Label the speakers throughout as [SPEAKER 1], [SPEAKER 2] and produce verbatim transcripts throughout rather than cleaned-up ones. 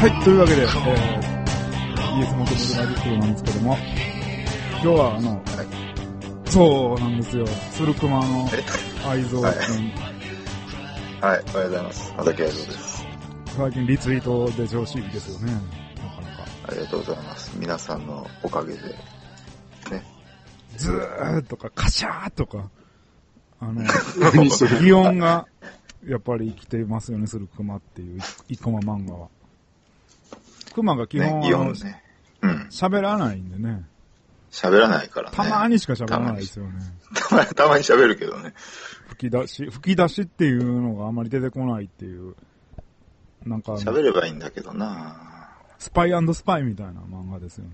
[SPEAKER 1] はい、というわけで、えー、イエスモトブルラジクルなんですけども、今日はあの、はい、そうなんですよ、スルクマの愛蔵くん。はい、
[SPEAKER 2] はい、おはようございます。畑愛蔵です。
[SPEAKER 1] 最近リツイートで調子いいですよね、なかなか。
[SPEAKER 2] ありがとうございます。皆さんのおかげで、ね。
[SPEAKER 1] ずーっとか、カシャーとか、あの、擬音が、やっぱり生きてますよね、スルクマっていう、イコマ漫画は。クマが基本は、ね、うん。喋らないんでね。
[SPEAKER 2] 喋らないからね。
[SPEAKER 1] たまにしか喋らないですよね。
[SPEAKER 2] たまに、たまに喋るけどね。
[SPEAKER 1] 吹き出し、吹き出しっていうのがあんまり出てこないっていう。なんか。
[SPEAKER 2] 喋ればいいんだけどな。
[SPEAKER 1] スパイ&スパイみたいな漫画ですよね。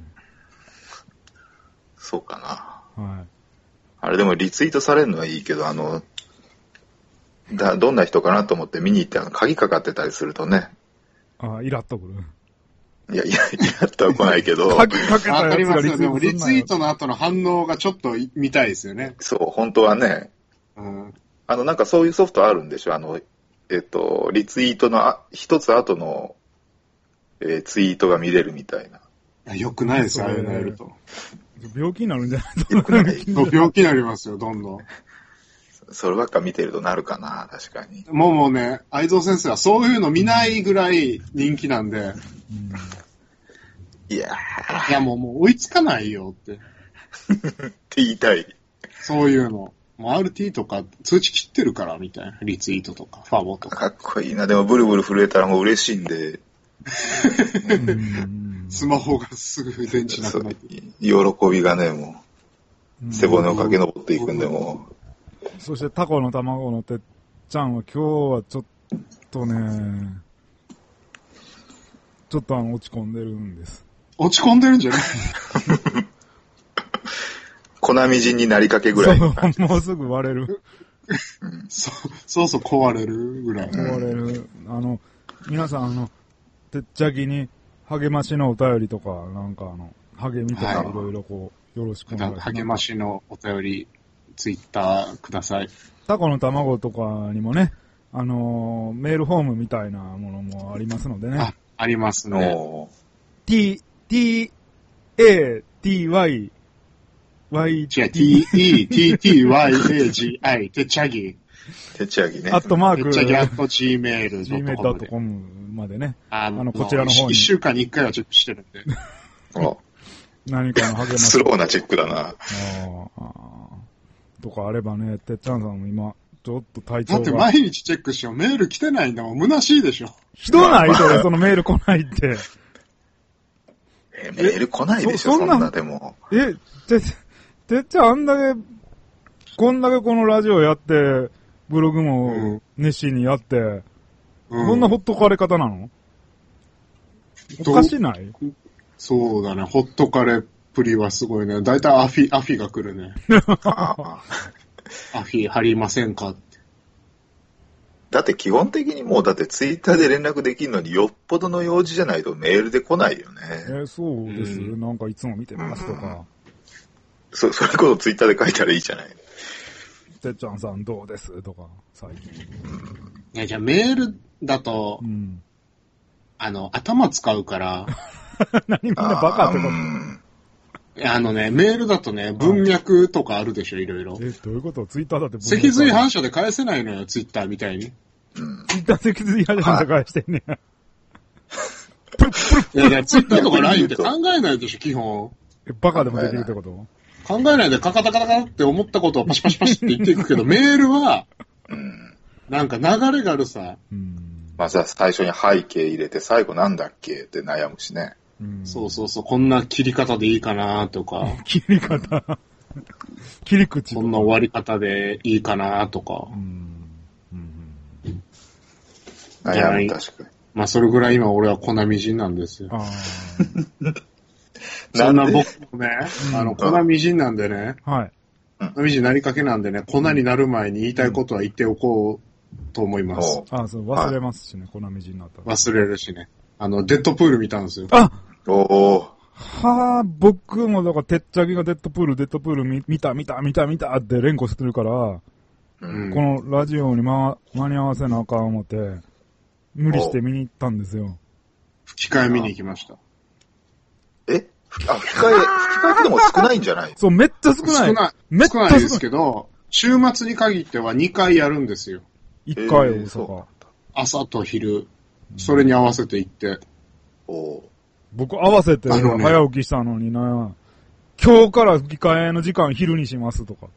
[SPEAKER 2] そうかな。
[SPEAKER 1] はい。
[SPEAKER 2] あれでもリツイートされるのはいいけど、あの、だ、どんな人かなと思って見に行ったら鍵かかってたりするとね。
[SPEAKER 1] ああ、イラッとくる。
[SPEAKER 2] いや、いや、イラッとは来ないけど。
[SPEAKER 1] 鍵かけたやつがリツイートする。
[SPEAKER 3] でもリツイートの後の反応がちょっと見たいですよね。
[SPEAKER 2] そう、本当はね。うん。あの、なんかそういうソフトあるんでしょ？あの、えっと、リツイートのあ一つ後の、えー、ツイートが見れるみたいな。
[SPEAKER 3] いや、よくないですよ、ああいうのやると。
[SPEAKER 1] 病気になるんじゃない
[SPEAKER 2] よくない
[SPEAKER 3] 病気になりますよ、どんどん。
[SPEAKER 2] そればっか見てるとなるかな、確かに。
[SPEAKER 3] もうもうね、愛蔵先生はそういうの見ないぐらい人気なんで。うん、
[SPEAKER 2] いや
[SPEAKER 3] ー。いやもう、もう追いつかないよって。
[SPEAKER 2] って言いたい。
[SPEAKER 3] そういうの。もう アールティー とか通知切ってるからみたいな。リツイートとか、ファボとか。
[SPEAKER 2] かっこいいな。でもブルブル震えたらもう嬉しいんで。
[SPEAKER 3] スマホがすぐ電池なくなって。
[SPEAKER 2] 喜びがね、もう、背骨を駆け上っていくんで、もう。
[SPEAKER 1] そしてタコの卵のてっちゃんは今日はちょっとね、ちょっとあの落ち込んでるんです。
[SPEAKER 3] 落ち込んでるんじゃない
[SPEAKER 2] 粉みじんになりかけぐらい。
[SPEAKER 1] そう、もうすぐ割れる。
[SPEAKER 3] うん、そそうそう壊れるぐらい。
[SPEAKER 1] 壊れる。あの、皆さんあの、てっちゃぎに励ましのお便りとか、なんかあの、励みとかいろいろこう、よろしくお願いします。
[SPEAKER 3] 励ましのお便り、ツイッターください。
[SPEAKER 1] タコの卵とかにもね、あのー、メールフォームみたいなものもありますのでね。
[SPEAKER 3] あ、ありますね。
[SPEAKER 1] t, t, a, t, y, y,
[SPEAKER 3] 違う、t, e, t, t, y, a, g, i, てっちゃぎ。
[SPEAKER 2] てっちゃぎね。
[SPEAKER 1] アットマーク。
[SPEAKER 3] てっちゃぎアット gmail
[SPEAKER 1] ジーメールドットコム までね。
[SPEAKER 3] あの、
[SPEAKER 1] あのこちらの方に。
[SPEAKER 3] 一週間に一回はチェックしてるんで。
[SPEAKER 1] 何かの励まし。
[SPEAKER 2] スローなチェックだな。
[SPEAKER 1] ああ。とかあればね、てっちゃんさんも今、ちょっと体調が。
[SPEAKER 3] だって毎日チェックしよう。メール来てないんだもん。虚しいでしょ。
[SPEAKER 1] ひどないそれ、そのメール来ないって。
[SPEAKER 2] え、メール来ないでしょ、そんな、そんなでも。
[SPEAKER 1] え、て、てっちゃんあんだけ、こんだけこのラジオやって、ブログも熱心にやって、うん、こんなほっとかれ方なの？おかしない？
[SPEAKER 3] そうだね。ほっとかれっぷりはすごいね。だいたいアフィ、アフィが来るね。アフィ貼りませんかって。
[SPEAKER 2] だって基本的にもうだってツイッターで連絡できるのによっぽどの用事じゃないとメールで来ないよね。
[SPEAKER 1] えー、そうです、うん。なんかいつも見てますとか。
[SPEAKER 2] そ、それこそツイッターで書いたらいいじゃない。
[SPEAKER 1] てっちゃんさんどうですとか、最近。
[SPEAKER 3] いや、じゃあメールだと、うん、あの、頭使うから。
[SPEAKER 1] 何みんなバカってこと？
[SPEAKER 3] いや、あのね、メールだとね、文脈とかあるでしょ、いろいろ。
[SPEAKER 1] え、どういうこと？ツイッターだって文
[SPEAKER 3] 脈。脊髄反射で返せないのよ、ツイッターみたいに。
[SPEAKER 1] うん、ツイッター脊髄反射で返してんねや。
[SPEAKER 3] いやいや、ツイッターとか ライン って考えないでしょ、基本。
[SPEAKER 1] え、バカでもできるってこと？
[SPEAKER 3] 考えないでカカタカタカって思ったことをパシパシパシって言っていくけど、メールは、うん、なんか流れがあるさ。
[SPEAKER 2] うん、まずは最初に背景入れて、最後なんだっけって悩むしね。
[SPEAKER 3] うん、そうそうそう、こんな切り方でいいかなとか。
[SPEAKER 1] 切り方切り口
[SPEAKER 3] こんな終わり方でいいかなとか。
[SPEAKER 1] うん
[SPEAKER 2] うん、悩む、確かに。
[SPEAKER 3] まあ、それぐらい今俺は粉みじんなんですよ。
[SPEAKER 1] あ
[SPEAKER 3] そんな僕もね、あの、粉みじんなんでね、
[SPEAKER 1] はい。
[SPEAKER 3] 粉みじんなりかけなんでね、粉になる前に言いたいことは言っておこうと思います。
[SPEAKER 1] うん、ああ、そう、忘れますしね、粉みじんになったら。
[SPEAKER 3] 忘れるしね。あの、デッドプール見たんですよ。
[SPEAKER 1] あ
[SPEAKER 2] おー。
[SPEAKER 1] はあ、僕もだから、てっちゃぎがデッドプール、デッドプール見、見た、見た、見た、見たって連呼してるから、うん、このラジオに、ま、間に合わせなあかん思って、無理して見に行ったんですよ。
[SPEAKER 3] 吹き替え見に行きました。
[SPEAKER 2] えあ、吹き替え、吹き替えでも少ないんじゃない
[SPEAKER 1] そう、めっちゃ少ない。
[SPEAKER 3] 少ない。
[SPEAKER 1] めっちゃ
[SPEAKER 3] 少ないですけど、週末に限ってはにかいやるんですよ。
[SPEAKER 1] いっかい大
[SPEAKER 2] えー
[SPEAKER 1] 阪。
[SPEAKER 3] 朝と昼。それに合わせて行って。
[SPEAKER 2] お
[SPEAKER 1] 僕合わせて
[SPEAKER 3] あのね
[SPEAKER 1] 早起きしたのにな、今日から吹き替えの時間昼にしますとか。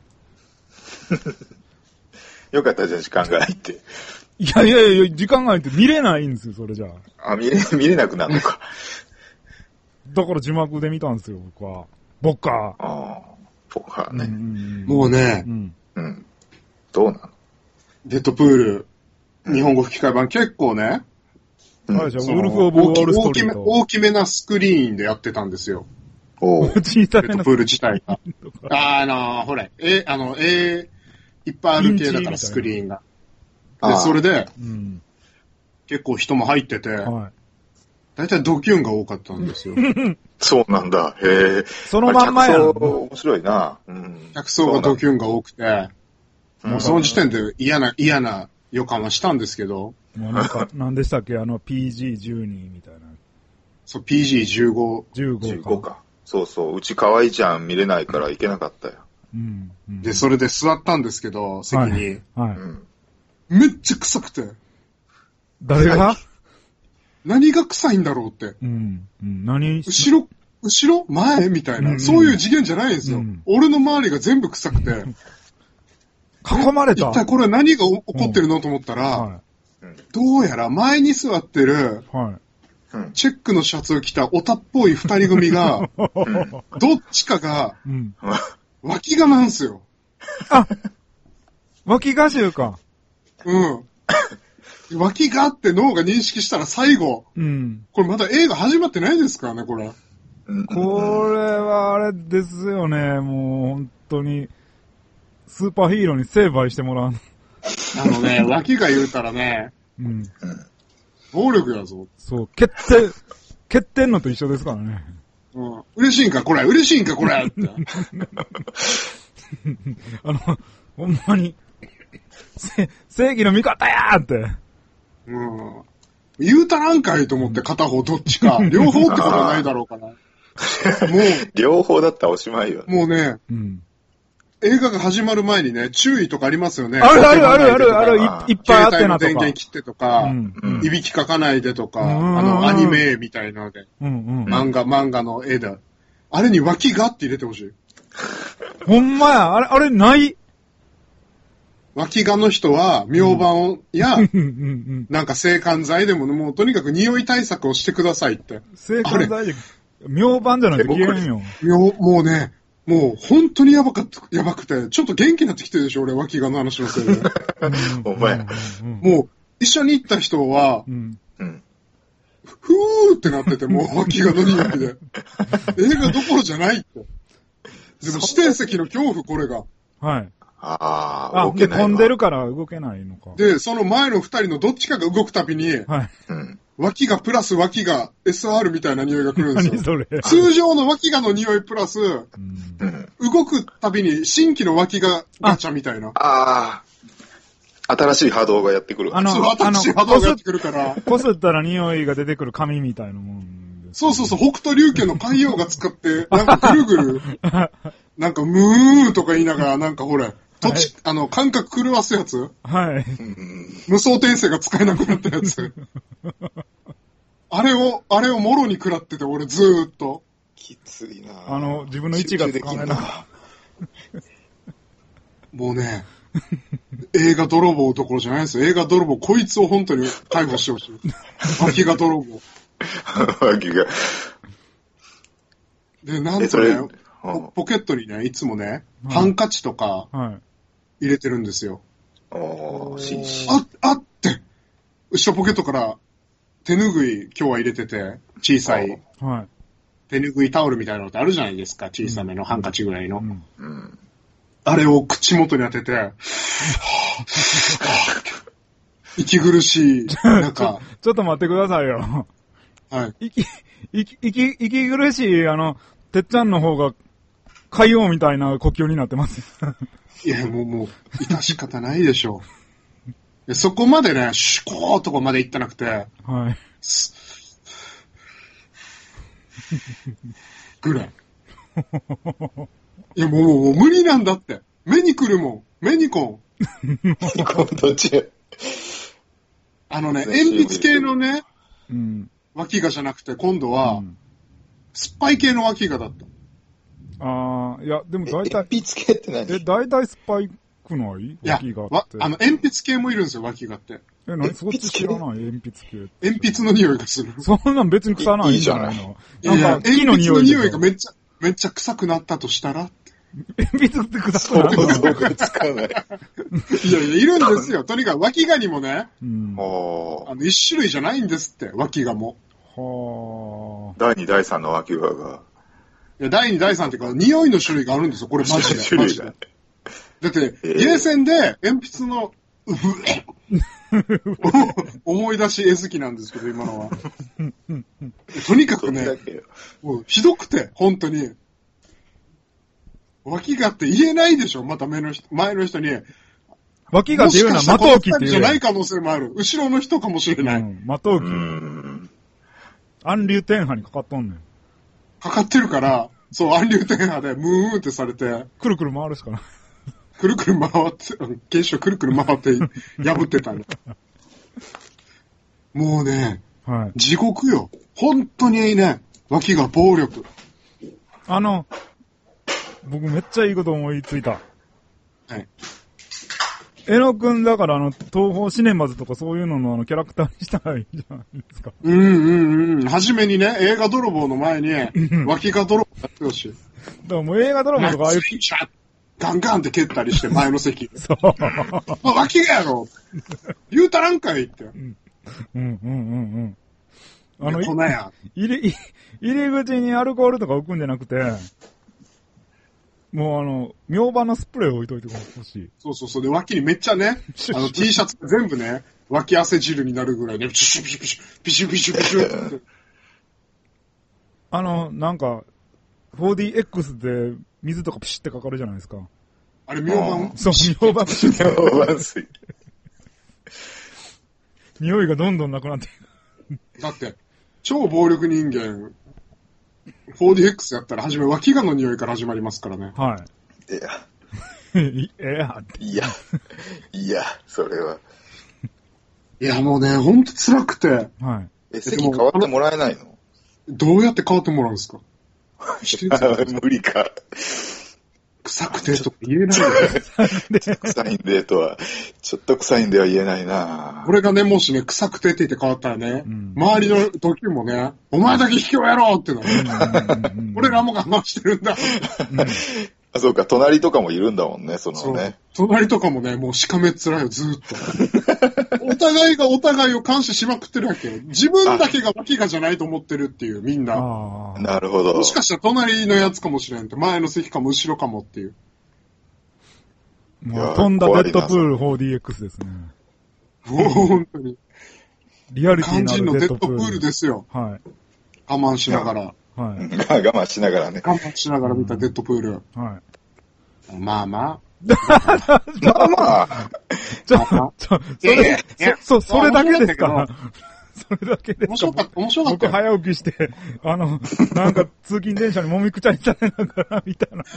[SPEAKER 2] よかったじゃん、時間がないって。
[SPEAKER 1] いやいやいや、時間がないって見れないんですよ、それじゃあ。
[SPEAKER 2] あ、見れ、見れなくなるのか。
[SPEAKER 1] だから字幕で見たんですよ、僕は。僕か。
[SPEAKER 2] ああ、僕はね。
[SPEAKER 1] うんうん
[SPEAKER 3] もうね
[SPEAKER 1] う、ん。
[SPEAKER 2] うん。どうなの
[SPEAKER 3] デッドプール、日本語吹き替え版結構ね、
[SPEAKER 2] うん
[SPEAKER 1] あれじゃあ、
[SPEAKER 3] その
[SPEAKER 1] ウルフ・オブ・ウォール・スト
[SPEAKER 3] 大きめ、
[SPEAKER 1] リート。
[SPEAKER 3] 大きめなスクリーンでやってたんですよ。
[SPEAKER 2] おう
[SPEAKER 1] 小さめの
[SPEAKER 3] デッドプール自体が。あの、ほら、え、あの、え、いっぱいある系だからスクリーンが。で、
[SPEAKER 2] あー
[SPEAKER 3] それで、
[SPEAKER 1] うん。
[SPEAKER 3] 結構人も入ってて、
[SPEAKER 1] はい。
[SPEAKER 3] だいたいドキュンが多かったんですよ。
[SPEAKER 2] そうなんだ。へえ。
[SPEAKER 1] そのまんまやん。
[SPEAKER 2] 客層面白いな。うん。
[SPEAKER 3] 客層がドキュンが多くて、
[SPEAKER 2] うん
[SPEAKER 3] もうその時点で嫌な、嫌な予感はしたんですけど、
[SPEAKER 1] もうなんか、なんでしたっけ、あの ピージーじゅうに みたいな。
[SPEAKER 3] そう、ピージーじゅうご。
[SPEAKER 1] じゅうごか。
[SPEAKER 2] じゅうごか。そうそう。うち可愛いちゃん見れないから行けなかったよ。
[SPEAKER 1] うん。うん、
[SPEAKER 3] で、それで座ったんですけど、席に。
[SPEAKER 1] はい。はい。
[SPEAKER 2] うん。
[SPEAKER 3] めっちゃ臭くて、
[SPEAKER 1] 誰が
[SPEAKER 3] 何が臭いんだろうって。
[SPEAKER 1] うん。うん。何
[SPEAKER 3] 後ろ、後ろ前みたいな、
[SPEAKER 1] うん
[SPEAKER 3] そういう次元じゃないんですよ。
[SPEAKER 1] うん
[SPEAKER 3] 俺の周りが全部臭くて、
[SPEAKER 1] 囲まれた。
[SPEAKER 3] 一体これは何が起こってるのと思ったら、
[SPEAKER 1] は
[SPEAKER 3] どうやら前に座ってる、
[SPEAKER 1] い。はい。
[SPEAKER 2] うん。
[SPEAKER 3] チェックのシャツを着たオタっぽい二人組が、どっちかが
[SPEAKER 1] うん。
[SPEAKER 3] 脇がなんすよ。
[SPEAKER 1] あ脇が臭か。
[SPEAKER 3] うん。脇がって脳が認識したら最後、
[SPEAKER 1] うん。
[SPEAKER 3] これまだ映画始まってないですからね、これ。
[SPEAKER 2] うん
[SPEAKER 1] これはあれですよね、もう本当に、スーパーヒーローに成敗してもらう。
[SPEAKER 3] あのね、脇が言うたらね、
[SPEAKER 1] うん。
[SPEAKER 3] 暴力やぞ。
[SPEAKER 1] そう、決定、決定んのと一緒ですからね。
[SPEAKER 3] うん。嬉しいんか、これ。嬉しいんか、これ。って。
[SPEAKER 1] あの、ほんまに、せ正義の味方やーって。
[SPEAKER 3] うん。言うたらんかいと思って片方どっちか。両方ってことはないだろうかな。も
[SPEAKER 2] 両方だったらおしまいよ。
[SPEAKER 3] う、もうね、
[SPEAKER 1] うん。
[SPEAKER 3] 映画が始まる前にね、注意とかありますよね。
[SPEAKER 1] あるあるあるあるある、
[SPEAKER 2] あ
[SPEAKER 1] いいっぱいあって
[SPEAKER 3] 携帯の
[SPEAKER 1] なとか。
[SPEAKER 3] 電源切ってとか、
[SPEAKER 1] うん。
[SPEAKER 2] うん
[SPEAKER 3] いびきかかないでとか、
[SPEAKER 1] うん
[SPEAKER 3] あの、アニメみたいなので、
[SPEAKER 1] うんうん。
[SPEAKER 3] 漫画、漫画の絵だ。あれに脇がって入れてほしい。
[SPEAKER 1] ほんまや、あれ、あれない
[SPEAKER 3] 脇がの人は、明板や、
[SPEAKER 1] うんうんうん。
[SPEAKER 3] なんか制汗剤でも、もうとにかく匂い対策をしてくださいって。
[SPEAKER 1] 生活剤で、明板じゃないと消えんよ。
[SPEAKER 3] 明もうね、もう本当にやばかった、やばくて、ちょっと元気になってきてるでしょ、俺、脇がの話のせいで。
[SPEAKER 2] お前。
[SPEAKER 3] もう、一緒に行った人は
[SPEAKER 1] う、ん。
[SPEAKER 2] うん。
[SPEAKER 3] ふーってなってて、もう脇がの匂いで。映画どころじゃないって。でも指定席の恐怖、これが。
[SPEAKER 1] はい。
[SPEAKER 2] ああ、
[SPEAKER 1] あ、で、
[SPEAKER 2] 動けないわ。
[SPEAKER 1] 混んでるから動けないのか。
[SPEAKER 3] で、その前の二人のどっちかが動くたびに、
[SPEAKER 1] はい。
[SPEAKER 2] うん。
[SPEAKER 3] 脇がプラス脇が エスアール みたいな匂いが来るんですよ。
[SPEAKER 1] 何それ。
[SPEAKER 3] 通常の脇がの匂いプラス、
[SPEAKER 1] うん
[SPEAKER 2] うん。
[SPEAKER 3] 動くたびに新規の脇がガチャみたいな。
[SPEAKER 2] ああ、新しい波動がやってくる。
[SPEAKER 1] あの
[SPEAKER 3] そう、新しい波動がやってくるから。
[SPEAKER 1] こすったら匂いが出てくる紙みたいなもんです。
[SPEAKER 3] そうそうそう、北斗龍拳の海洋が使って、なんかぐるぐる、なんかムーとか言いながら、なんかほら、土地、あの、感覚狂わすやつ
[SPEAKER 1] はい。
[SPEAKER 3] 無双転生が使えなくなったやつ。あれを、あれをもろに食らってて、俺ずーっと。
[SPEAKER 2] きついな
[SPEAKER 1] あの、自分の位置がつかめな。
[SPEAKER 3] もうね、映画泥棒どころじゃないですよ。映画泥棒、こいつを本当に逮捕してほしい。脇が泥棒。
[SPEAKER 2] 脇が。
[SPEAKER 3] で、なん
[SPEAKER 2] え、それ、
[SPEAKER 3] とね、ポポケットにね、いつもね、ハンカチとか
[SPEAKER 1] はい。
[SPEAKER 3] 入れてるんですよ。
[SPEAKER 2] おー、紳士。
[SPEAKER 3] あ、あって、後ろポケットから手ぬぐい今日は入れてて、小さい
[SPEAKER 1] はい。
[SPEAKER 3] 手ぬぐいタオルみたいなのってあるじゃないですか、小さめのハンカチぐらいの。
[SPEAKER 1] うん。
[SPEAKER 2] うん。
[SPEAKER 3] あれを口元に当てて、はぁはぁ息苦しい、なんか、
[SPEAKER 1] ちょっと待ってくださいよ。
[SPEAKER 3] はい。
[SPEAKER 1] 息、息、息、息苦しい、あの、てっちゃんの方が、海王みたいな呼吸になってます。
[SPEAKER 3] いや、もう、もう、致し方ないでしょう。そこまでね、シュコーとかまで行ってなくて、
[SPEAKER 1] はい。
[SPEAKER 3] ぐらい。いや、もう、もう無理なんだって。目に来るもん。目にこん。
[SPEAKER 2] どっち
[SPEAKER 3] あのね、鉛筆系のね、
[SPEAKER 1] うん。
[SPEAKER 3] 脇がじゃなくて、今度は、
[SPEAKER 1] うん、
[SPEAKER 3] 酸っぱい系の脇がだった。
[SPEAKER 1] ああ、いや、でも大体。
[SPEAKER 2] 鉛筆系って何？
[SPEAKER 1] え、大体酸っぱいくない脇があって。
[SPEAKER 3] いや、あの、鉛筆系もいるんですよ、脇がって。
[SPEAKER 1] え、何そっち知らない鉛筆系。
[SPEAKER 3] 鉛筆の匂いがする。
[SPEAKER 1] そんなん別に臭ないんじゃないの？なんか、
[SPEAKER 3] 木の匂い。鉛筆の匂いがめっちゃ、めっちゃ臭くなったとしたら
[SPEAKER 1] 鉛筆って臭くなるの？
[SPEAKER 2] 想像つかない。
[SPEAKER 3] いやいや、いるんですよ。とにかく脇がにもね、
[SPEAKER 1] うん、
[SPEAKER 3] あの、一種類じゃないんですって、脇がも。
[SPEAKER 2] はあ。だいに、だいさんの脇がが。
[SPEAKER 3] いや、だいに、だいさんっていうか、匂いの種類があるんですよ、これマジで。
[SPEAKER 2] 種類だ。
[SPEAKER 3] だって、えー、ゲーセンで鉛筆の、うふえ思い出し絵好きなんですけど、今のは。とにかくね、もうひどくて、本当に。脇がって言えないでしょ、また目の人、前の人に。
[SPEAKER 1] 脇がっていうのはマトウキっていう。
[SPEAKER 3] じゃない可能性もある。後ろの人かもしれない。うん、
[SPEAKER 1] マトウキ。暗竜天波にかかっとんねん。
[SPEAKER 3] かかってるから、そう、暗竜天波でムーンってされて。
[SPEAKER 1] くるくる回るしかない。
[SPEAKER 3] くるくる回って、現象くるくる回って破ってたね。もうね、はい、地獄よ。本当にね、脇が暴力。
[SPEAKER 1] あの、僕めっちゃいいこと思いついた。はい。えのくんだからあの、東宝シネマズとかそういうののあのキャラクターにしたらいいんじゃないですか。
[SPEAKER 3] うんうんうん。はじめにね、映画泥棒の前に、脇が泥棒やってほしい。だ
[SPEAKER 1] からもう映画泥棒とかああいう。
[SPEAKER 3] ガンガンって蹴ったりして前の席。
[SPEAKER 1] そう。
[SPEAKER 3] あ、脇がやろ言うたらんかいって。うん、
[SPEAKER 1] うんうんうんうん。
[SPEAKER 3] あの、粉や。
[SPEAKER 1] 入り、入り口にアルコールとか置くんじゃなくて、もうあの、明晩のスプレーを置いといてほしい。
[SPEAKER 3] そうそうそう。で、脇にめっちゃね、あの T シャツ全部ね、脇汗汁になるぐらいね、ピシュピシュピシュ、ピシュピシュピシュって。
[SPEAKER 1] あの、なんか、フォーディーエックス で水とかピシュってかかるじゃないですか。
[SPEAKER 3] あれ、明晩
[SPEAKER 1] そう、明晩水。
[SPEAKER 2] 明晩水。
[SPEAKER 1] 匂いがどんどんなくなっていく。
[SPEAKER 3] だって、超暴力人間、フォーディーエックス やったら初め脇がの匂いから始まりますからね。
[SPEAKER 1] はい。
[SPEAKER 2] いや。
[SPEAKER 1] いや。
[SPEAKER 2] いや。いや、それは。
[SPEAKER 3] いや、もうね、ほんと辛くて。はい。
[SPEAKER 2] え、席変わってもらえないの？
[SPEAKER 3] どうやって変わってもらうんですか？
[SPEAKER 2] 無理か。
[SPEAKER 3] 臭くてとか言えないよ。
[SPEAKER 2] 臭いんでとは、ちょっと臭いんでは言えないな。
[SPEAKER 3] これがね、もしね、臭くてって言って変わったらね、うん、周りの時もね、お前だけ引きをやろうっての。俺らも我慢してるんだ。うん、
[SPEAKER 2] あ、そうか、隣とかもいるんだもんね、そのね。
[SPEAKER 3] 隣とかもね、もうしかめっ面よ、ずーっと。お互いがお互いを監視しまくってるわけよ。自分だけが脇がじゃないと思ってるっていう、みんな。
[SPEAKER 2] なるほど。
[SPEAKER 3] もしかしたら隣のやつかもしれんって、前の席かも後ろかもっていう。
[SPEAKER 1] もう飛んだデッドプール フォーディーエックス ですね。
[SPEAKER 3] もう本当に。
[SPEAKER 1] リアリティなるデッドプール。
[SPEAKER 3] 肝心のデッドプールですよ。はい。我慢しながら。はい。
[SPEAKER 2] 我慢しながらね。
[SPEAKER 3] 我慢しながら見たデッドプール。はい。まあまあ。
[SPEAKER 2] まあまあ。
[SPEAKER 1] ちょ、ちょ、それ、そ、それだけですか？それだけですか？
[SPEAKER 3] 面白かった、面白かった。
[SPEAKER 1] 僕早起きして、あの、なんか通勤電車にもみくちゃにされながら、みたいな。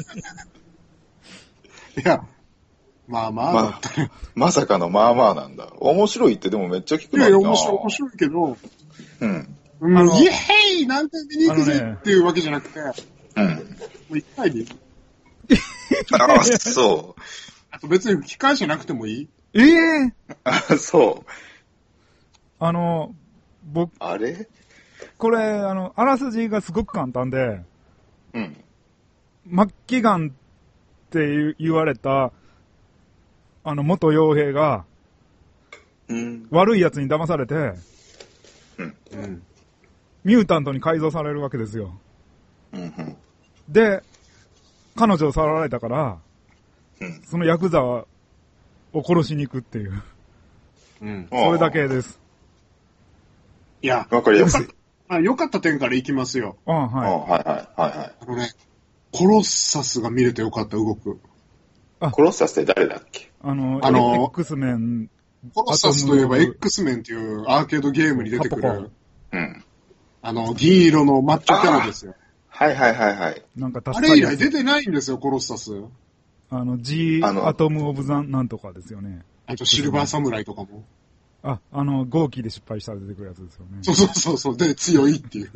[SPEAKER 3] いや、まあまあ、まあ、
[SPEAKER 2] まさかのまあまあなんだ。面白いってでもめっちゃ聞く
[SPEAKER 3] な。いやいや、面白い、面白いけど、うん。うん、イエヘイなんて見に行くぜっていうわけじゃなくて、うん。もう一回でいい。
[SPEAKER 2] ああ、そう。
[SPEAKER 3] あと別に吹き替えじゃなくてもいい？
[SPEAKER 1] ええー、
[SPEAKER 2] あ、そう。
[SPEAKER 1] あの、僕、
[SPEAKER 2] あれ
[SPEAKER 1] これ、あの、あらすじがすごく簡単で、
[SPEAKER 2] うん。
[SPEAKER 1] 末期がんって言われた、あの、元傭兵が、うん、悪い奴に騙されて、うんうん、ミュータントに改造されるわけですよ。うんうん、で、彼女をさらわれたから、うん、そのヤクザを殺しに行くっていう。うん、それだけです。
[SPEAKER 3] いや、
[SPEAKER 2] わかりやすい。
[SPEAKER 3] あ、良かった点からいきますよ。
[SPEAKER 1] あはい。
[SPEAKER 2] はいはいはいはい。
[SPEAKER 3] あのね、コロッサスが見れてよかった、動く。
[SPEAKER 2] あ、コロッサスって誰だっけ？
[SPEAKER 1] あの、あの、X メン。
[SPEAKER 3] コロッサスといえば X メンっていうアーケードゲームに出てくる。
[SPEAKER 2] うん。
[SPEAKER 3] あの、銀色のマッチョキャラですよ。
[SPEAKER 2] はいはいはいはい。
[SPEAKER 1] なんか
[SPEAKER 3] あれ以来出てないんですよ、コロッサス。
[SPEAKER 1] あの、G
[SPEAKER 2] あの
[SPEAKER 1] アトムオブザなんとかですよね。
[SPEAKER 3] あとシルバーサムライとかも。
[SPEAKER 1] あ、あの、号機で失敗したら出てくるやつですよね。
[SPEAKER 3] そうそうそうそう。で、強いっていう。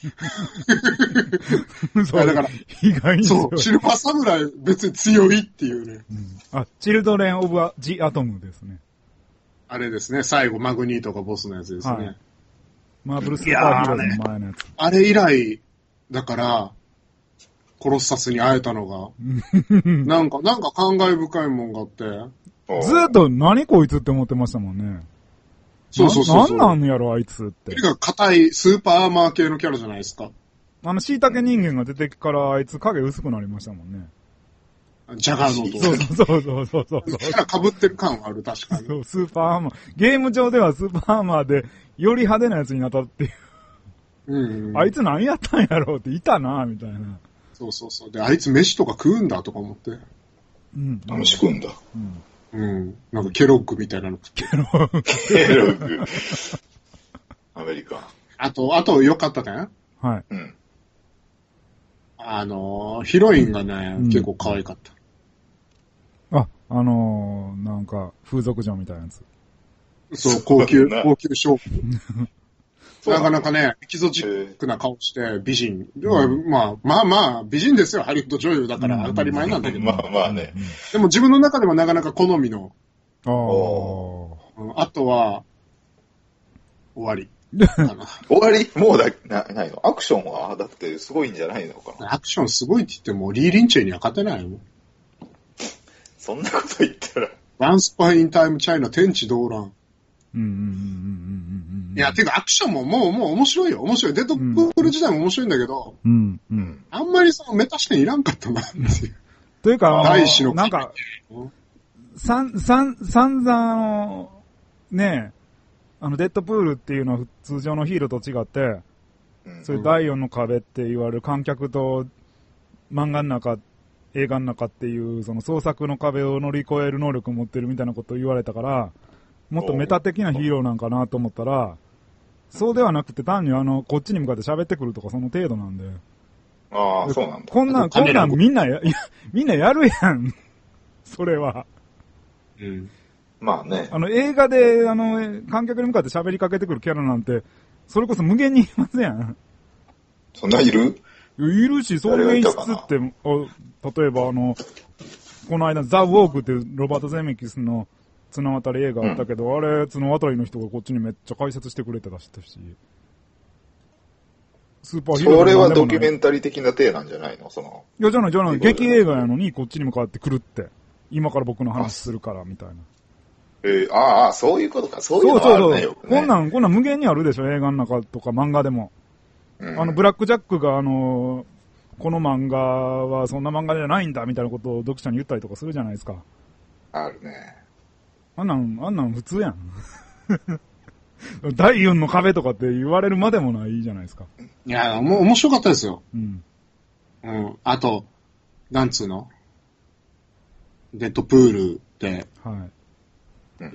[SPEAKER 1] そう
[SPEAKER 3] だから、
[SPEAKER 1] 意外に
[SPEAKER 3] そう、シルバーサムライ別に強いっていうね。
[SPEAKER 1] うん、あ、チルドレンオブジアトムですね。
[SPEAKER 3] あれですね、最後マグニートがボスのやつですね。
[SPEAKER 1] はい、マーブルスーパーヒーローズの前のやつ。
[SPEAKER 3] あれ以来、だから、コロッサスに会えたのが、なんか、なんか感慨深いもんがあって、
[SPEAKER 1] ずーっと何こいつって思ってましたもんね。
[SPEAKER 3] そうそうそうそう。
[SPEAKER 1] な、なんなんやろあいつって。
[SPEAKER 3] とにかく硬いスーパーアーマー系のキャラじゃないですか。
[SPEAKER 1] あの、椎茸人間が出てからあいつ影薄くなりましたもんね。
[SPEAKER 3] ジャガーノーと。
[SPEAKER 1] そうそうそうそうそうそう。
[SPEAKER 3] キャラ被ってる感はある、確かに。
[SPEAKER 1] そう、スーパーアーマー。ゲーム上ではスーパーアーマーで、より派手なやつになったっていう。
[SPEAKER 3] うんうん、
[SPEAKER 1] あいつ何やったんやろうっていたなみたいな。
[SPEAKER 3] そうそうそう。で、あいつ飯とか食うんだとか思って。
[SPEAKER 2] うん。飯食うんだ。
[SPEAKER 3] うん。うん。なんかケロッグみたいなの食って。
[SPEAKER 2] ケロッグ。ケロッグ。アメリカン。
[SPEAKER 3] あと、あと良かったね。
[SPEAKER 1] はい。
[SPEAKER 2] うん。
[SPEAKER 3] あのー、ヒロインがね、うん、結構可愛かった。
[SPEAKER 1] あ、あのー、なんか、風俗嬢みたいなやつ。
[SPEAKER 3] そう、高級、高級娼婦。なかなかね、エキゾチックな顔して美人。うん、まあ、まあまあ、美人ですよ、ハリウッド女優だから当たり前なんだけど。
[SPEAKER 2] まあまあね。
[SPEAKER 3] でも自分の中ではなかなか好みの。
[SPEAKER 1] あ
[SPEAKER 3] あとは、終わり。
[SPEAKER 2] 終わりもうだ、な、ないのアクションはだってすごいんじゃないのかな。
[SPEAKER 3] アクションすごいって言っても、リー・リンチェには勝てないよ。
[SPEAKER 2] そんなこと言ったら。
[SPEAKER 3] ワンスパインタイムチャイナ天地動乱。
[SPEAKER 1] うんうんうんうんうんうん。
[SPEAKER 3] いや、てかアクションももう、もう面白いよ。面白い。デッドプール自体も面白いんだけど、
[SPEAKER 1] うんうん。
[SPEAKER 3] あんまりそのメタ視点いらんかったなっていう。
[SPEAKER 1] というか、
[SPEAKER 3] 大使の
[SPEAKER 1] なんか、さん、さん、散々あの、ねえ、あの、デッドプールっていうのは通常のヒーローと違って、うん、そういう第四の壁って言われる観客と漫画の中、映画の中っていうその創作の壁を乗り越える能力を持ってるみたいなことを言われたから、もっとメタ的なヒーローなんかなと思ったら、そうではなくて単にあの、こっちに向かって喋ってくるとかその程度なんで。
[SPEAKER 2] ああ、そうなんだ。
[SPEAKER 1] こんなん、こんなんみんなや、みんなやるやん。それは。
[SPEAKER 3] うん。
[SPEAKER 2] まあね。
[SPEAKER 1] あの、映画で、あの、観客に向かって喋りかけてくるキャラなんて、それこそ無限にいますやん。
[SPEAKER 2] そんないる
[SPEAKER 1] いるし、そういう演出って、例えばあの、この間、ザ・ウォークっていうロバート・ゼメキスの綱渡り映画あったけど、うん、あれ、綱渡りの人がこっちにめっちゃ解説してくれてたし、スーパーヒーロー
[SPEAKER 2] それはドキュメンタリー的な体なんじゃないのその。
[SPEAKER 1] いや、じゃない、じゃない、劇映画やのにこっちに向かってくるって。今から僕の話するから、みたいな。
[SPEAKER 2] えー、ああ、そういうことか。そういうのあるね、そうそうそう。
[SPEAKER 1] こんなん、こんなん無限にあるでしょ、映画の中とか漫画でも。うん、あの、ブラックジャックが、あの、この漫画はそんな漫画じゃないんだ、みたいなことを読者に言ったりとかするじゃないですか。
[SPEAKER 2] あるね。
[SPEAKER 1] あんなん、あんなん普通やん。第四の壁とかって言われるまでもないじゃないですか。
[SPEAKER 3] いや、もう面白かったですよ。
[SPEAKER 1] うん。
[SPEAKER 3] うん。あと、なんつうのデッドプールで、
[SPEAKER 1] はい。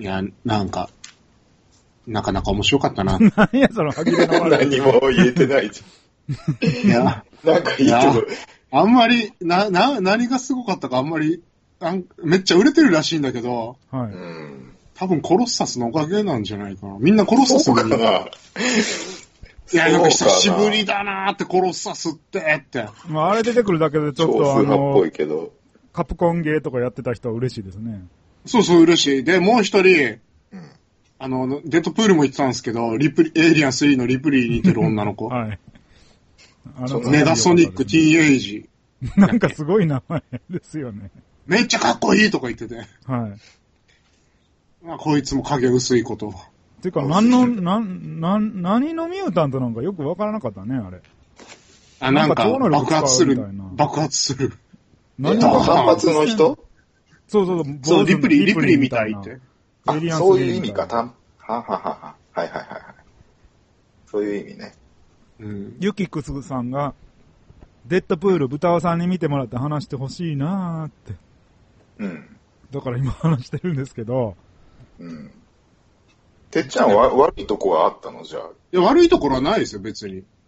[SPEAKER 3] いや、なんか、なかなか面白かったな。
[SPEAKER 1] 何や、その、歯切れの悪い。
[SPEAKER 2] 何も言えてないじ
[SPEAKER 3] ゃん。いや、
[SPEAKER 2] なんかいいけど。
[SPEAKER 3] あんまり、な、な、何がすごかったかあんまり、あんめっちゃ売れてるらしいんだけど、
[SPEAKER 1] はい。
[SPEAKER 2] うん
[SPEAKER 3] 多分コロッサスのおかげなんじゃないかな。みんなコロッサス
[SPEAKER 2] の見る。い
[SPEAKER 3] や、なんか久しぶりだなーってコロッサスってって。
[SPEAKER 1] まあ、あれ出てくるだけでちょっとあの、
[SPEAKER 2] っぽいけど
[SPEAKER 1] カプコンゲーとかやってた人は嬉しいですね。
[SPEAKER 3] そうそう、嬉しい。で、もう一人、
[SPEAKER 2] うん、
[SPEAKER 3] あの、デッドプールも言ってたんですけど、リプリ、エイリアンスリーのリプリーに似てる女の子。
[SPEAKER 1] はい。
[SPEAKER 3] あのメガソニック、ティーンエイジ。
[SPEAKER 1] なんかすごい名前ですよね。
[SPEAKER 3] めっちゃかっこいいとか言ってて。
[SPEAKER 1] はい。
[SPEAKER 3] まあ、こいつも影薄いこと。
[SPEAKER 1] てか、何の、なん、なん、何のミュータントなんかよくわからなかったね、あれ。
[SPEAKER 3] あ、なんか、爆発する。爆発する。
[SPEAKER 2] 何の爆発の人
[SPEAKER 1] そうそうそう。
[SPEAKER 3] そう、リプリー、リプリーみたいって。
[SPEAKER 2] あ、そういう意味か、たん、はははは。はいはいはいはい。そういう意味ね。
[SPEAKER 3] うん。
[SPEAKER 1] ユキックスさんが、デッドプール、豚尾さんに見てもらって話してほしいなーって。
[SPEAKER 2] うん。
[SPEAKER 1] だから今話してるんですけど、
[SPEAKER 2] うん。てっちゃんは悪いとこはあったのじゃあ。
[SPEAKER 3] いや、悪いところはないですよ、別に。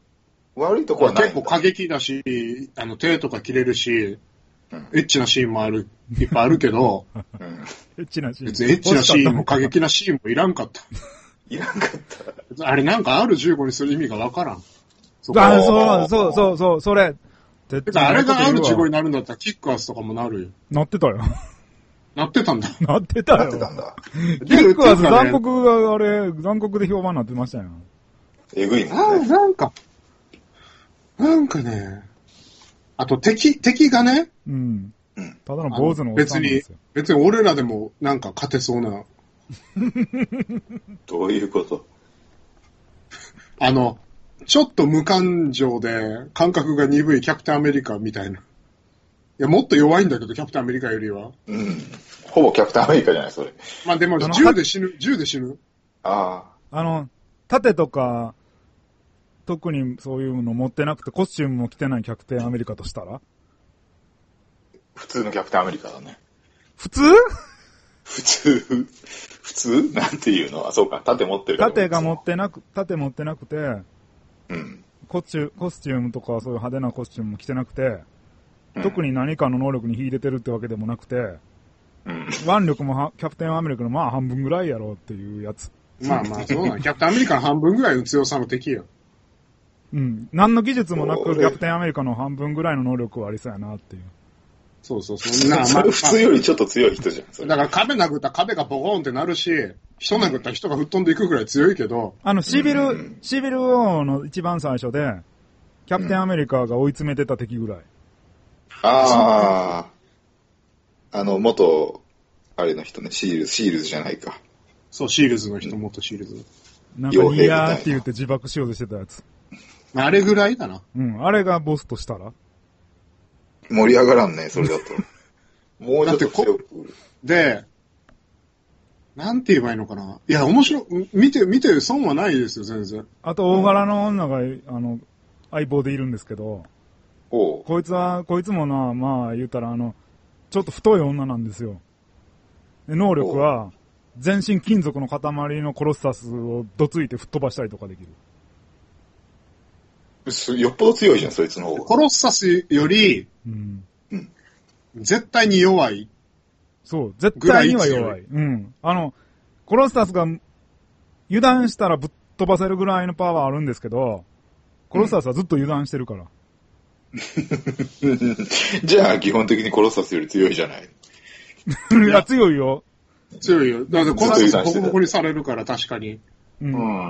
[SPEAKER 2] 悪いとこはない。
[SPEAKER 3] 結構過激だし、あの、手とか切れるし、うん、エッチなシーンもある、いっぱいあるけど、うん、
[SPEAKER 1] エッチなシーン。
[SPEAKER 3] 別にエッチなシーンも過激なシーンもいらんかった。
[SPEAKER 2] いらんかった。
[SPEAKER 3] あれなんか アールじゅうご にする意味がわからん。
[SPEAKER 1] そあ、そう、そう、そう、そう、それ。
[SPEAKER 3] てかあれが アールじゅうご になるんだったらキックアスとかもなるよ。
[SPEAKER 1] なってたよ。
[SPEAKER 3] なってたんだ。
[SPEAKER 1] なってたよ。
[SPEAKER 2] なってたんだ。
[SPEAKER 1] キックアス残酷があれ、残酷で評判になってましたよ。
[SPEAKER 2] えぐいもんね。
[SPEAKER 3] なんか、なんかね、あと敵、敵がね、
[SPEAKER 1] うん。ただの坊主のおっさんなんですよ。
[SPEAKER 3] 別に、別に俺らでもなんか勝てそうな。
[SPEAKER 2] どういうこと
[SPEAKER 3] あの、ちょっと無感情で感覚が鈍いキャプテンアメリカみたいな。いや、もっと弱いんだけど、キャプテンアメリカよりは。
[SPEAKER 2] うん。ほぼキャプテンアメリカじゃない、それ。
[SPEAKER 3] まあでも、銃で死ぬ、銃で死ぬ。
[SPEAKER 2] あ
[SPEAKER 1] あ。あの、盾とか、特にそういうの持ってなくて、コスチュームも着てないキャプテンアメリカとしたら
[SPEAKER 2] 普通のキャプテンアメリカだね。
[SPEAKER 1] 普通
[SPEAKER 2] 普通普通なんていうのは、そうか、盾持ってるから。
[SPEAKER 1] 盾が持ってなく、盾持ってなくて、
[SPEAKER 2] うん。
[SPEAKER 1] コスチュ、コスチュームとかそういう派手なコスチュームも着てなくて、うん、特に何かの能力に秀でてるってわけでもなくて、うん、腕力もキャプテンアメリカのまあ半分ぐらいやろうっていうやつ。
[SPEAKER 3] まあまあそうなの。キャプテンアメリカの半分ぐらいの強さの敵よ。
[SPEAKER 1] うん。何の技術もなく、キャプテンアメリカの半分ぐらいの能力はありそうやなっていう。
[SPEAKER 3] そうそうそう。
[SPEAKER 2] なあ、まあ、普通よりちょっと強い人じゃん。それ
[SPEAKER 3] だから壁殴ったら壁がボコーンってなるし、人殴ったら人が吹っ飛んでいくぐらい強いけど。
[SPEAKER 1] あの、シビル、うん、シビル王の一番最初で、キャプテンアメリカが追い詰めてた敵ぐらい。うん、
[SPEAKER 2] ああ。あの、元、あれの人ね、シールズ、シールズじゃないか。
[SPEAKER 3] そう、シールズの人、元シールズ。
[SPEAKER 1] なんか、いやーって言って自爆しようとしてたやつ。
[SPEAKER 3] あれぐらいだな。
[SPEAKER 1] うん、あれがボスとしたら
[SPEAKER 2] 盛り上がらんね、それだと。もうちょっと強く。
[SPEAKER 3] で、なんて言えばいいのかな。いや、面白い、見て、見て損はないですよ、全然。
[SPEAKER 1] あと、大柄の女が、あの、相棒でいるんですけど、
[SPEAKER 2] おう
[SPEAKER 1] こいつは、こいつもな、まあ言うたら、あの、ちょっと太い女なんですよ。で能力は、全身金属の塊のコロッサスをどついて吹っ飛ばしたりとかできる。
[SPEAKER 2] よっぽど強いじゃん、そいつの方が。
[SPEAKER 3] コロッサスより、うんうん、絶対に弱い。
[SPEAKER 1] そう、絶対には弱い。うん。あの、コロッサスが油断したらぶっ飛ばせるぐらいのパワーあるんですけど、コロッサスはずっと油断してるから。
[SPEAKER 2] うん、じゃあ、基本的にコロッサスより強いじゃない。
[SPEAKER 1] いや、強いよ。
[SPEAKER 3] 強いよ。だってコロッサスボコボコにされるから、確かに。うん。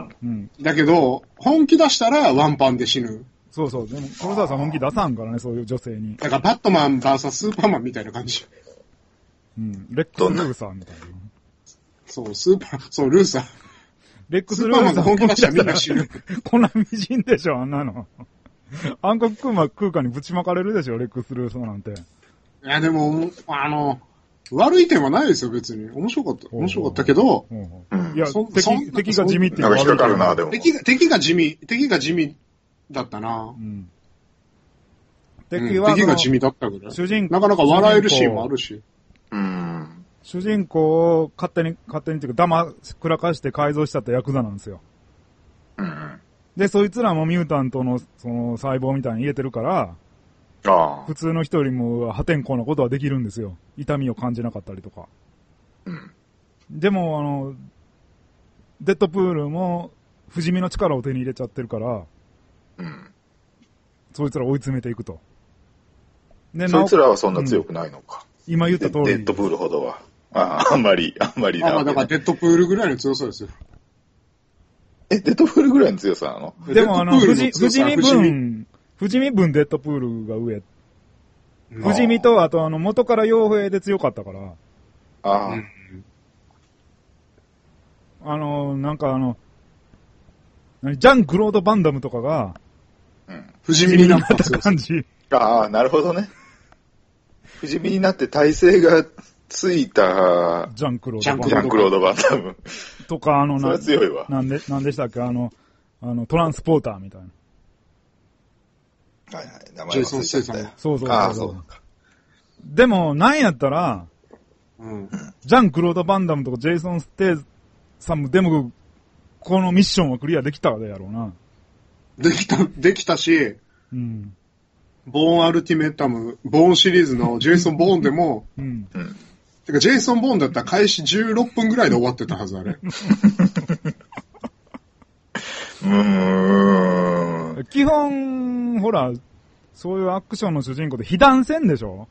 [SPEAKER 3] うん。だけど、本気出したらワンパンで死ぬ。
[SPEAKER 1] そうそう。でも、コロサーさん本気出さんからね、そういう女性に。
[SPEAKER 3] だから、バットマン ブイエス スーパーマンみたいな感じ。
[SPEAKER 1] うん。レックス・ルーサーみたいな。
[SPEAKER 3] そう、スーパー、そう、ルーサー。
[SPEAKER 1] レックス・ルーサー。スーパーマンが
[SPEAKER 3] 本気出したらみんな死ぬ。
[SPEAKER 1] こんな美人でしょ、あんなの。暗黒空空間にぶちまかれるでしょ、レックス・ルーサーなんて。い
[SPEAKER 3] や、でも、あの、悪い点はないですよ、別に。面白かった。面白かったけど。
[SPEAKER 1] いや、敵、敵が地味っていうのは
[SPEAKER 2] 引っかかるな、でも。
[SPEAKER 3] 敵が、敵が地味、敵が地味だったな。うん。
[SPEAKER 1] 敵は、
[SPEAKER 3] 敵が地味だったぐらい。
[SPEAKER 1] 主人公。
[SPEAKER 3] なかなか笑えるシーンもあるし。
[SPEAKER 2] うん。
[SPEAKER 1] 主人公を勝手に、勝手にっていうか、騙、くらかして改造しちゃったヤクザなんですよ。
[SPEAKER 2] うん。
[SPEAKER 1] で、そいつらもミュータントの、その、細胞みたいに入れてるから、
[SPEAKER 2] ああ
[SPEAKER 1] 普通の人よりも破天荒なことはできるんですよ。痛みを感じなかったりとか。
[SPEAKER 2] うん。
[SPEAKER 1] でも、あの、デッドプールも不死身の力を手に入れちゃってるから、
[SPEAKER 2] うん。
[SPEAKER 1] そいつら追い詰めていくと。
[SPEAKER 2] で、そいつらはそんな強くないのか。
[SPEAKER 1] うん、今言った通り。
[SPEAKER 2] デッドプールほどは。ああ、あんまり、あんまり
[SPEAKER 3] な。ああ、だからデッドプールぐらいの強さですよ。
[SPEAKER 2] え、デッドプールぐらいの強さなの？
[SPEAKER 1] でもあの、不死身分、不死身分デッドプールが上。不死身と、あとあの、元から傭兵で強かったから。
[SPEAKER 2] ああ。うん、
[SPEAKER 1] あの、なんかあの、ジャン・クロード・バンダムとかが、
[SPEAKER 2] うん、
[SPEAKER 1] 不死身になった感じ。
[SPEAKER 2] ああ、なるほどね。不死身になって体勢がついた、
[SPEAKER 1] ジャン・クロー
[SPEAKER 2] ド・バンダム。ジャン・クロード・バンダム。
[SPEAKER 1] とか、あの、
[SPEAKER 2] それは強いわ。
[SPEAKER 1] なんで、なんでしたっけ、あの、あの、トランスポーターみたいな。
[SPEAKER 2] はいはい。名前忘れちゃったよ。
[SPEAKER 1] そうそうそう。
[SPEAKER 2] ああ、そうか。
[SPEAKER 1] でも、なんやったら、
[SPEAKER 3] うん、
[SPEAKER 1] ジャン・クロード・バンダムとかジェイソン・ステイサムでも、このミッションはクリアできたでやろうな。
[SPEAKER 3] できた、できたし、
[SPEAKER 1] うん。
[SPEAKER 3] ボーンアルティメッタム、ボーンシリーズのジェイソン・ボーンでも、
[SPEAKER 1] うん。
[SPEAKER 3] てか、ジェイソン・ボーンだったら開始じゅうろっぷんぐらいで終わってたはず、あれ。
[SPEAKER 2] うーん。
[SPEAKER 1] 基本、ほら、そういうアクションの主人公って被弾せんでしょ？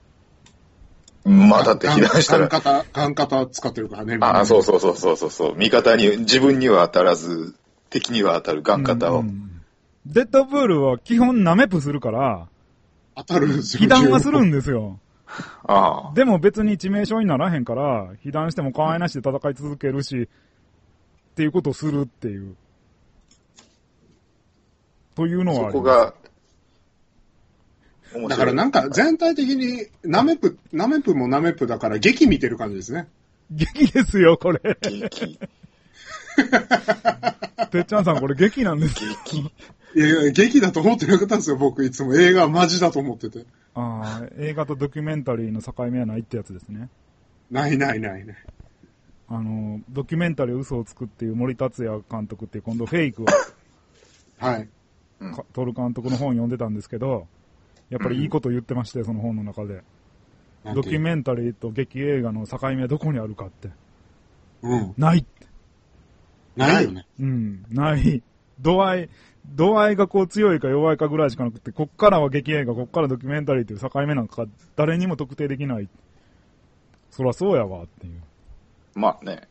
[SPEAKER 2] まあだって被弾したら。
[SPEAKER 3] ガン型、ガン型使ってるからね。
[SPEAKER 2] ああ、そうそうそうそうそうそう。味方に、自分には当たらず、敵には当たるガン型を。
[SPEAKER 1] うんうん、デッドプールは基本ナメプするから、
[SPEAKER 3] 当たるんですよ。
[SPEAKER 1] 被弾はするんですよ。
[SPEAKER 2] ああ。
[SPEAKER 1] でも別に致命傷にならへんから、被弾しても可愛なしで戦い続けるし、っていうことをするっていう。というのはあります。
[SPEAKER 2] そこが、
[SPEAKER 3] だからなんか全体的にナメプ、ナメプもナメプだから劇見てる感じですね。
[SPEAKER 1] 劇ですよ、これ。
[SPEAKER 2] 劇。
[SPEAKER 1] てっちゃんさんこれ劇なんです。
[SPEAKER 2] 劇。
[SPEAKER 3] いやいや、劇だと思ってなかったんですよ、僕いつも。映画はマジだと思ってて。
[SPEAKER 1] ああ、映画とドキュメンタリーの境目はないってやつですね。
[SPEAKER 3] ないないないね。
[SPEAKER 1] あの、ドキュメンタリー嘘をつくっていう森達也監督っていう今度フェイクを、
[SPEAKER 3] はい。
[SPEAKER 1] 撮る監督の本読んでたんですけど、やっぱりいいこと言ってまして、その本の中で。ドキュメンタリーと劇映画の境目はどこにあるかって。
[SPEAKER 3] うん。
[SPEAKER 1] ないって。
[SPEAKER 3] ないよね。
[SPEAKER 1] うん、ない。度合い、度合いがこう強いか弱いかぐらいしかなくて、こっからは劇映画、こっからドキュメンタリーっていう境目なんか誰にも特定できない。そらそうやわっていう。
[SPEAKER 2] まあね。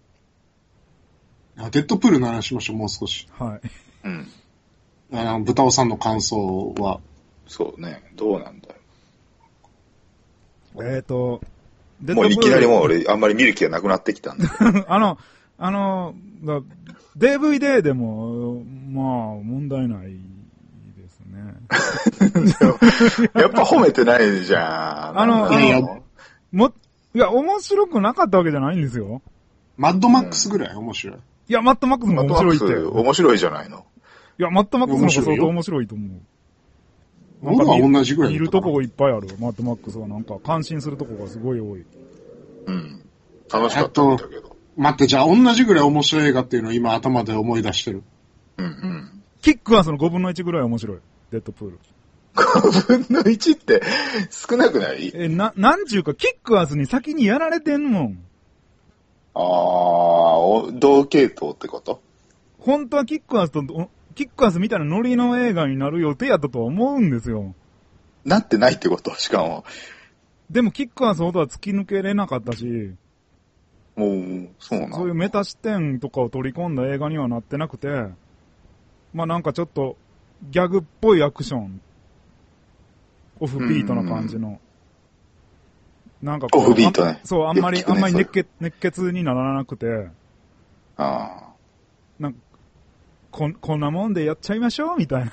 [SPEAKER 3] デッドプールの話しましょう、もう少し。
[SPEAKER 1] はい。
[SPEAKER 2] うん。
[SPEAKER 3] あの、豚尾さんの感想は。
[SPEAKER 2] そうね。どうなんだよ。
[SPEAKER 1] えーと、
[SPEAKER 2] もういきなりもう俺あんまり見る気がなくなってきたんだ。
[SPEAKER 1] あの、あの、ディーブイディー でも、まあ、問題ないですね。
[SPEAKER 2] やっぱ褒めてないじゃん。
[SPEAKER 1] あの、
[SPEAKER 3] いやいや、
[SPEAKER 1] も、いや、面白くなかったわけじゃないんですよ。
[SPEAKER 3] マッドマックスぐらい面白い。
[SPEAKER 1] いや、マッドマックスも面白いって。
[SPEAKER 2] 面白いじゃないの。
[SPEAKER 1] いや、マッドマックスも相当面白いと思う。
[SPEAKER 3] 僕は同じぐらい
[SPEAKER 1] 見るとこがいっぱいある。マッドマックスはなんか感心するとこがすごい多い。
[SPEAKER 2] うん。楽しかったんだけど。
[SPEAKER 3] 待って、じゃあ同じぐらい面白い映画っていうのを今頭で思い出してる。
[SPEAKER 2] うんうん。
[SPEAKER 1] キックはそのごぶんのいちぐらい面白い。デッドプール。
[SPEAKER 2] ごぶんのいちって少なくない？
[SPEAKER 1] え、な、なんちゅうか、キックアスに先にやられてんもん。
[SPEAKER 2] あー、同系統ってこと？
[SPEAKER 1] 本当はキックアスと、キックアスみたいなノリの映画になる予定やったとは思うんですよ。
[SPEAKER 2] なってないってこと？しかも。
[SPEAKER 1] でもキックアスほどは突き抜けれなかったし、
[SPEAKER 2] もう、そうなの？
[SPEAKER 1] そういうメタ視点とかを取り込んだ映画にはなってなくて、まあなんかちょっとギャグっぽいアクション、オフビートな感じの。なんかこう、
[SPEAKER 2] オフビートね。
[SPEAKER 1] そう、あんまり、ね、あんまり熱血、熱血にならなくて、
[SPEAKER 2] ああ。
[SPEAKER 1] なんか、こ、こんなもんでやっちゃいましょうみたいな。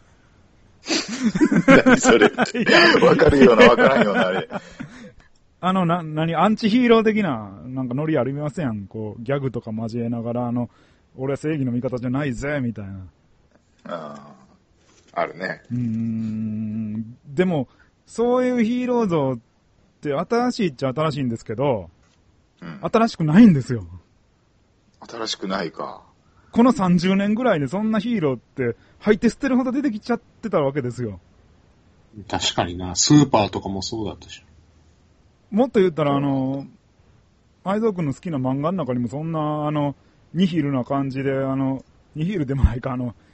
[SPEAKER 2] 何それ。わかるようなわからんようなあれ。
[SPEAKER 1] あの、な、なに、アンチヒーロー的な、なんかノリありません。こう、ギャグとか交えながら、あの、俺は正義の味方じゃないぜ、みたいな。
[SPEAKER 2] ああ。あるね。
[SPEAKER 1] うーん。でも、そういうヒーロー像って新しいっちゃ新しいんですけど、うん、新しくないんですよ。
[SPEAKER 2] 新しくないか。
[SPEAKER 1] このさんじゅうねんぐらいでそんなヒーローって吐いて捨てるほど出てきちゃってたわけですよ。
[SPEAKER 3] 確かにな。スーパーとかもそうだったし。
[SPEAKER 1] もっと言ったら、あの、愛蔵くんの好きな漫画の中にもそんな、あの、ニヒルな感じで、あの、ニヒルでもないか、あの、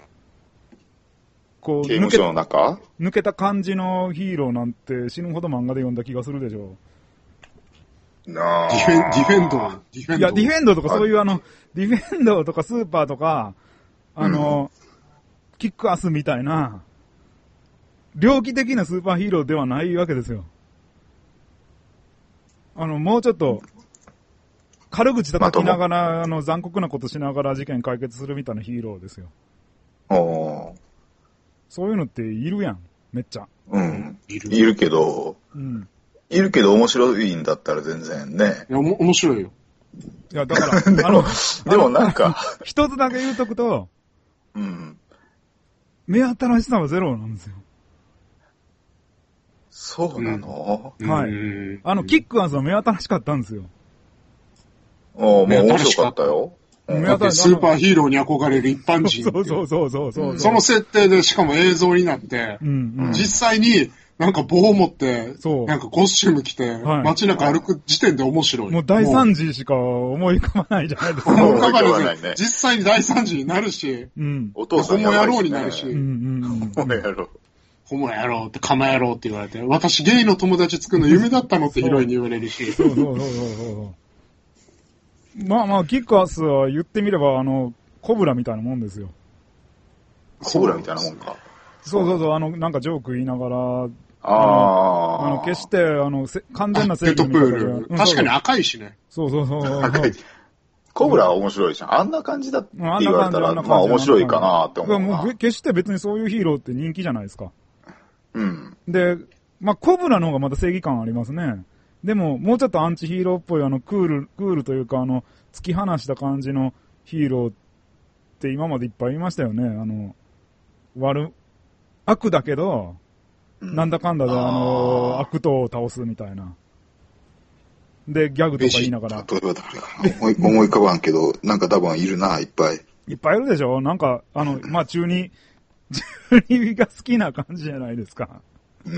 [SPEAKER 1] こう、
[SPEAKER 2] 刑務所の中？
[SPEAKER 1] 抜けた感じのヒーローなんて死ぬほど漫画で読んだ気がするでしょ。
[SPEAKER 2] なあ。
[SPEAKER 3] ディフェン、ディフェンドは、ディフェンド。
[SPEAKER 1] いや、ディフェンドとかそういうあの、ディフェンドとかスーパーとか、あの、うん、キックアスみたいな、猟奇的なスーパーヒーローではないわけですよ。あの、もうちょっと、軽口叩きながら、あの、残酷なことしながら事件解決するみたいなヒーローですよ。
[SPEAKER 2] おー。
[SPEAKER 1] そういうのっているやん、めっちゃ。
[SPEAKER 2] うん。いる。いるけど、
[SPEAKER 1] うん。
[SPEAKER 2] いるけど面白いんだったら全然ね。
[SPEAKER 3] いや、おも、面白いよ。
[SPEAKER 1] いや、だから、
[SPEAKER 2] でも、でもなんか。
[SPEAKER 1] 一つだけ言うとくと、
[SPEAKER 2] うん。
[SPEAKER 1] 目新しさはゼロなんですよ。
[SPEAKER 2] そうなの？
[SPEAKER 1] うん、はい。あの、キックアスは目新しかったんですよ。
[SPEAKER 2] おー、もう面白かったよ。
[SPEAKER 3] だってスーパーヒーローに憧れる一般人。
[SPEAKER 1] そうそうそうそうそう、うん。
[SPEAKER 3] その設定でしかも映像になって、うんうん、実際になんか棒を持って、なんかコスチューム着て、はい、街中歩く時点で面白い。
[SPEAKER 1] もう大惨事しか思い浮かばないじゃないですか。
[SPEAKER 3] 思い浮かばないね。実際に大惨事になるし、うん、お父さんホモ野郎になるし、うんうんうん、ホモ野郎。ホモ野郎ってカマ野郎って言われて、私ゲイの友達作るの夢だったのってヒロインに言われるし。そうそうそうそうそう。
[SPEAKER 1] まあまあ、キックアスは言ってみれば、あの、コブラみたいなもんですよ。
[SPEAKER 2] コブラみたいなもんか。
[SPEAKER 1] そうそうそう、あの、なんかジョーク言いながら、
[SPEAKER 2] ああ
[SPEAKER 1] あの、決して、あの、完全な
[SPEAKER 3] 正義の味方じゃない。確かに赤いしね。
[SPEAKER 1] そうそうそう。
[SPEAKER 2] 赤い。コブラは面白いじゃん。あんな感じだって言われたら、まあ面白いかなって思うな。
[SPEAKER 1] もう決して別にそういうヒーローって人気じゃないですか。
[SPEAKER 2] うん。
[SPEAKER 1] で、まあ、コブラの方がまた正義感ありますね。でも、もうちょっとアンチヒーローっぽい、あの、クール、クールというか、あの、突き放した感じのヒーローって今までいっぱいいましたよね。あの、悪、悪だけど、うん、なんだかんだで、あの、悪党を倒すみたいな。で、ギャグとか言いながら。
[SPEAKER 2] 例えば誰かな思い、思い浮かばんけど、なんか多分いるな、いっぱい。
[SPEAKER 1] いっぱいいるでしょなんか、あの、まあ、中二、中二が好きな感じじゃないですか。
[SPEAKER 2] うん。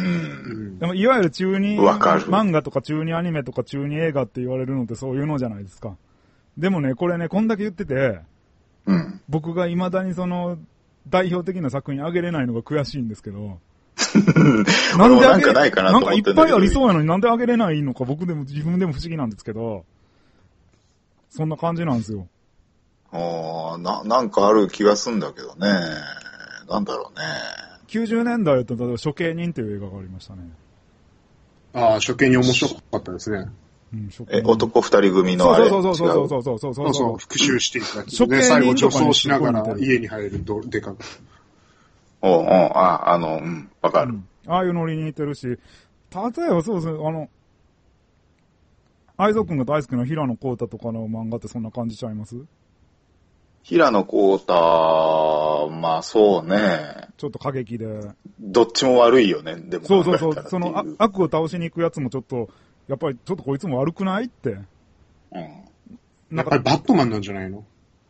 [SPEAKER 1] でも、いわゆる中二漫画とか中二アニメとか中二映画って言われるのってそういうのじゃないですか。でもね、これね、こんだけ言ってて、
[SPEAKER 2] うん。
[SPEAKER 1] 僕が未だにその、代表的な作品あげれないのが悔しいんですけど。
[SPEAKER 2] なんであげれないかなと
[SPEAKER 1] 思ってんだけど。なんかいっぱいありそうやのになんであげれないのか僕でも自分でも不思議なんですけど、そんな感じなんですよ。
[SPEAKER 2] ああ、な、なんかある気がすんだけどね。なんだろうね。
[SPEAKER 1] きゅうじゅうねんだいだと、例えば処刑人っていう映画がありましたね。
[SPEAKER 3] ああ、処刑人面白かったですね。
[SPEAKER 2] うん、え、男二人組のあれ。
[SPEAKER 1] そうそうそうそうそうそうそうそう
[SPEAKER 3] そう。復讐していただき、ね。処刑人最後女装しながら家に入ると、でかく。
[SPEAKER 2] おうおう、あ、あの、うん、わかる、うん。
[SPEAKER 1] ああいうノリに似てるし、例えばそうですね、あの、愛蔵くんが大好きな平野幸太とかの漫画ってそんな感じちゃいます？
[SPEAKER 2] 平野幸太、まあそうね。
[SPEAKER 1] ちょっと過激で。
[SPEAKER 2] どっちも悪いよね、でも。
[SPEAKER 1] そうそうそう。その悪を倒しに行くやつもちょっと、やっぱりちょっとこいつも悪くないって。うん。
[SPEAKER 3] なんかバットマンなんじゃないの？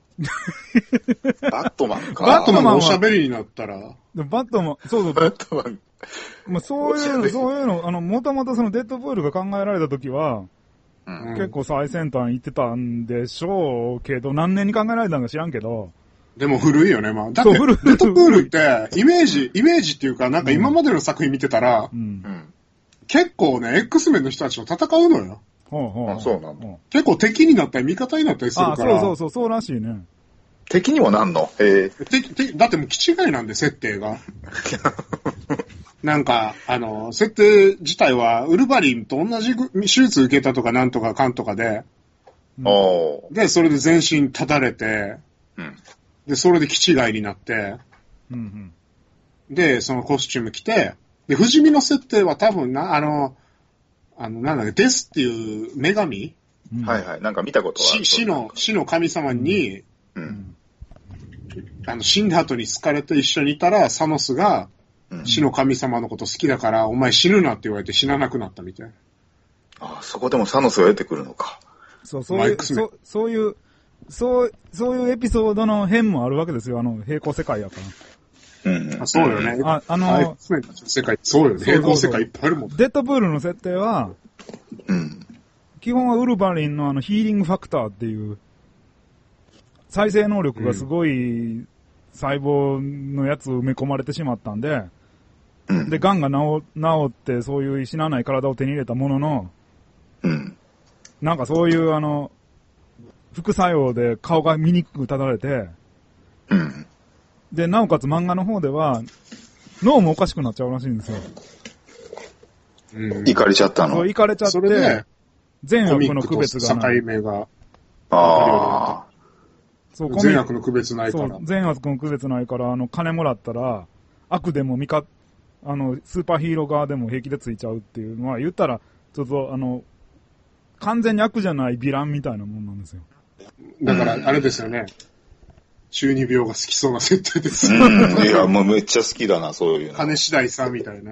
[SPEAKER 2] バットマンか。
[SPEAKER 3] バットマンがおしゃべりになったら。
[SPEAKER 1] バットマン、そうそう。
[SPEAKER 2] バットマン。
[SPEAKER 1] まあそういうの、そういうの、あの、もともとそのデッドプールが考えられた時は、うん、結構最先端行ってたんでしょうけど、何年に考えられたのか知らんけど。
[SPEAKER 3] でも古いよね、まあ。だって、デッドプールって、イメージ、イメージっていうか、なんか今までの作品見てたら、うんうん、結構ね、X メンの人たちと戦うのよ。
[SPEAKER 2] ほうほう、あ、そうなんだ。
[SPEAKER 3] 結構敵になったり味方になったりするから。
[SPEAKER 1] あ、そうそうそう、そうらしいね。
[SPEAKER 2] 敵にもなんの？へ
[SPEAKER 3] え。だってもう気違いなんで、設定が。なんか、あの、設定自体は、ウルヴァリンと同じ手術受けたとかなんとかかんとかで、
[SPEAKER 2] うん、
[SPEAKER 3] で、それで全身立たれて、
[SPEAKER 2] うん、
[SPEAKER 3] で、それで気違いになって、
[SPEAKER 1] うんうん、
[SPEAKER 3] で、そのコスチューム着て、で、不死身の設定は多分な、あの、あの、なんだっけ、デスっていう女神、
[SPEAKER 2] うん、はいはい、なんか見たことはある。
[SPEAKER 3] 死の、死の神様に、
[SPEAKER 2] うん、
[SPEAKER 3] あの、死んだ後に好かれて一緒にいたら、サノスが、死の神様のこと好きだから、お前死ぬなって言われて死ななくなったみたいな。
[SPEAKER 2] ああ、そこでもサノスが出てくるのか。
[SPEAKER 1] そう、そういう、そそういう、そう、そういうエピソードの辺もあるわけですよ、あの、平行世界やか
[SPEAKER 3] ら。うん、あ、そうよね。
[SPEAKER 1] あ、あの、
[SPEAKER 3] 世界、そうよね。平行世界いっぱいあるもん。
[SPEAKER 1] デッドプールの設定は、
[SPEAKER 2] うん。
[SPEAKER 1] 基本はウルヴァリンのあの、ヒーリングファクターっていう、再生能力がすごい、細胞のやつを埋め込まれてしまったんで、
[SPEAKER 2] うん、
[SPEAKER 1] で、癌が治、治ってそういう死なない体を手に入れたものの、
[SPEAKER 2] うん、
[SPEAKER 1] なんかそういうあの、副作用で顔が見にくく立たれて、
[SPEAKER 2] うん、
[SPEAKER 1] で、なおかつ漫画の方では、脳もおかしくなっちゃうらしいんですよ。
[SPEAKER 2] うん、いかれちゃったの？
[SPEAKER 1] そう、いかれちゃって、それで善悪の区別がない。
[SPEAKER 3] 境目が。
[SPEAKER 2] ああ。
[SPEAKER 3] そう、善悪の区別ないから。
[SPEAKER 1] そう、善悪の区別ないから、あの、金もらったら、悪でも味方、あの、スーパーヒーロー側でも平気でついちゃうっていうのは、言ったら、ちょっと、あの、完全に悪じゃないヴィランみたいなもんなんですよ。
[SPEAKER 3] だから、あれですよね。中二病が好きそうな設定です。
[SPEAKER 2] うん、いや、もうめっちゃ好きだな、そういうの。
[SPEAKER 3] 金次第さんみたいな。
[SPEAKER 1] い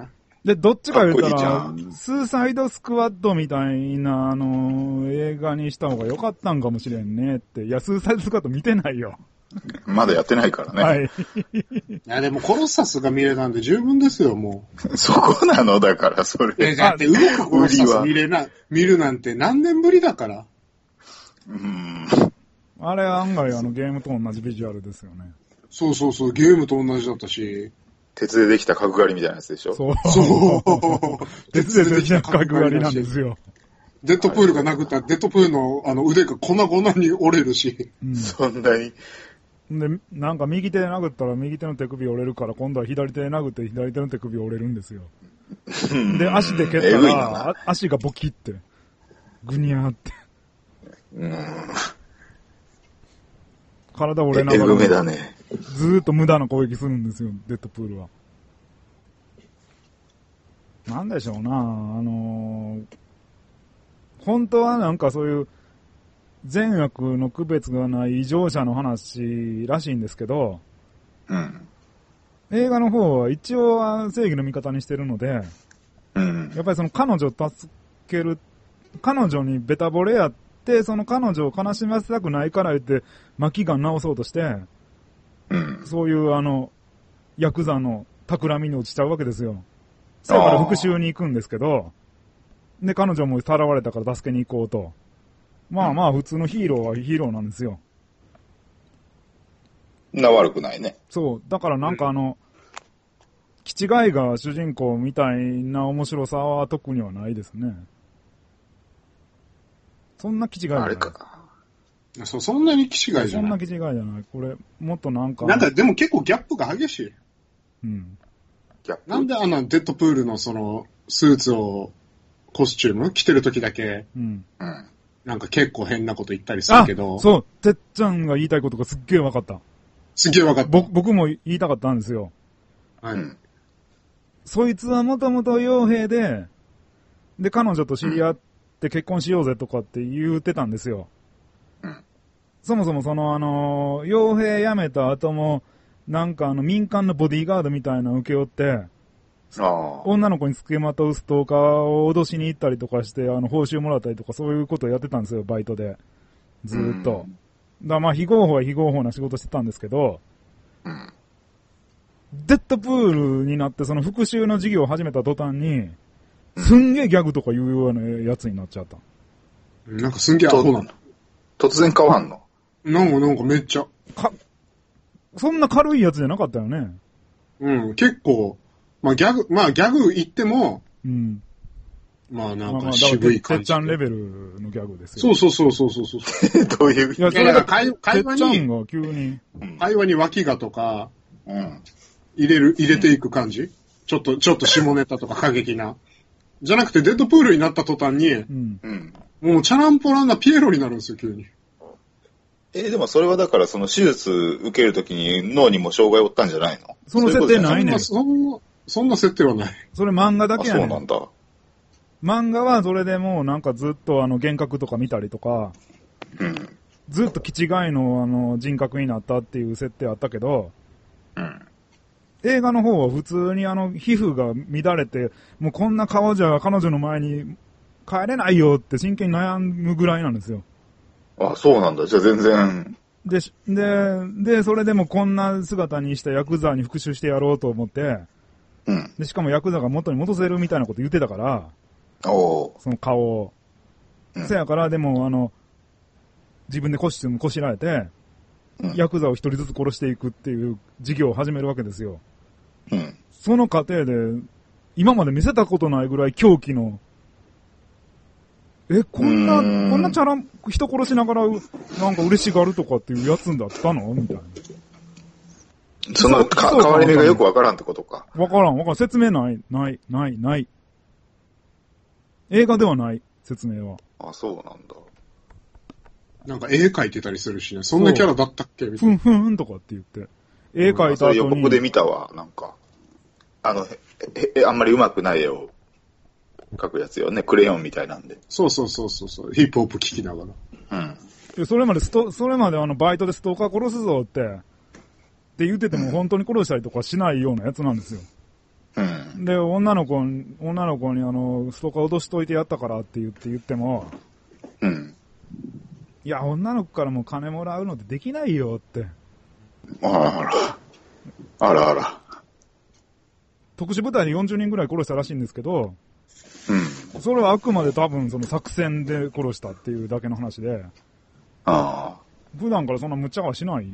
[SPEAKER 1] で、どっちか言ったら、スーサイドスクワッドみたいな、あのー、映画にした方が良かったんかもしれんねって。いや、スーサイドスクワッド見てないよ。
[SPEAKER 2] まだやってないからね。
[SPEAKER 1] はい。
[SPEAKER 3] いや、でもコロッサスが見れたんで十分ですよ、も
[SPEAKER 2] う。そこなのだから、それ。
[SPEAKER 3] え、だって、ウロココロッサス見れな、見るなんて何年ぶりだから。
[SPEAKER 2] うーん。
[SPEAKER 1] あれ案外あのゲームと同じビジュアルですよね。
[SPEAKER 3] そうそうそう、ゲームと同じだったし。
[SPEAKER 2] 鉄でできた角刈りみたいなやつでしょ？
[SPEAKER 1] そう。そう。鉄でできた角刈りなんですよ。
[SPEAKER 3] デッドプールが殴ったデッドプールのあの腕が粉々に折れるし。
[SPEAKER 2] うん、そんなに。
[SPEAKER 1] で、なんか右手で殴ったら右手の手首折れるから、今度は左手で殴って左手の手首折れるんですよ。で、足で蹴ったら、足がボキって、ぐにゃーって。
[SPEAKER 2] うん、
[SPEAKER 1] 体折れながら、
[SPEAKER 2] えぐめだね。
[SPEAKER 1] ずーっと無駄な攻撃するんですよ、デッドプールは。なんでしょうな、あのー、本当はなんかそういう、善悪の区別がない異常者の話らしいんですけど、
[SPEAKER 2] うん、
[SPEAKER 1] 映画の方は一応は正義の味方にしてるので、
[SPEAKER 2] うん、
[SPEAKER 1] やっぱりその彼女を助ける、彼女にベタ惚れやって、その彼女を悲しませたくないから言って、巻きが直そうとして、
[SPEAKER 2] うん、
[SPEAKER 1] そういうあの、ヤクザの企みに落ちちゃうわけですよ。それから復讐に行くんですけど、で、彼女もさらわれたから助けに行こうと。まあまあ、普通のヒーローはヒーローなんですよ。
[SPEAKER 2] な、悪くないね。
[SPEAKER 1] そう。だからなんかあの、キチガイが主人公みたいな面白さは特にはないですね。そんなキチガイじゃない。あれか。
[SPEAKER 3] そう、そんなにキチガイじゃない。
[SPEAKER 1] そんなキチガイじゃない。これ、もっとなんか。
[SPEAKER 3] なんかでも結構ギャップが激しい。
[SPEAKER 1] うん。
[SPEAKER 2] ギャップ。
[SPEAKER 3] なんであの、デッドプールのその、スーツを、コスチューム着てる時だけ、
[SPEAKER 1] うん。
[SPEAKER 2] うん
[SPEAKER 3] なんか結構変なこと言ったりするけど。
[SPEAKER 1] そう。てっちゃんが言いたいことがすっげえ分かった。
[SPEAKER 3] すっげえ分かった。
[SPEAKER 1] ぼ、僕も言いたかったんですよ。
[SPEAKER 3] はい。
[SPEAKER 1] そいつはもともと傭兵で、で、彼女と知り合って結婚しようぜとかって言ってたんですよ。
[SPEAKER 2] うん。
[SPEAKER 1] そもそもそのあの、傭兵辞めた後も、なんかあの民間のボディーガードみたいなの受け負って、
[SPEAKER 2] あ
[SPEAKER 1] 女の子に付けまとうストーカーを脅しに行ったりとかして、あの、報酬もらったりとか、そういうことをやってたんですよ、バイトで。ずーっと。だからまあ、非合法は非合法な仕事してたんですけど、
[SPEAKER 2] うん、
[SPEAKER 1] デッドプールになって、その復讐の事業を始めた途端に、すんげえギャグとか言うようなやつになっちゃった。
[SPEAKER 3] なんかすんげえアホなんだ。
[SPEAKER 2] 突然変わんの？
[SPEAKER 3] なんかなんかめっちゃ。
[SPEAKER 1] か、そんな軽いやつじゃなかったよね。
[SPEAKER 3] うん、結構、まあギャグ、まあギャグ言っても、
[SPEAKER 1] うん。
[SPEAKER 3] まあなんか渋い感じ。
[SPEAKER 1] てっちゃんレベルのギャグです
[SPEAKER 3] よ。そうそうそうそうそうそう。
[SPEAKER 2] どういう？
[SPEAKER 1] いや、それが会会話に、てっちゃんが急に。
[SPEAKER 3] 会話に脇がとか、
[SPEAKER 2] うん、
[SPEAKER 3] 入れる、入れていく感じ、ちょっと、ちょっと下ネタとか過激な。じゃなくてデッドプールになった途端に、う
[SPEAKER 1] ん、
[SPEAKER 3] もうチャランポランなピエロになるんですよ、急に。
[SPEAKER 2] えー、でもそれはだからその手術受けるときに脳にも障害を負ったんじゃないの？
[SPEAKER 1] その設定ないねん。
[SPEAKER 3] そんな、そんな設定はない。
[SPEAKER 1] それ漫画だけやねん。
[SPEAKER 2] あ、そうなんだ。
[SPEAKER 1] 漫画はそれでもうなんかずっとあの幻覚とか見たりとか、
[SPEAKER 2] うん、
[SPEAKER 1] ずっとキチガイのあの人格になったっていう設定あったけど、
[SPEAKER 2] うん、
[SPEAKER 1] 映画の方は普通にあの皮膚が乱れて、もうこんな顔じゃ彼女の前に帰れないよって真剣に悩むぐらいなんですよ。
[SPEAKER 2] あ、そうなんだ。じゃあ全然。
[SPEAKER 1] で、で、で、それでもこんな姿にしたヤクザに復讐してやろうと思って、
[SPEAKER 2] うん、
[SPEAKER 1] で、しかもヤクザが元に戻せるみたいなこと言ってたから、
[SPEAKER 2] お
[SPEAKER 1] その顔を。うん、せやから、でも、あの、自分でコスチュームこしらえて、うん、ヤクザを一人ずつ殺していくっていう事業を始めるわけですよ。
[SPEAKER 2] うん、
[SPEAKER 1] その過程で、今まで見せたことないぐらい狂気の、え、こんな、んこんなチャラン、人殺しながら、なんか嬉しがるとかっていうやつだったのみたいな。
[SPEAKER 2] そのか、変わり目がよくわからんってことか。
[SPEAKER 1] わからん、わからん。説明ない、ない、ない、ない。映画ではない、説明は。
[SPEAKER 2] あ、そうなんだ。
[SPEAKER 3] なんか絵描いてたりするしね。そんなキャラだったっけみたいな。
[SPEAKER 1] ふんふんとかって言って。絵描いた後に。
[SPEAKER 2] 予告で見たわ、なんか。あの、え、あんまり上手くない絵を描くやつよね。クレヨンみたいなんで。
[SPEAKER 3] そうそうそうそうそう。ヒップホップ聴きなが
[SPEAKER 2] ら。うん。
[SPEAKER 1] でそれまでスト、それまであの、バイトでストーカー殺すぞって、って言ってても本当に殺したりとかしないようなやつなんですよ。
[SPEAKER 2] うん。
[SPEAKER 1] で、女の子、女の子にあの、ストーカー脅しといてやったからって言って言っても、
[SPEAKER 2] うん。
[SPEAKER 1] いや、女の子からも金もらうのってできないよって。
[SPEAKER 2] あらあら。あらあら。
[SPEAKER 1] 特殊部隊によんじゅうにんぐらい殺したらしいんですけど、
[SPEAKER 2] うん。
[SPEAKER 1] それはあくまで多分その作戦で殺したっていうだけの話で、
[SPEAKER 2] ああ。
[SPEAKER 1] 普段からそんな無茶はしない。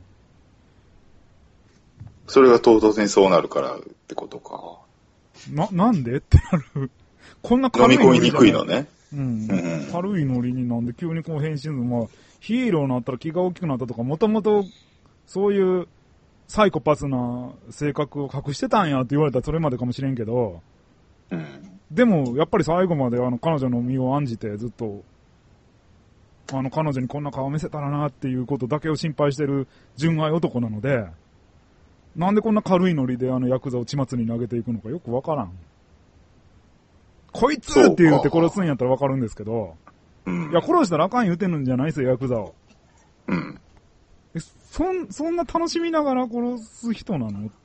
[SPEAKER 2] それが唐突にそうなるからってことか。
[SPEAKER 1] な、なんでってなる。こんな軽い
[SPEAKER 2] 飲み込みにくいのね。
[SPEAKER 1] うん。うん、軽いノリになんで急にこう変身する。まあ、ヒーローになったら気が大きくなったとか、もともとそういうサイコパスな性格を隠してたんやって言われたらそれまでかもしれんけど、
[SPEAKER 2] うん、
[SPEAKER 1] でも、やっぱり最後まであの彼女の身を案じてずっと、あの彼女にこんな顔見せたらなっていうことだけを心配してる純愛男なので、なんでこんな軽いノリであのヤクザを血末に投げていくのかよくわからん。こいつって言って殺すんやったらわかるんですけど、
[SPEAKER 2] うん、
[SPEAKER 1] いや殺したらあかん言うてるんじゃないですよ、ヤクザを。
[SPEAKER 2] うん。
[SPEAKER 1] え、そん、そんな楽しみながら殺す人なのって。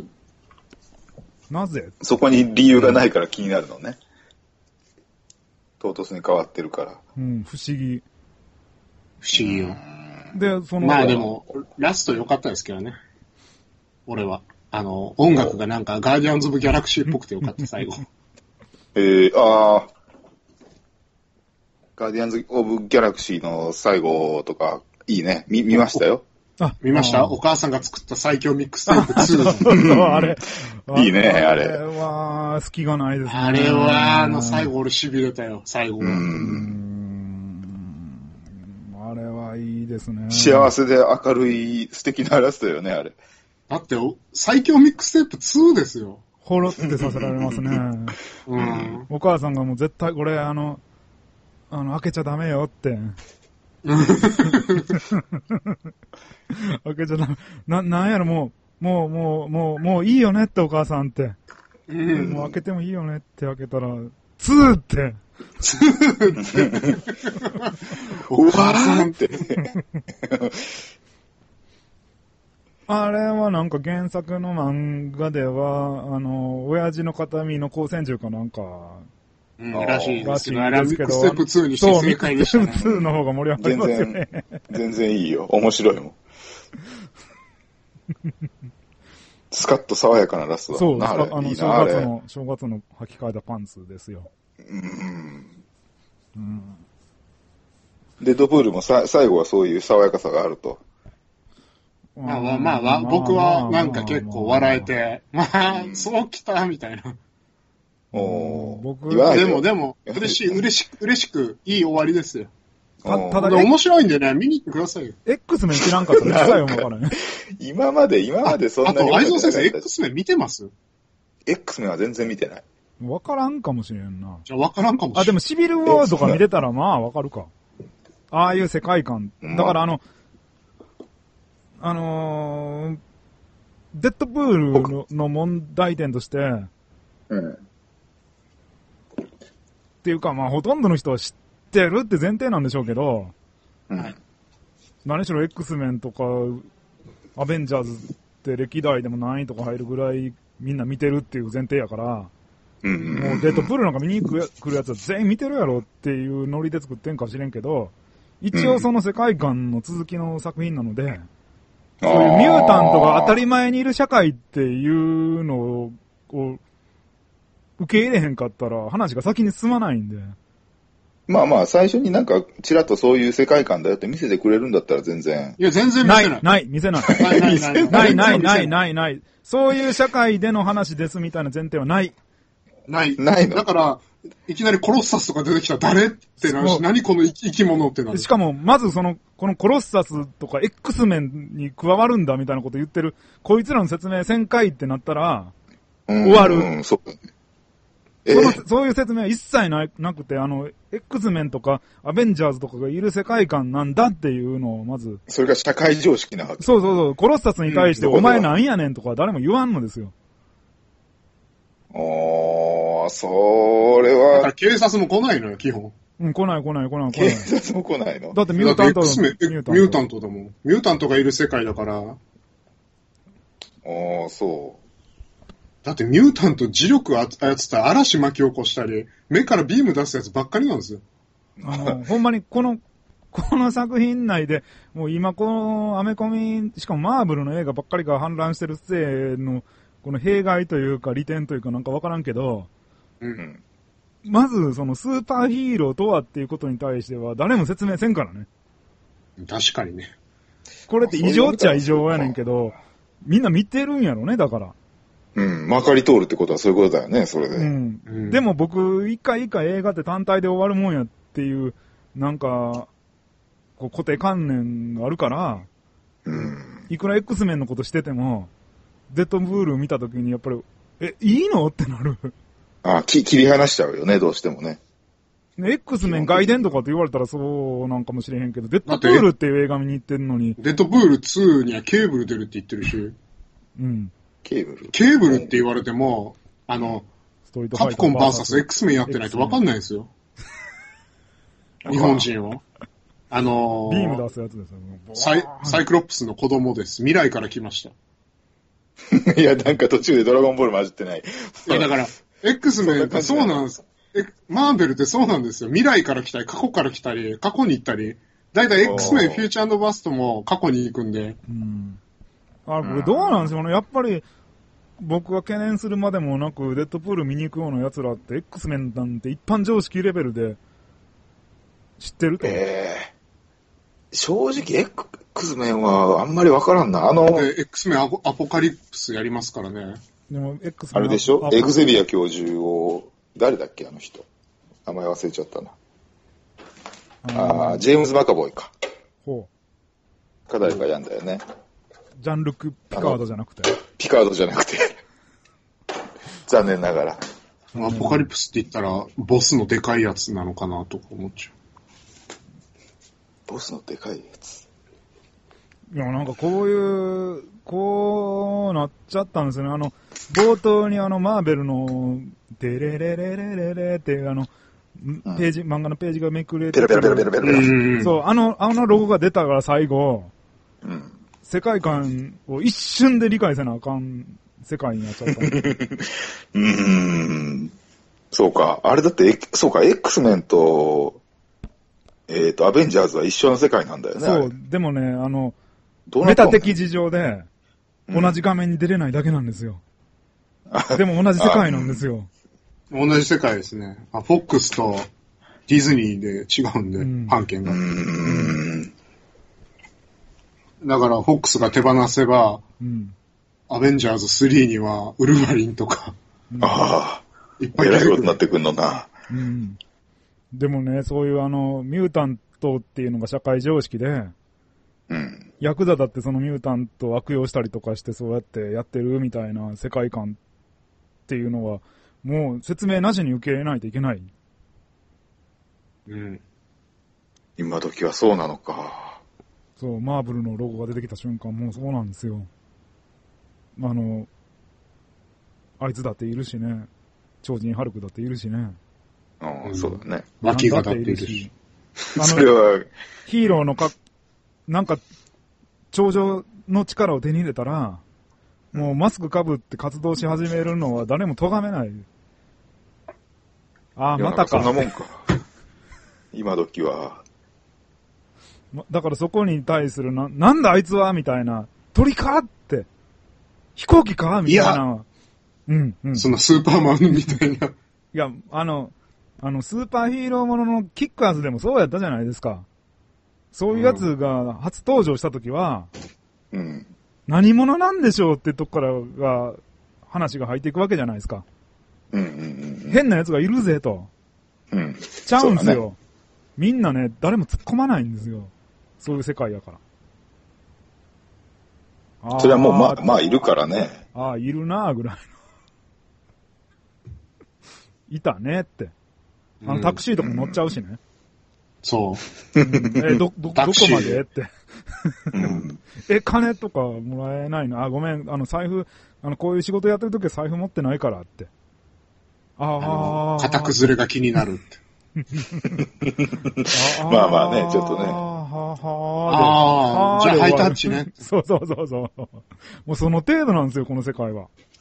[SPEAKER 1] なぜ？
[SPEAKER 2] そこに理由がないから気になるのね。唐突に変わってるから。
[SPEAKER 1] うん、不思議。
[SPEAKER 3] 不思議よ。
[SPEAKER 1] で、その。
[SPEAKER 3] まあでも、ラスト良かったですけどね。俺は。あの、音楽がなんかガーディアンズ・オブ・ギャラクシーっぽくて良かった、最後。
[SPEAKER 2] えー、あー。ガーディアンズ・オブ・ギャラクシーの最後とか、いいね。見、見ましたよ。
[SPEAKER 3] あ、見ました？お母さんが作った最強ミックステープツー。
[SPEAKER 1] そうあれ。
[SPEAKER 2] いいね、あれ。
[SPEAKER 1] あれは、隙がないですね。
[SPEAKER 3] あれは、あの、最後俺痺れたよ、最後は。
[SPEAKER 2] うー
[SPEAKER 1] ん。あれはいいですね。
[SPEAKER 2] 幸せで明るい素敵なラストよね、あれ。
[SPEAKER 3] だって、最強ミックステープツーですよ。
[SPEAKER 1] ほろってさせられますね。
[SPEAKER 3] うん。
[SPEAKER 1] お母さんがもう絶対これ、あの、あの、開けちゃダメよって。開けちゃダメ。な、なんやろ、もう、もう、もう、もう、もういいよねってお母さんって。
[SPEAKER 3] うん、
[SPEAKER 1] もう開けてもいいよねって開けたら、ツーって。
[SPEAKER 3] ツーって。お母さんって。
[SPEAKER 1] あれはなんか原作の漫画では、あの、親父の形見の光線銃かなんか、
[SPEAKER 3] うん、らしいですけど、
[SPEAKER 1] らしいですけど、
[SPEAKER 3] ミックステップツーにして正解でしたね。
[SPEAKER 1] そう、ミックステップツーの方が盛り上がりますよね。
[SPEAKER 2] 全然、全然いいよ。面白いもん。スカッと爽やかなラストだ
[SPEAKER 1] もんな。そう、あの、
[SPEAKER 2] いい
[SPEAKER 1] 正月の、正月の履き替えたパンツですよ。
[SPEAKER 2] うん。
[SPEAKER 1] うん。
[SPEAKER 2] デッドプールもさ最後はそういう爽やかさがあると。
[SPEAKER 3] まあまあまあ、まあ、僕はなんか結構笑えて、まあ、そうきたみたいな。
[SPEAKER 2] お
[SPEAKER 1] 僕
[SPEAKER 3] でもでも、嬉しい、嬉しく、嬉しく、いい終わりですよ。
[SPEAKER 1] た、ただ、
[SPEAKER 3] 面白いんでね、見に行ってくださいよ。
[SPEAKER 1] X メン知らんかったら、実際もわからん。
[SPEAKER 2] 今まで、今までそんなに。
[SPEAKER 3] あと、愛蔵先生、X メン見てます
[SPEAKER 2] ?X メンは全然見てない。
[SPEAKER 1] わからんかもしれんな。
[SPEAKER 3] じゃあわからんかもしれん。
[SPEAKER 1] あ、でもシビルワーとか見てたら、まあわかるか。ああいう世界観。だからあの、あのー、デッドプール の, の問題点として、
[SPEAKER 2] うん。
[SPEAKER 1] っていうか、まあ、ほとんどの人は知ってるって前提なんでしょうけど、
[SPEAKER 2] うん、
[SPEAKER 1] 何しろ X メンとか、アベンジャーズって歴代でも何位とか入るぐらいみんな見てるっていう前提やから、
[SPEAKER 2] うんうんうん、
[SPEAKER 1] もうデッドプールなんか見に来るやつは全員見てるやろっていうノリで作ってんかもしれんけど、一応その世界観の続きの作品なので、うん、そういうミュータントが当たり前にいる社会っていうのを、こう、受け入れへんかったら話が先に進まないんで。
[SPEAKER 2] まあまあ、最初になんか、ちらっとそういう世界観だよって見せてくれるんだったら全然。
[SPEAKER 3] いや、全然見せない。
[SPEAKER 1] ない、ない、見せない。
[SPEAKER 3] ない、ない、ない。
[SPEAKER 1] ない、ない、ない、ない、ない。そういう社会での話ですみたいな前提はない。
[SPEAKER 3] ない。
[SPEAKER 2] ないの。
[SPEAKER 3] だから、いきなりコロッサスとか出てきたら誰ってなるし、何この生き物ってなる。
[SPEAKER 1] しかも、まずその、このコロッサスとか X メンに加わるんだみたいなこと言ってる、こいつらの説明せんかいってなったら、終わる。
[SPEAKER 2] うん、そうだね。
[SPEAKER 1] その、そういう説明は一切ななくて、あの、X メンとかアベンジャーズとかがいる世界観なんだっていうのをまず。
[SPEAKER 2] それが社会常識なはず。
[SPEAKER 1] そうそうそう。コロッサスに対して、お前なんやねんとか誰も言わんのですよ。
[SPEAKER 2] おー、それは。
[SPEAKER 3] だから警察も来ないのよ、基本。
[SPEAKER 1] うん、来ない来ない来ない来
[SPEAKER 2] ない。警察も来ないの？
[SPEAKER 1] だってミュータントだ
[SPEAKER 3] もん。ミュータントだもん。ミュータントがいる世界だから。
[SPEAKER 2] あー、そ
[SPEAKER 3] だってミュータント磁力操ったら嵐巻き起こしたり、目からビーム出すやつばっかりなんですよ。
[SPEAKER 1] あの、ほんまにこの、この作品内で、もう今このアメコミ、しかもマーブルの映画ばっかりが氾濫してるせいの、この弊害というか利点というかなんかわからんけど、うん、まずそのスーパーヒーローとはっていうことに対しては誰も説明せんからね。
[SPEAKER 3] 確かにね。
[SPEAKER 1] これって異常っちゃ異常やねんけど、みんな見てるんやろね、だから。
[SPEAKER 2] うん、まかり通るってことはそういうことだよね、それで。う
[SPEAKER 1] ん。うん、でも僕、一回一回映画って単体で終わるもんやっていう、なんか、こう固定観念があるから、うん、いくら X メンのことしてても、デッドブール見たときにやっぱり、え、いいのってなる。
[SPEAKER 2] ああ、き切り離しちゃうよね、どうしてもね。
[SPEAKER 1] X メン外伝とかって言われたらそうなんかもしれへんけど、デッドブールっていう映画見に行ってんのに。
[SPEAKER 3] デッドブールツーにはケーブル出るって言ってるし。
[SPEAKER 1] うん。
[SPEAKER 2] ケーブル
[SPEAKER 3] ケーブルって言われても、あの、カプコン ブイエス X メンやってないと分かんないですよ。日本人は。あの
[SPEAKER 1] ー、ビーム出すやつですよね。
[SPEAKER 3] サイ、サイクロプスの子供です。未来から来ました。
[SPEAKER 2] いや、なんか途中でドラゴンボール混じってない。
[SPEAKER 3] いや、だから、X メンってそうなんです。え、マーベルってそうなんですよ。未来から来たり、過去から来たり、過去に行ったり。だいたい X メン、フューチャー&バストも過去に行くんで。
[SPEAKER 1] うん。あ、これどうなんですよね。やっぱり、僕が懸念するまでもなく、デッドプール見に行くような奴らって、X メンなんて一般常識レベルで、知ってると。
[SPEAKER 2] ええー。正直 X メンはあんまりわからんな。あの、
[SPEAKER 3] X メンアポカリプスやりますからね。
[SPEAKER 1] でも X メン
[SPEAKER 2] あれでしょ、エグゼビア教授を、誰だっけあの人。名前忘れちゃったな。ああ、ジェームズ・マカボイか。
[SPEAKER 1] ほ
[SPEAKER 2] う。か誰かやんだよね。
[SPEAKER 1] ジャンルク・ピカードじゃなくて。
[SPEAKER 2] ピカードじゃなくて。残念ながら。
[SPEAKER 3] アポカリプスって言ったら、ボスのでかいやつなのかなとか思っちゃう。
[SPEAKER 2] ボスのでかいやつ。
[SPEAKER 1] いや、なんかこういう、こうなっちゃったんですよね。あの、冒頭にあの、マーベルの、デレレレレレレっていうあの、ページ、うん、漫画のページがめくれて、
[SPEAKER 2] ペラペラペラペラペラペラ。
[SPEAKER 1] そう、あの、あのロゴが出たから最後、
[SPEAKER 2] うん、
[SPEAKER 1] 世界観を一瞬で理解せなあかん世界になっちゃった。
[SPEAKER 2] うーん。そうか。あれだって、そうか、X メンと、えっと、アベンジャーズは一緒の世界なんだよね。
[SPEAKER 1] そう、でもね、あの、メタ的事情で、同じ画面に出れないだけなんですよ。うん、でも同じ世界なんですよ。
[SPEAKER 3] 同じ世界ですね。あ、フォックスとディズニーで違うんで、うん、版権が。うーんだから、フォックスが手放せば、うん、アベンジャーズスリーには、ウルヴァリンとか、
[SPEAKER 2] うん、ああ、いっぱい偉いことになってくんのな。
[SPEAKER 1] うん。でもね、そういうあの、ミュータントっていうのが社会常識で、
[SPEAKER 2] うん。
[SPEAKER 1] ヤクザだってそのミュータントを悪用したりとかしてそうやってやってるみたいな世界観っていうのは、もう説明なしに受け入れないといけない。
[SPEAKER 3] うん。
[SPEAKER 2] 今時はそうなのか。
[SPEAKER 1] そう、マーブルのロゴが出てきた瞬間、もうそうなんですよ。あの、あいつだっているしね。超人ハルクだっているしね。
[SPEAKER 2] ああ、そうだね。
[SPEAKER 3] マキガだっているし。
[SPEAKER 1] あの、それはヒーローのか、なんか、頂上の力を手に入れたら、もうマスク被って活動し始めるのは誰も咎めない。ああ、またか。
[SPEAKER 2] そんなもんか。今時は。
[SPEAKER 1] だからそこに対するな、なんだあいつはみたいな。鳥かって。飛行機かみたいな。うん、うん。
[SPEAKER 3] そのスーパーマンみたいな。
[SPEAKER 1] いや、あの、あの、スーパーヒーローもののキッカーズでもそうやったじゃないですか。そういうやつが初登場したときは、
[SPEAKER 2] うん。
[SPEAKER 1] 何者なんでしょうってとこからが、話が入っていくわけじゃないですか。
[SPEAKER 2] うんうんうん。
[SPEAKER 1] 変なやつがいるぜと。
[SPEAKER 2] うん。
[SPEAKER 1] ちゃうんすよ。ね、みんなね、誰も突っ込まないんですよ。そういう世界やから。
[SPEAKER 2] それはもう、まあ、まあ、いるからね。
[SPEAKER 1] ああ、いるなぁ、ぐらいの。いたねって。あの、タクシーとか乗っちゃうしね。
[SPEAKER 3] そう。
[SPEAKER 1] うん、え、ど、ど、どこまでって。うん、え、金とかもらえないの？あ、ごめん、あの、財布、あの、こういう仕事やってるときは財布持ってないからって。ああ。
[SPEAKER 3] 型崩れが気になるって。
[SPEAKER 2] まあまあね、ちょっとね。
[SPEAKER 3] ああ、じゃあハイタッチね。
[SPEAKER 1] そうそうそうそう。もうその程度なんですよ、この世界は。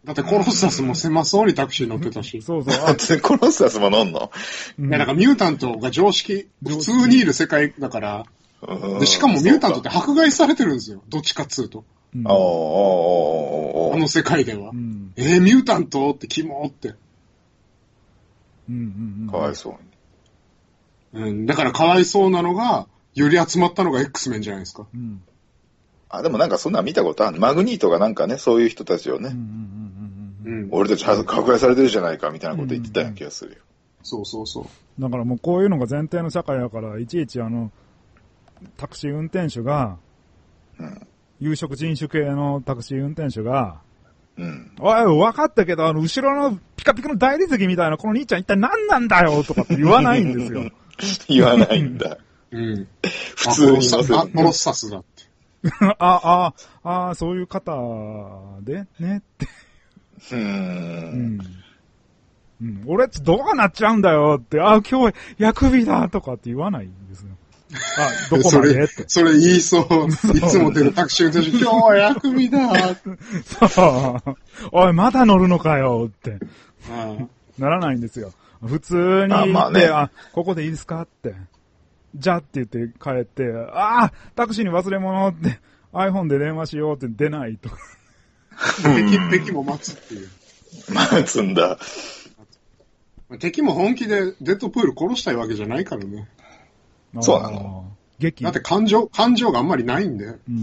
[SPEAKER 3] だってコロッサスも狭そうにタクシー乗ってたし。
[SPEAKER 1] そうそう。
[SPEAKER 2] あってコロッサスも乗んの？
[SPEAKER 3] いや、なんかミュータントが常識、普通にいる世界だから、でしかもミュータントって迫害されてるんですよ。どっちかっつうと。
[SPEAKER 2] うん、あの
[SPEAKER 3] 世界では。うん、えー、ミュータントってキモって。
[SPEAKER 1] うんうんうん、
[SPEAKER 2] かわいそう
[SPEAKER 3] に。うん、だからかわいそうなのが、より集まったのが X メンじゃないですか。うん、
[SPEAKER 2] あ、でもなんかそんな見たことある。マグニートがなんかね、そういう人たちをね、うんうんうんうん、俺たち迫害されてるじゃないかみたいなこと言ってたような気がするよ、うんうん。
[SPEAKER 3] そうそうそう。
[SPEAKER 1] だからもうこういうのが前提の社会だから、いちいちあの、タクシー運転手が、うん、有色人種系のタクシー運転手が、うん、おい、分かったけど、あの、後ろのピカピカの大理石みたいなこの兄ちゃん一体何なんだよとかって言わないんですよ。
[SPEAKER 2] 言わないんだ。うん。普通に乗せる。
[SPEAKER 3] あ、コロッサスだって。
[SPEAKER 1] あ、あ、あ、そういう方でねって。うーん。うんうん、俺っちどうなっちゃうんだよって、あ、今日薬日だとかって言わないんですよ。あ、どこまでって。
[SPEAKER 3] それ言いそう。いつも出るタクシー運転手、今日は薬日だ。
[SPEAKER 1] そう。おい、まだ乗るのかよって。ならないんですよ。普通に言って、あ、まあね、あ、ここでいいですかって。じゃって言って帰って、ああ、タクシーに忘れ物って、iPhone で電話しようって出ないと。
[SPEAKER 3] 敵、敵も待つっていう。
[SPEAKER 2] 待つんだ。
[SPEAKER 3] 敵も本気でデッドプール殺したいわけじゃないからね。
[SPEAKER 2] そうなの？
[SPEAKER 3] だって感情、感情があんまりないんで。うんうんうん、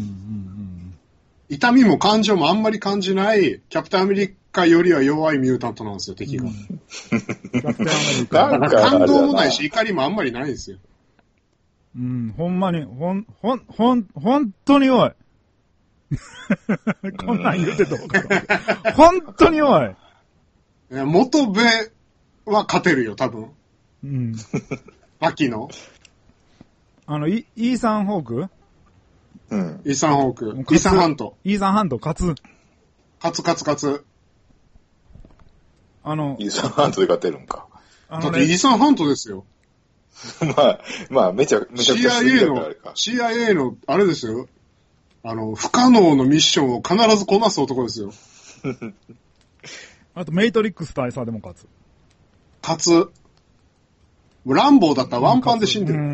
[SPEAKER 3] 痛みも感情もあんまり感じない、キャプテンアメリカよりは弱いミュータントなんですよ、敵が。うん、キャプテンアメリカ。だから感動もないし、怒りもあんまりないんですよ。
[SPEAKER 1] うん、ほんまに、ほん、ほん、ほん、ほんとに弱い。こんなん言うてどうかな。ほんとに弱い。
[SPEAKER 3] いや、元部は勝てるよ、多分。うん。秋の。
[SPEAKER 1] あの、イーサン・ホーク
[SPEAKER 3] うん。イーサン・ホーク。イーサン・ハント。
[SPEAKER 1] イーサン・ハント、勝つ。
[SPEAKER 3] 勝つ勝つ勝つ。
[SPEAKER 1] あの、
[SPEAKER 2] イーサン・ハントで勝てるんか。
[SPEAKER 3] あのね、だってイーサン・ハントですよ。
[SPEAKER 2] まあ、まあ、めちゃ、めちゃくちゃ
[SPEAKER 3] シーアイエー の、シーアイエー の、あれですよ。あの、不可能のミッションを必ずこなす男ですよ。
[SPEAKER 1] あと、メイトリックス大佐でも勝つ。
[SPEAKER 3] 勝つ。ランボーだったらワンパンで死んでる。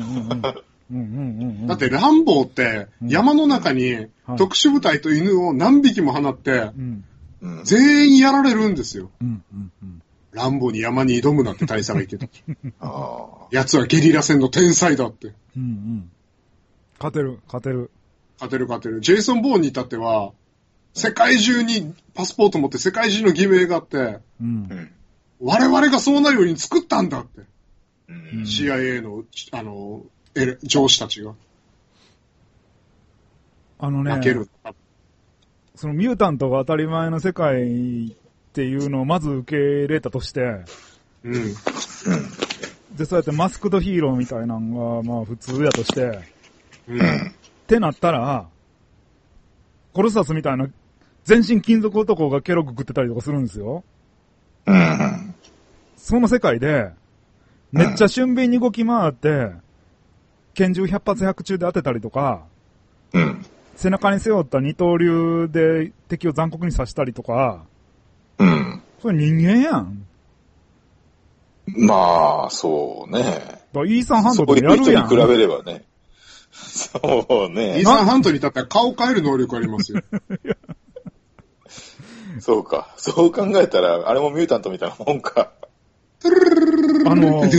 [SPEAKER 3] だってランボーって山の中に特殊部隊と犬を何匹も放って、全員やられるんですよ。ランボーに山に挑むなって大佐が言ってた。奴はゲリラ戦の天才だって。うんうん、
[SPEAKER 1] 勝てる、勝てる。
[SPEAKER 3] 勝てる勝てる。ジェイソン・ボーンに至っては、世界中にパスポート持って世界中の偽名があって、うん、我々がそうなるように作ったんだって。うん、シーアイエー の、あの、上司たちが。
[SPEAKER 1] あのね、泣ける。そのミュータントが当たり前の世界っていうのをまず受け入れたとして、うん。で、そうやってマスクドヒーローみたいなのが、まあ普通やとして、うん。ってなったら、コルサスみたいな全身金属男がケロッグ食ってたりとかするんですよ。うん。その世界で、めっちゃ俊敏に動き回って、拳銃百発百中で当てたりとか、うん。背中に背負った二刀流で敵を残酷に刺したりとか、うん。それ人間やん。
[SPEAKER 2] まあ、そうね。
[SPEAKER 1] だイーサン・ハントとやるやん。
[SPEAKER 2] そういう人に比べればね。そうね。
[SPEAKER 3] イーサン・ハントに至ったら顔変える能力ありますよ。
[SPEAKER 2] そうか。そう考えたら、あれもミュータントみたいなもんか。
[SPEAKER 1] あのー、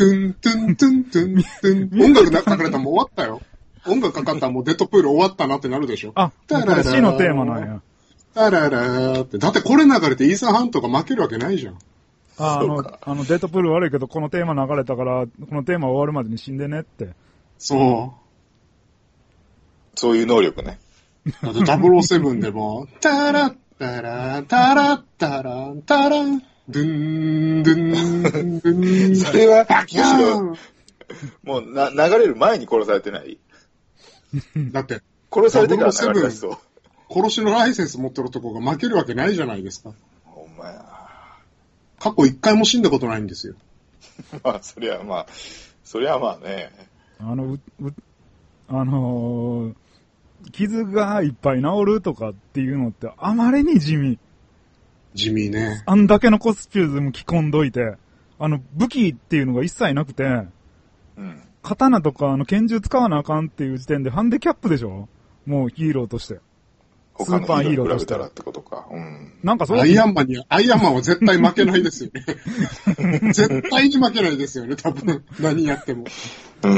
[SPEAKER 3] 音楽なかれたらもう終わったよ。音楽かかったらもうデッドプール終わったなってなるでしょ。
[SPEAKER 1] あ、これ C のテーマなんや。
[SPEAKER 3] タララーって。だってこれ流れてイーサン・ハントが負けるわけないじゃん。
[SPEAKER 1] あ、あの、あの、デッドプール悪いけどこのテーマ流れたから、このテーマ終わるまでに死んでねって。
[SPEAKER 3] そう。
[SPEAKER 2] そういう能力ね。
[SPEAKER 3] だってダブルオーセブンでも、タラッタラタラッタラタラン、ドゥン、ドゥン、ドゥン。
[SPEAKER 2] それは、むしろ、もうな、流れる前に殺されてない？
[SPEAKER 3] だって、
[SPEAKER 2] 殺されてから流れ出しそう。
[SPEAKER 3] 殺しのライセンス持ってる男が負けるわけないじゃないですか。
[SPEAKER 2] ほんまや。
[SPEAKER 3] 過去一回も死んだことないんですよ。
[SPEAKER 2] まあ、そりゃまあ、そりゃまあね。
[SPEAKER 1] あの、う、う、あのー、傷がいっぱい治るとかっていうのってあまりに地味。
[SPEAKER 3] 地味ね。
[SPEAKER 1] あんだけのコスチューム着込んどいて、あの、武器っていうのが一切なくて、うん、刀とかあの拳銃使わなあかんっていう時点でハンデキャップでしょ？もうヒーローとして。スーパーヒーローとして。
[SPEAKER 2] 他のヒーローに比べたらってことか。うん。
[SPEAKER 1] なんかそう。
[SPEAKER 3] アイアンマンに、アイアンマンは絶対負けないですよね。絶対に負けないですよね、多分。何やっても。
[SPEAKER 1] うん。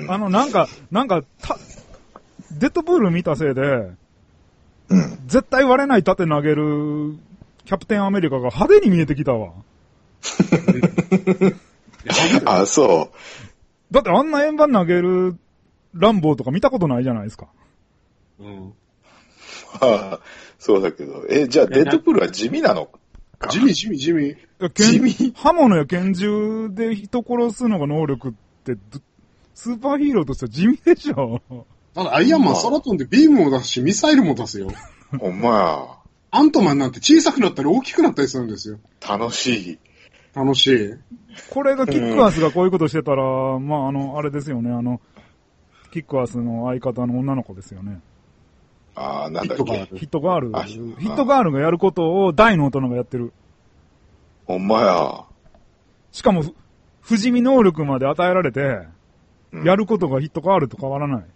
[SPEAKER 1] あの、なんか、なんか、た、デッドプール見たせいで、うん。絶対割れない盾投げるキャプテンアメリカが派手に見えてきたわ。
[SPEAKER 2] あ、そう。
[SPEAKER 1] だってあんな円盤投げるランボーとか見たことないじゃないですか。
[SPEAKER 3] うん。
[SPEAKER 2] ああ、そうだけど。え、じゃあデッドプールは地味なのか？
[SPEAKER 3] 地味、地味、地味。
[SPEAKER 2] 地味
[SPEAKER 1] 刃物や拳銃で人殺すのが能力って、スーパーヒーローとしては地味でしょ。
[SPEAKER 3] ただアイアンマン空飛んでビームも出すし、ミサイルも出すよ。
[SPEAKER 2] ほんまや。
[SPEAKER 3] アントマンなんて小さくなったり大きくなったりするんですよ。
[SPEAKER 2] 楽しい。
[SPEAKER 3] 楽しい。
[SPEAKER 1] これがキックアスがこういうことしてたら、うん、まああの、あれですよね、あの、キックアスの相方の女の子ですよね。
[SPEAKER 2] ああ、なんだっけ。
[SPEAKER 1] ヒットガール。ヒットガールがやることを大の大人がやってる。
[SPEAKER 2] ほんまや。
[SPEAKER 1] しかも、不死身能力まで与えられて、うん、やることがヒットガールと変わらない。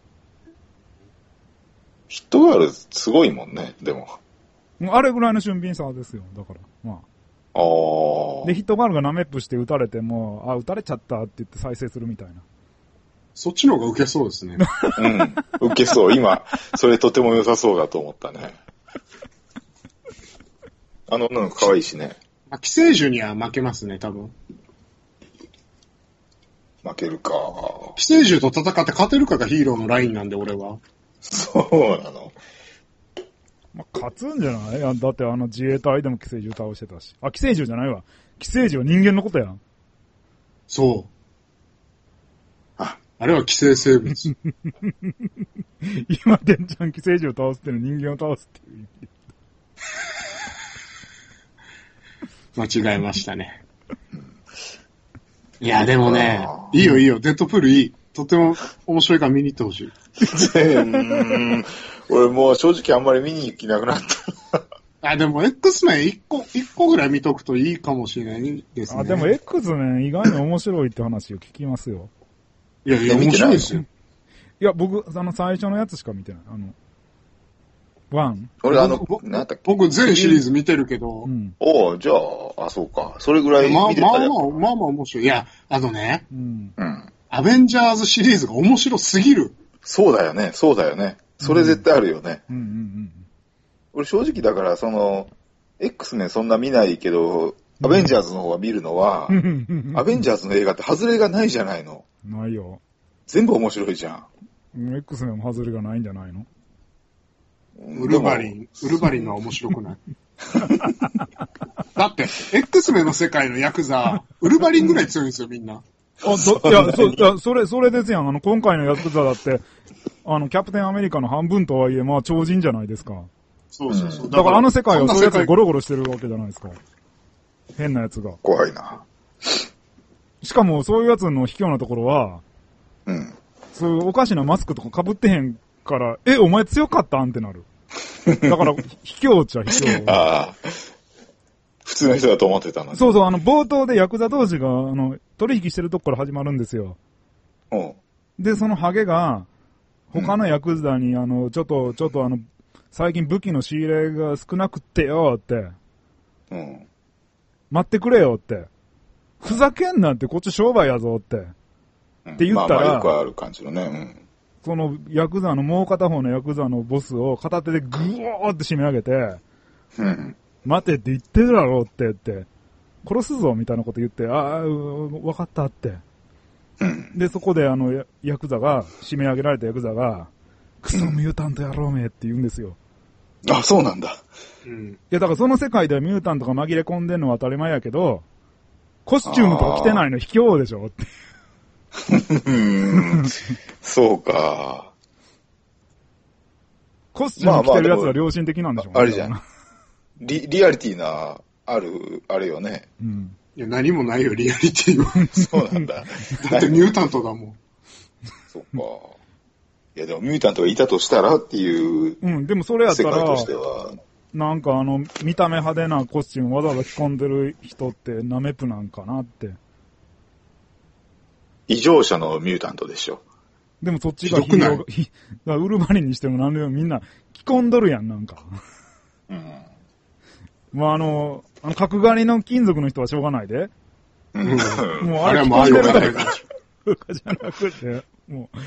[SPEAKER 2] ヒットガールすごいもんね、でも。
[SPEAKER 1] あれぐらいの俊敏さですよ、だから。まあ。
[SPEAKER 2] ああ。
[SPEAKER 1] で、ヒットガールがナメップして撃たれても、あ、撃たれちゃったって言って再生するみたいな。
[SPEAKER 3] そっちの方が受けそうですね。
[SPEAKER 2] うん。受けそう。今、それとても良さそうだと思ったね。あの女の子可愛いしね。
[SPEAKER 3] まあ、寄生獣には負けますね、多分。
[SPEAKER 2] 負けるか。
[SPEAKER 3] 寄生獣と戦って勝てるかがヒーローのラインなんで、俺は。
[SPEAKER 2] そうなの。
[SPEAKER 1] まあ、勝つんじゃない？だってあの自衛隊でも寄生獣倒してたし。あ、寄生獣じゃないわ。寄生獣は人間のことやん。
[SPEAKER 3] そう。あ、あれは寄生生物。
[SPEAKER 1] 今、でんちゃん寄生獣を倒すっていうのは人間を倒すっていう意
[SPEAKER 3] 味。間違えましたね。いや、でもね、いいよいいよ、デッドプールいい。とても面白いから見に行ってほしい。
[SPEAKER 2] うん俺もう正直あんまり見に行きなくなった。
[SPEAKER 3] あ、でも X メン一個、一個ぐらい見とくといいかもしれないですね。
[SPEAKER 1] あ、でも X メン意外に面白いって話を聞きますよ。
[SPEAKER 3] いやいや、面白いですよ。
[SPEAKER 1] いや、僕、あの、最初のやつしか見てない。あの、ワン。
[SPEAKER 2] 俺あの、なんだっけ。
[SPEAKER 3] 僕全シリーズ見てるけど。
[SPEAKER 2] うん、おうじゃあ、あ、そうか。それぐらい見てたら。
[SPEAKER 3] まあまあ、まあまあ面白い。いや、あのね。
[SPEAKER 1] うん。
[SPEAKER 2] うん。
[SPEAKER 3] アベンジャーズシリーズが面白すぎる。
[SPEAKER 2] そうだよね、そうだよね。それ絶対あるよね。
[SPEAKER 1] うんうんうんうん、
[SPEAKER 2] 俺正直だから、その、X メンそんな見ないけど、アベンジャーズの方が見るのは、うん、アベンジャーズの映画って外れがないじゃないの。
[SPEAKER 1] ないよ。
[SPEAKER 2] 全部面白いじゃ
[SPEAKER 1] ん。X メンも外れがないんじゃないの？
[SPEAKER 3] ウルヴァリン、ウルヴァリンのは面白くない。だって、X メンの世界のヤクザ、ウルヴァリンぐらい強いんですよ、みんな。
[SPEAKER 1] あ、ど、いや、そ、いや、それ、それですやん。あの、今回のヤクザだって、あの、キャプテンアメリカの半分とはいえ、まあ、超人じゃないですか。
[SPEAKER 3] そうそうそう。
[SPEAKER 1] だからあの世界はそういうやつがゴロゴロしてるわけじゃないですか。変なやつが。
[SPEAKER 2] 怖いな。
[SPEAKER 1] しかも、そういうやつの卑怯なところは、
[SPEAKER 2] うん。
[SPEAKER 1] そういうおかしなマスクとか被ってへんから、え、お前強かったんってなる。だから、卑怯っちゃ卑怯。
[SPEAKER 2] ああ。普通の人だと思ってたのに。
[SPEAKER 1] そうそう、あの、冒頭でヤクザ同士が、あの、取引してるとこから始まるんですよ。
[SPEAKER 2] うん。
[SPEAKER 1] で、そのハゲが、他のヤクザに、うん、あの、ちょっと、ちょっとあの、最近武器の仕入れが少なくってよって。
[SPEAKER 2] うん。
[SPEAKER 1] 待ってくれよって。ふざけんなってこっち商売やぞって。うん、って言ったら、まあ、まあ
[SPEAKER 2] よくある感じのね。うん。
[SPEAKER 1] そのヤクザの、もう片方のヤクザのボスを片手でグーって締め上げて、
[SPEAKER 2] うん。
[SPEAKER 1] 待てって言ってるだろうって言って、殺すぞみたいなこと言って、ああ、わかったって。
[SPEAKER 2] うん、
[SPEAKER 1] で、そこであの、ヤクザが、締め上げられたヤクザが、クソミュータント野郎めって言うんですよ。
[SPEAKER 2] あ、そうなんだ。
[SPEAKER 3] うん。
[SPEAKER 1] いや、だからその世界ではミュータントが紛れ込んでんのは当たり前やけど、コスチュームとか着てないの卑怯でしょって。
[SPEAKER 2] そうか。
[SPEAKER 1] コスチューム着てるやつは良心的なんでしょうね。
[SPEAKER 2] まあまあ、あれじゃん。リ、リアリティな、ある、あれよね。
[SPEAKER 1] うん。
[SPEAKER 3] いや、何もないよ、リアリティは。
[SPEAKER 2] そうなんだ。
[SPEAKER 3] だってミュータントだもん。
[SPEAKER 2] そっか。いや、でもミュータントがいたとしたらっていう。
[SPEAKER 1] うん、でもそれやったら、
[SPEAKER 2] 世界としては。
[SPEAKER 1] なんかあの、見た目派手なコスチュームわざわざ着込んでる人ってナメプなんかなって。
[SPEAKER 2] 異常者のミュータントでしょ。
[SPEAKER 1] でもそっちがヒーローが、ウルヴァリンにしても何でもみんな着込んどるやん、なんか。うん。まああの、あの角刈りの金属の人はしょうがないで。うん。もうあれ着込んでる誰かじゃなくて、もう。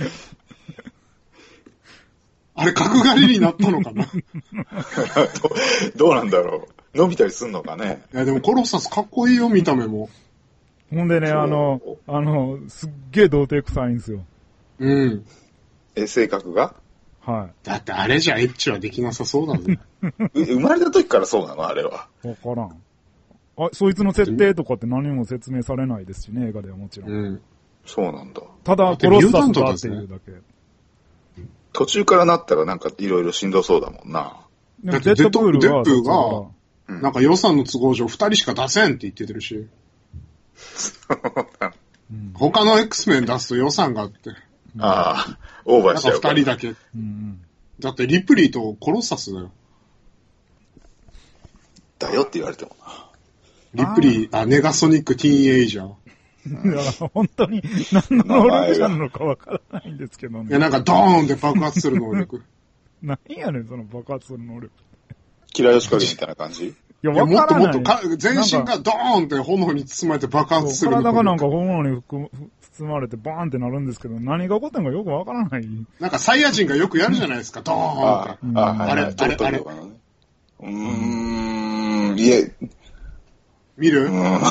[SPEAKER 3] あれ角刈りになったのかな
[SPEAKER 2] ど, どうなんだろう。伸びたりすんのかね。
[SPEAKER 3] いやでもコロッサスかっこいいよ、見た目も。
[SPEAKER 1] ほんでね、あの、あの、すっげえ童貞臭いんですよ。
[SPEAKER 3] うん。
[SPEAKER 2] え、性格が？
[SPEAKER 1] はい。
[SPEAKER 3] だってあれじゃエッチはできなさそうだぜ。
[SPEAKER 2] 生まれた時からそうなのあれは。
[SPEAKER 1] わからん。あ、そいつの設定とかって何も説明されないですしね、映画ではもちろん。
[SPEAKER 2] うん。そうなんだ。
[SPEAKER 1] ただ、コロッサスだっていうだけ。
[SPEAKER 2] 途中からなったらなんかいろいろしんどそうだもんな。
[SPEAKER 3] だってデッドプールが、デップーが、なんか予算の都合上二人しか出せんって言っててるし。うん、他の X メン出すと予算があって。
[SPEAKER 2] ああ、オーバーしちゃう
[SPEAKER 3] から。なんか二人だけ。うん、だってリプリーとコロッサスだよ。
[SPEAKER 2] だよって言われても
[SPEAKER 3] な。リプリー、あ、ネガソニックティーンエイジャー。
[SPEAKER 1] いや、本当に何の能力なのかわからないんですけどね。
[SPEAKER 3] いや、なんかドーンって爆発する能力。
[SPEAKER 1] 何やねん、その爆発する能力。
[SPEAKER 2] キラヨシカリみたいな感じ？
[SPEAKER 1] いや、わからない。
[SPEAKER 3] もっともっとか、全身がドーンって炎に包まれて爆発する能力。
[SPEAKER 1] 体がなんか炎に包まれてバーンってなるんですけど、何が起こったのかよくわからない。
[SPEAKER 3] なんかサイヤ人がよくやるじゃないですか、ドーンって。あ, あ, あ, あれ、あれ、あれ。
[SPEAKER 2] うーん、いえ、
[SPEAKER 3] 見る？
[SPEAKER 2] うん。わ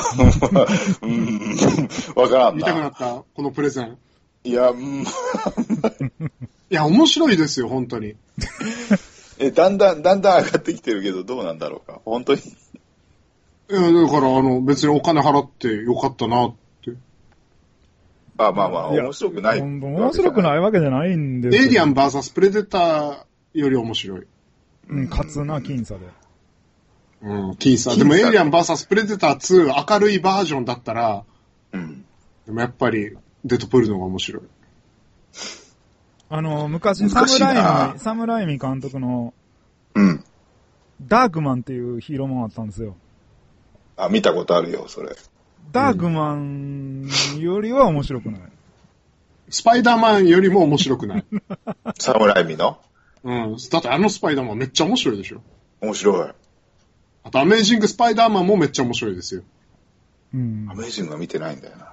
[SPEAKER 2] からんな。
[SPEAKER 3] 見たくなったこのプレゼン。
[SPEAKER 2] いや、うん。い
[SPEAKER 3] や、面白いですよ、本当に。
[SPEAKER 2] え、だんだん、だんだん上がってきてるけど、どうなんだろうか。本当に。い
[SPEAKER 3] や、だから、あの、別にお金払ってよかったなって。
[SPEAKER 2] あ、まあまあ、面白くない。
[SPEAKER 1] 面白くないわけじゃないんですよ。
[SPEAKER 3] エイリアン ブイエス プレデターより面白い。
[SPEAKER 1] うん、勝つな、僅差で。
[SPEAKER 3] うん、僅差。でもエイリアン ブイエス プレデターツー明るいバージョンだったら、うん。でもやっぱり、デッドプールの方が面白い。
[SPEAKER 1] あの、昔、サムライミ、サムライミ監督の、うん。ダークマンっていうヒーローもんあったんですよ。
[SPEAKER 2] あ、見たことあるよ、それ。
[SPEAKER 1] ダークマンよりは面白くない。
[SPEAKER 3] スパイダーマンよりも面白くない。
[SPEAKER 2] サムライミの？
[SPEAKER 3] うん。だってあのスパイダーマンめっちゃ面白いでしょ。
[SPEAKER 2] 面白い。
[SPEAKER 3] あと、アメージングスパイダーマンもめっちゃ面白いですよ。
[SPEAKER 2] うん。アメージングは見てないんだよな。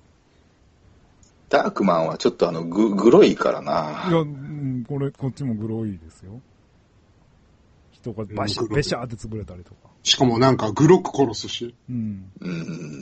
[SPEAKER 2] ダークマンはちょっとあの、グ、グロいからな。
[SPEAKER 1] いや、これ、こっちもグロいですよ。人がバシッ、ベシャーって潰れたりとか。
[SPEAKER 3] しかもなんか、グロく殺すし。
[SPEAKER 1] うん。
[SPEAKER 2] うん。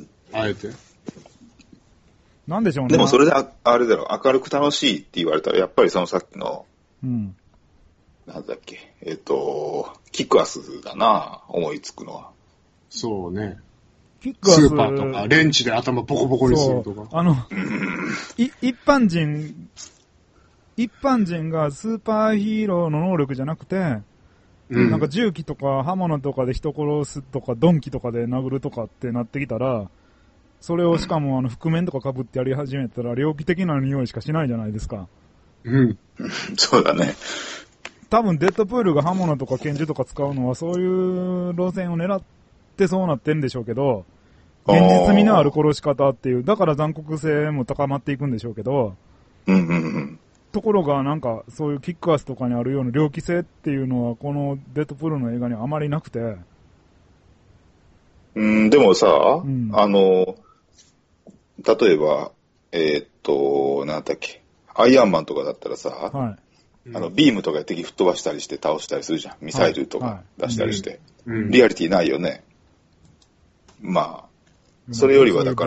[SPEAKER 3] あえて。
[SPEAKER 1] なんでしょうね。
[SPEAKER 2] でもそれであ、あれだろ、明るく楽しいって言われたら、やっぱりそのさっきの、
[SPEAKER 1] うん。
[SPEAKER 2] なんだっけ、えっと、キックアスだな、思いつくのは。
[SPEAKER 3] そうね。
[SPEAKER 1] キックアス。
[SPEAKER 3] スーパーとか、レンチで頭ボコボコにするとか。
[SPEAKER 1] あの、い、一般人、一般人がスーパーヒーローの能力じゃなくて、うん、なんか銃器とか刃物とかで人殺すとか、鈍器とかで殴るとかってなってきたら、それをしかもあの覆面とか被ってやり始めたら、猟奇的な匂いしかしないじゃないですか。
[SPEAKER 3] うん。
[SPEAKER 2] そうだね。
[SPEAKER 1] 多分デッドプールが刃物とか拳銃とか使うのはそういう路線を狙ってそうなってんでしょうけど、現実味のある殺し方っていう、だから残酷性も高まっていくんでしょうけど、
[SPEAKER 2] うんうんうん、
[SPEAKER 1] ところがなんかそういうキックアスとかにあるような猟奇性っていうのはこのデッドプールの映画にはあまりなくて。
[SPEAKER 2] うん、でもさ、うん、あの、例えば、えー、っと、なんだっけ、アイアンマンとかだったらさ、
[SPEAKER 1] はい
[SPEAKER 2] あの、ビームとか敵吹っ飛ばしたりして倒したりするじゃん。ミサイルとか出したりして。はいはい、リアリティないよね。まあ、それよりはだから、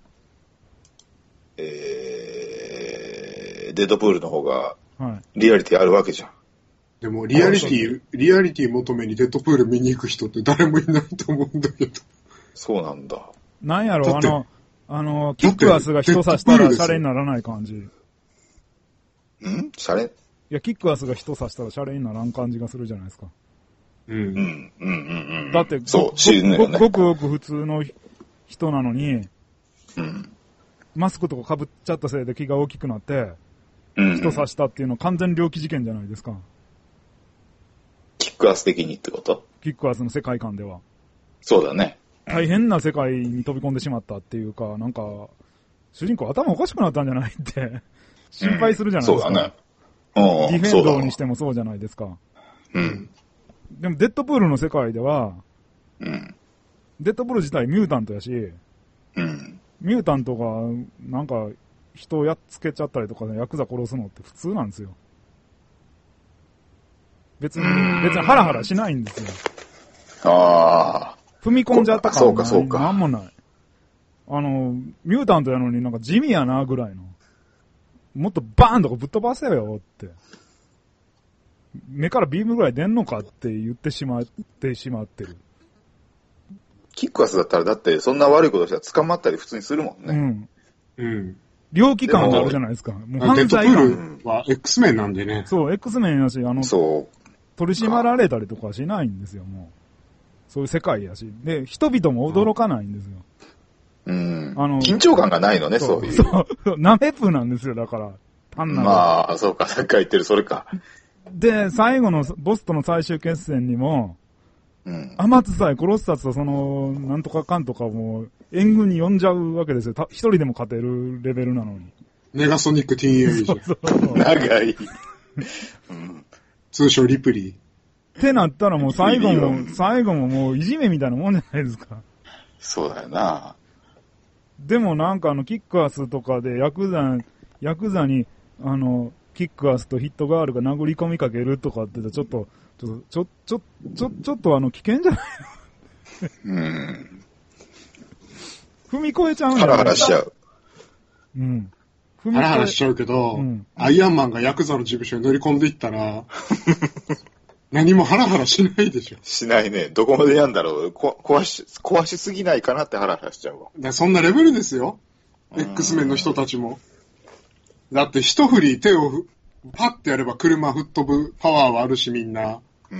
[SPEAKER 2] えー、デッドプールの方が、リアリティあるわけじゃん。
[SPEAKER 3] でも、リアリティ、リアリティ求めにデッドプール見に行く人って誰もいないと思うんだけど。
[SPEAKER 2] そうなんだ。
[SPEAKER 1] なんやろ、あの、あの、キックアスが人刺したらシャレにならない感じ。
[SPEAKER 2] んシャレ
[SPEAKER 1] いや、キックアスが人刺したらシャレにならん感じがするじゃないですか。
[SPEAKER 2] うん。うん、うん、うん。
[SPEAKER 1] だって、
[SPEAKER 2] そう、
[SPEAKER 1] ご, ご, ごくごく普通の人なのに、
[SPEAKER 2] うん、
[SPEAKER 1] マスクとか被っちゃったせいで気が大きくなって、うん、人刺したっていうのは完全猟奇事件じゃないですか。
[SPEAKER 2] キッックアス的にってこと？
[SPEAKER 1] キックアスの世界観では。
[SPEAKER 2] そうだね。
[SPEAKER 1] 大変な世界に飛び込んでしまったっていうか、なんか、主人公頭おかしくなったんじゃないって心配するじゃないですか。うん、そうだね。ディフェンドにしてもそうじゃないですか。
[SPEAKER 2] うん。
[SPEAKER 1] でもデッドプールの世界では、
[SPEAKER 2] うん。
[SPEAKER 1] デッドプール自体ミュータントやし、
[SPEAKER 2] うん。
[SPEAKER 1] ミュータントが、なんか、人をやっつけちゃったりとか、ヤクザ殺すのって普通なんですよ。別に、別にハラハラしないんですよ。
[SPEAKER 2] ああ。
[SPEAKER 1] 踏み込んじゃったから
[SPEAKER 2] そうかそうか。
[SPEAKER 1] なんもない。あの、ミュータントやのになんか地味やなぐらいの。もっとバーンとかぶっ飛ばせよって。目からビームぐらい出んのかって言ってしまってしまってる。
[SPEAKER 2] キックアスだったらだってそんな悪いことしたら捕まったり普通にするもんね。
[SPEAKER 1] うん。
[SPEAKER 3] うん。
[SPEAKER 1] 猟奇感があるじゃないですか。
[SPEAKER 3] もう犯罪感。デッドプールは X メンなんでね。
[SPEAKER 1] そう、X メンやし、あの、
[SPEAKER 2] そう。
[SPEAKER 1] 取り締まられたりとかしないんですよ、もう。そういう世界やし。で、人々も驚かないんですよ。
[SPEAKER 2] うん。あの、緊張感がないのね、そう、そういう。
[SPEAKER 1] そう。ナメプなんですよ、だから。
[SPEAKER 2] 単なる。まあ、そうか、さっき言ってる、それか。
[SPEAKER 1] で、最後のボスとの最終決戦にも、
[SPEAKER 2] うん。
[SPEAKER 1] 天津さえ殺したとその、なんとかかんとかも、援軍に呼んじゃうわけですよ。一人でも勝てるレベルなのに。
[SPEAKER 3] ネガソニックティーンエイジ。そうそうそう。
[SPEAKER 2] 長い。
[SPEAKER 3] うん、通称リプリー。
[SPEAKER 1] ってなったらもう最後も、最後ももういじめみたいなもんじゃないですか。
[SPEAKER 2] そうだよな。
[SPEAKER 1] でもなんかあの、キックアスとかでヤクザ、ヤクザに、あの、キックアスとヒットガールが殴り込みかけるとかってちょっと、ちょっと、ちょ、ちょ、ちょ、ちょっとあの、危険じゃない
[SPEAKER 2] のうん。
[SPEAKER 1] 踏み越えちゃうん
[SPEAKER 2] だよね。ハラハラしちゃう。
[SPEAKER 1] うん。
[SPEAKER 3] ハラハラしちゃうけど、うん、アイアンマンがヤクザの事務所に乗り込んでいったら、何もハラハラしないでしょ。
[SPEAKER 2] しないね。どこまでやんだろう。こ壊し、壊しすぎないかなってハラハラしちゃうわ。
[SPEAKER 3] だそんなレベルですよ。X メンの人たちも。だって一振り手をパッてやれば車吹っ飛ぶパワーはあるしみんな。
[SPEAKER 2] うん。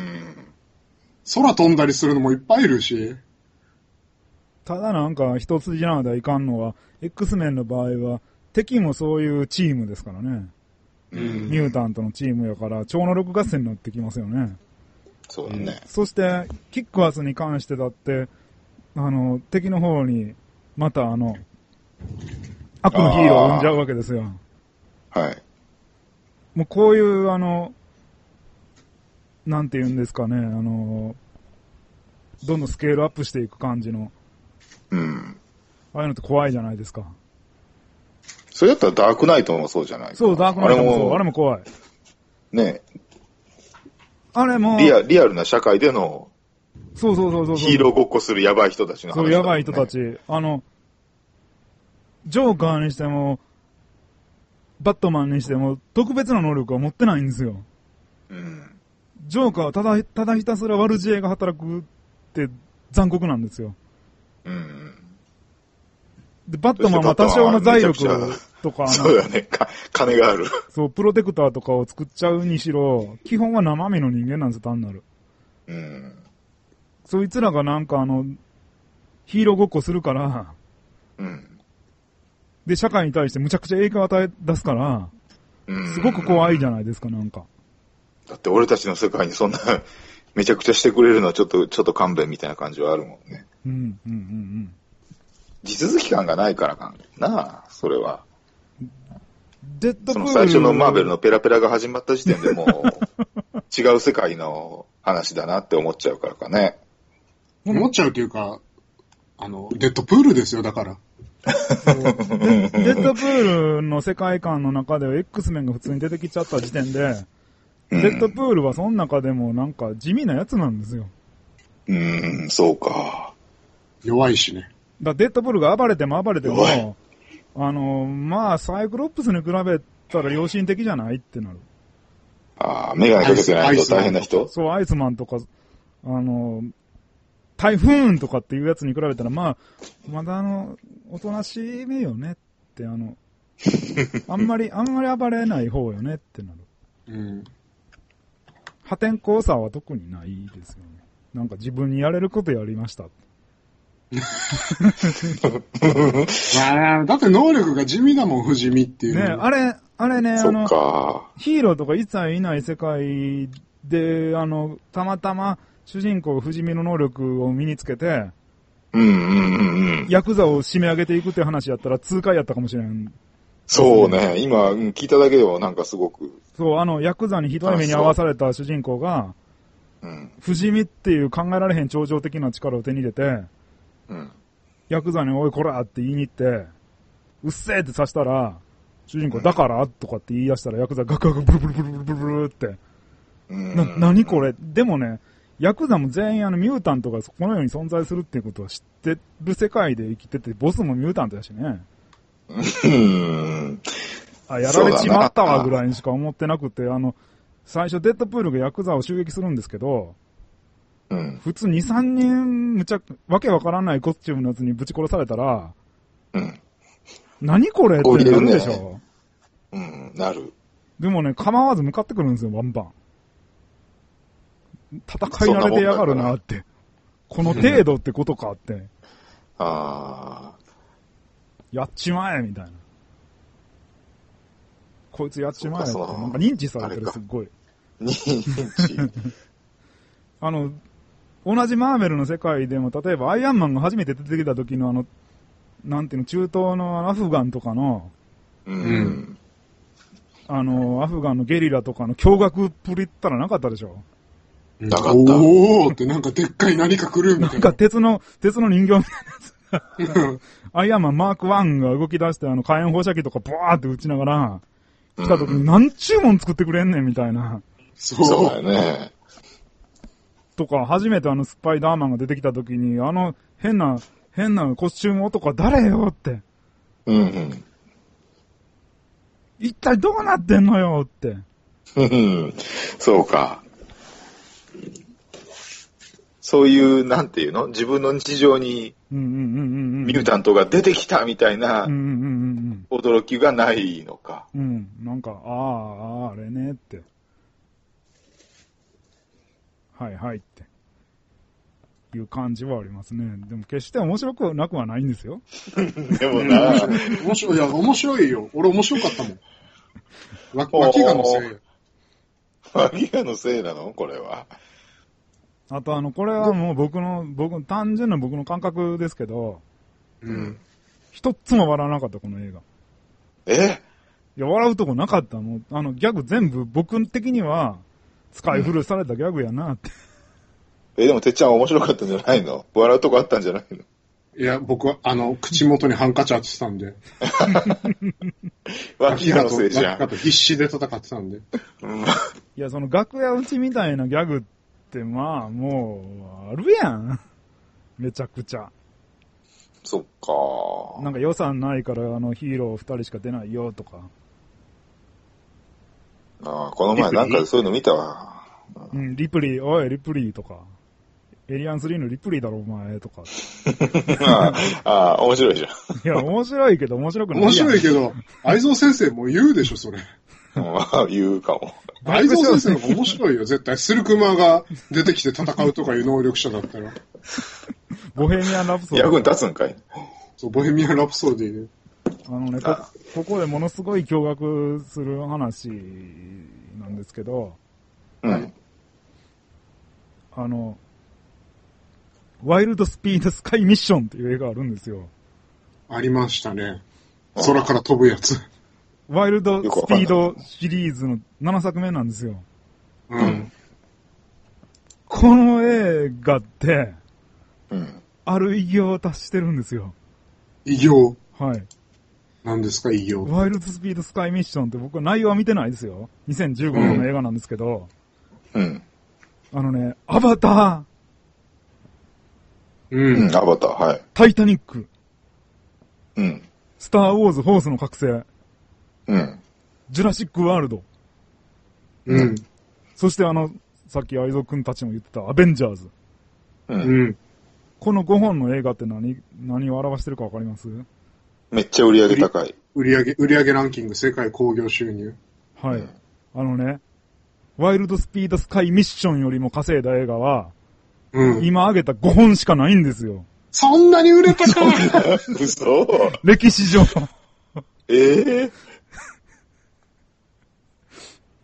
[SPEAKER 3] 空飛んだりするのもいっぱいいるし。
[SPEAKER 1] ただなんか一筋縄ではいかんのは、X メンの場合は敵もそういうチームですからね。
[SPEAKER 2] うん、
[SPEAKER 1] ミュータントのチームやから超能力合戦になってきますよね。
[SPEAKER 2] そうだね。
[SPEAKER 1] そして、キックアスに関してだって、あの、敵の方に、またあの、悪のヒーローを生んじゃうわけですよ。
[SPEAKER 2] はい。
[SPEAKER 1] もうこういうあの、なんて言うんですかね、あの、どんどんスケールアップしていく感じの。
[SPEAKER 2] うん。
[SPEAKER 1] ああいうのって怖いじゃないですか。
[SPEAKER 2] それだったらダークナイトもそうじゃないか。
[SPEAKER 1] そう、ダークナイトもそう。あれも、あれも怖い。
[SPEAKER 2] ねえ。
[SPEAKER 1] あれも。
[SPEAKER 2] リア、リアルな社会での。
[SPEAKER 1] そうそうそうそう。
[SPEAKER 2] ヒーローごっこするヤバい人たちの話だもんね。
[SPEAKER 1] そう、ヤバい人たち。あの、ジョーカーにしても、バットマンにしても、特別な能力は持ってないんですよ。
[SPEAKER 2] うん。
[SPEAKER 1] ジョーカーはただ、ただひたすら悪知恵が働くって残酷なんですよ。
[SPEAKER 2] うん。
[SPEAKER 1] で、バットマンは多少の財力とか、
[SPEAKER 2] そうだねか、金がある。
[SPEAKER 1] そう、プロテクターとかを作っちゃうにしろ、基本は生身の人間なんですよ、単なる。
[SPEAKER 2] うん。
[SPEAKER 1] そいつらがなんかあの、ヒーローごっこするから、
[SPEAKER 2] うん。
[SPEAKER 1] で、社会に対してむちゃくちゃ影響を与え出すから、
[SPEAKER 2] うん。
[SPEAKER 1] すごく怖いじゃないですか、なんか。
[SPEAKER 2] だって俺たちの世界にそんな、めちゃくちゃしてくれるのはちょっと、ちょっと勘弁みたいな感じはあるもんね。
[SPEAKER 1] うん、うん、うん、うん。
[SPEAKER 2] 地続き感がないからかなあ、それは。
[SPEAKER 1] デッドプール。
[SPEAKER 2] その最初のマーベルのペラペラが始まった時点でもう、違う世界の話だなって思っちゃうからかね。
[SPEAKER 3] 思っちゃうというか、あの、デッドプールですよ、だから。
[SPEAKER 1] デッドプールの世界観の中では X メンが普通に出てきちゃった時点で、うん、デッドプールはその中でもなんか地味なやつなんですよ。
[SPEAKER 2] うーん、そうか。
[SPEAKER 3] 弱いしね。
[SPEAKER 1] だデッドプールが暴れても暴れても、あの、まあ、サイクロプスに比べたら良心的じゃないってなる。
[SPEAKER 2] ああ、メガネかけてないと大変な人？
[SPEAKER 1] そう、アイスマンとか、あの、台風とかっていうやつに比べたら、まあ、まだあの、おとなしめよねって、あの、あんまり、あんまり暴れない方よねってなる。
[SPEAKER 3] うん。
[SPEAKER 1] 破天荒さは特にないですよね。なんか自分にやれることやりました。
[SPEAKER 3] まあ、だって能力が地味だもん、不死身っていう。
[SPEAKER 1] ね、あれ、あれね、あの、
[SPEAKER 2] そっか。
[SPEAKER 1] ヒーローとか一切いない世界で、あの、たまたま主人公不死身の能力を身につけて、
[SPEAKER 2] うんうんうんうん。
[SPEAKER 1] ヤクザを締め上げていくって話やったら痛快やったかもしれん。
[SPEAKER 2] そうね。今、聞いただけでもなんかすごく。
[SPEAKER 1] そう、あの、ヤクザにひどい目に遭わされた主人公が、うん、不死身っていう考えられへん超常的な力を手に入れて、うん、ヤクザにおいこらって言いに行って、うっせーって刺したら、主人公だからとかって言い出したらヤクザガクガクブルブルブルブルブルブルって、うん、な、なにこれ。でもね、ヤクザも全員あのミュータントがこのように存在するっていうことは知ってる世界で生きてて、ボスもミュータントだしね。あ、やられちまったわぐらいにしか思ってなくて、あの、最初デッドプールがヤクザを襲撃するんですけど、うん、普通に、さんにんむちゃ、わけわからないコスチュームのやつにぶち殺されたら、うん、何これってなるでしょ、
[SPEAKER 2] うん、なる。
[SPEAKER 1] でもね、構わず向かってくるんですよ、バンバン。戦い慣れてやがるなって。この程度ってことかって。うん、ああ。やっちまえみたいな。こいつやっちまえって。なんか認知されてる、すっごい。認知あの、同じマーベルの世界でも、例えばアイアンマンが初めて出てきた時のあの、なんていうの、中東のアフガンとかの、うん。あの、アフガンのゲリラとかの驚愕っぷりったらなかったでしょ。
[SPEAKER 2] なかった。
[SPEAKER 3] おーってなんかでっかい何か来るみたいな。
[SPEAKER 1] なんか鉄の、鉄の人形みたいなやつ。アイアンマンマークワンが動き出してあの火炎放射器とかボワーって撃ちながら、来た時に何ちゅうもん作ってくれんねんみたいな。
[SPEAKER 2] そう。そうだよね。
[SPEAKER 1] とか、初めてあのスパイダーマンが出てきた時に、あの変な、変なコスチューム男は誰よって。うんうん。一体どうなってんのよって。
[SPEAKER 2] うん。そうか。そういう、なんていうの自分の日常に、ミュータントが出てきたみたいな、驚きがないのか。
[SPEAKER 1] うん。なんか、ああ、ああ、あれねって。はいはいって。いう感じはありますね。でも決して面白くなくはないんですよ。
[SPEAKER 2] でもな
[SPEAKER 3] 面白い、いや、面白いよ。俺面白かったもん。わ、脇がのせい。
[SPEAKER 2] 脇がのせいなのこれは。
[SPEAKER 1] あとあの、これはもう僕の、僕、単純な僕の感覚ですけど、
[SPEAKER 2] うん。
[SPEAKER 1] 一つも笑わなかった、この映画。
[SPEAKER 2] え
[SPEAKER 1] いや、笑うとこなかった。もう、あの、ギャグ全部僕的には、使い古されたギャグやなって。
[SPEAKER 2] うん、え、でもてっちゃん面白かったんじゃないの笑うとこあったんじゃないの
[SPEAKER 3] いや、僕は、あの、口元にハンカチ当ててたんで。
[SPEAKER 2] 脇がのせいじゃん。
[SPEAKER 3] 脇がと必死で戦ってたんで。
[SPEAKER 1] いや、その楽屋打ちみたいなギャグって、まあ、もう、あるやん。めちゃくちゃ。
[SPEAKER 2] そっか。
[SPEAKER 1] なんか予算ないから、あの、ヒーロー二人しか出ないよ、とか。
[SPEAKER 2] ああ、この前なんかそういうの見たわ。
[SPEAKER 1] うん、リプリー、おい、リプリーとか。エリアンスリーのリプリーだろ、お前、とか。
[SPEAKER 2] ああ、ああ、面白いじゃん。
[SPEAKER 1] いや、面白いけど、面白くない。
[SPEAKER 3] 面白いけど、愛蔵先生も言うでしょ、それ。
[SPEAKER 2] 言うかも。
[SPEAKER 3] 愛蔵先生の方が面白いよ、絶対。スルクマが出てきて戦うとかいう能力者だったら。
[SPEAKER 1] ボヘミアン・ラプソディ。
[SPEAKER 2] 役に立つんかい。
[SPEAKER 3] そう、ボヘミアン・ラプソディで。
[SPEAKER 1] あのねこ、ここでものすごい驚愕する話なんですけど、
[SPEAKER 2] うん。
[SPEAKER 1] あの、ワイルドスピードスカイミッションっていう映画あるんですよ。
[SPEAKER 3] ありましたね。空から飛ぶやつ。
[SPEAKER 1] ワイルドスピードシリーズのななさくめなんですよ。
[SPEAKER 3] うん。
[SPEAKER 1] この映画って、
[SPEAKER 2] うん、
[SPEAKER 1] ある偉業を達してるんですよ。
[SPEAKER 3] 偉業？
[SPEAKER 1] はい。
[SPEAKER 3] 何ですか、偉業？
[SPEAKER 1] ワイルドスピードスカイミッションって僕は内容は見てないですよ。にせんじゅうごねんの映画なんですけど、
[SPEAKER 2] うん。
[SPEAKER 1] あのね、アバター、
[SPEAKER 3] うん、
[SPEAKER 2] アバター、はい。
[SPEAKER 1] タイタニック、
[SPEAKER 2] うん。
[SPEAKER 1] スターウォーズ、フォースの覚醒、
[SPEAKER 2] うん。
[SPEAKER 1] ジュラシックワールド、
[SPEAKER 3] うん。
[SPEAKER 1] そしてあの、さっき愛蔵くんたちも言ってたアベンジャーズ。
[SPEAKER 2] うん。
[SPEAKER 1] このごほんの映画って何、何を表してるかわかります？
[SPEAKER 2] めっちゃ売り上げ高い。
[SPEAKER 3] 売り上げ、売り上げランキング世界興行収入。
[SPEAKER 1] はい。うん、あのね、ワイルドスピードスカイミッションよりも稼いだ映画は、うん、今挙げたごほんしかないんですよ。
[SPEAKER 3] そんなに売れたか
[SPEAKER 2] 嘘
[SPEAKER 1] 歴史上。
[SPEAKER 2] ええー、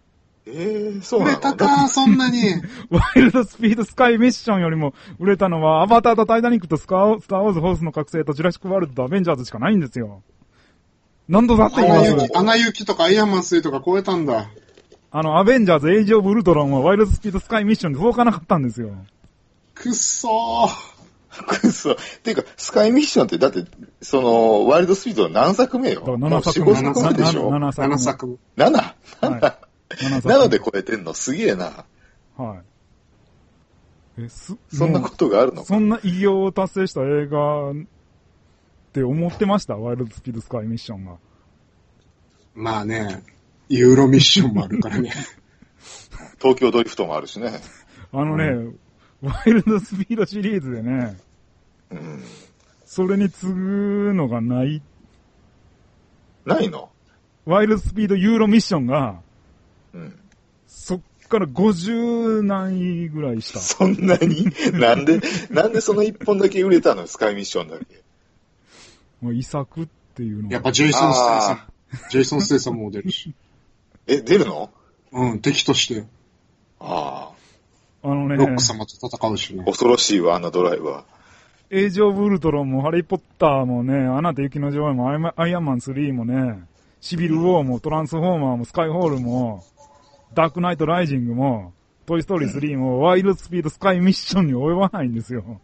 [SPEAKER 2] えー、そうなの？
[SPEAKER 3] 売れたか、そんなに。
[SPEAKER 1] ワイルドスピードスカイミッションよりも売れたのは、アバターとタイタニックとスカー、スターウォーズホースの覚醒とジュラシックワールドとアベンジャーズしかないんですよ。何度だって言います。
[SPEAKER 3] アナ雪とかアイアンマンスリーとか超えたんだ。
[SPEAKER 1] あの、アベンジャーズエイジオブウルトロンはワイルドスピードスカイミッションで届かなかったんですよ。
[SPEAKER 3] くっそ
[SPEAKER 2] ー。くっそ。ていうか、スカイミッションってだって、その、ワイルドスピードの何作目よ？
[SPEAKER 1] ななさくめ。
[SPEAKER 2] よん、ごさくめでしょ？
[SPEAKER 3] なな 作目。
[SPEAKER 2] なな? ななで超えてんのすげえな。
[SPEAKER 1] はい。え、す、
[SPEAKER 2] そんなことがあるのか？
[SPEAKER 1] そんな偉業を達成した映画って思ってました？ワイルドスピードスカイミッションが。
[SPEAKER 3] まあね、ユーロミッションもあるからね。
[SPEAKER 2] 東京ドリフトもあるしね。
[SPEAKER 1] あのね、うん、ワイルドスピードシリーズでね、うん、それに次ぐのがない。
[SPEAKER 2] ないの？
[SPEAKER 1] ワイルドスピードユーロミッションが、うん、そっからごじゅう何位ぐらいした。
[SPEAKER 2] そんなに？なんで、なんでそのいっぽんだけ売れたの？スカイミッションだけ。
[SPEAKER 1] もう遺作っていうの
[SPEAKER 3] やっぱジェイソン・ステイサム。ジェイソン・ステイサムも出るし。
[SPEAKER 2] え、出るの？
[SPEAKER 3] うん、敵として。
[SPEAKER 2] あ
[SPEAKER 1] あ。あのね。
[SPEAKER 3] ロック様と戦うしね。
[SPEAKER 2] 恐ろしいわ、あのドライバー。
[SPEAKER 1] エイジ・オブ・ウルトロンもハリー・ポッターもね、アナと雪の女王もアイアアイアンマンスリーもね、シビル・ウォーもトランスフォーマーもスカイホールも、ダークナイト・ライジングも、トイ・ストーリースリーも、ワイルドスピード・スカイ・ミッションに及ばないんですよ。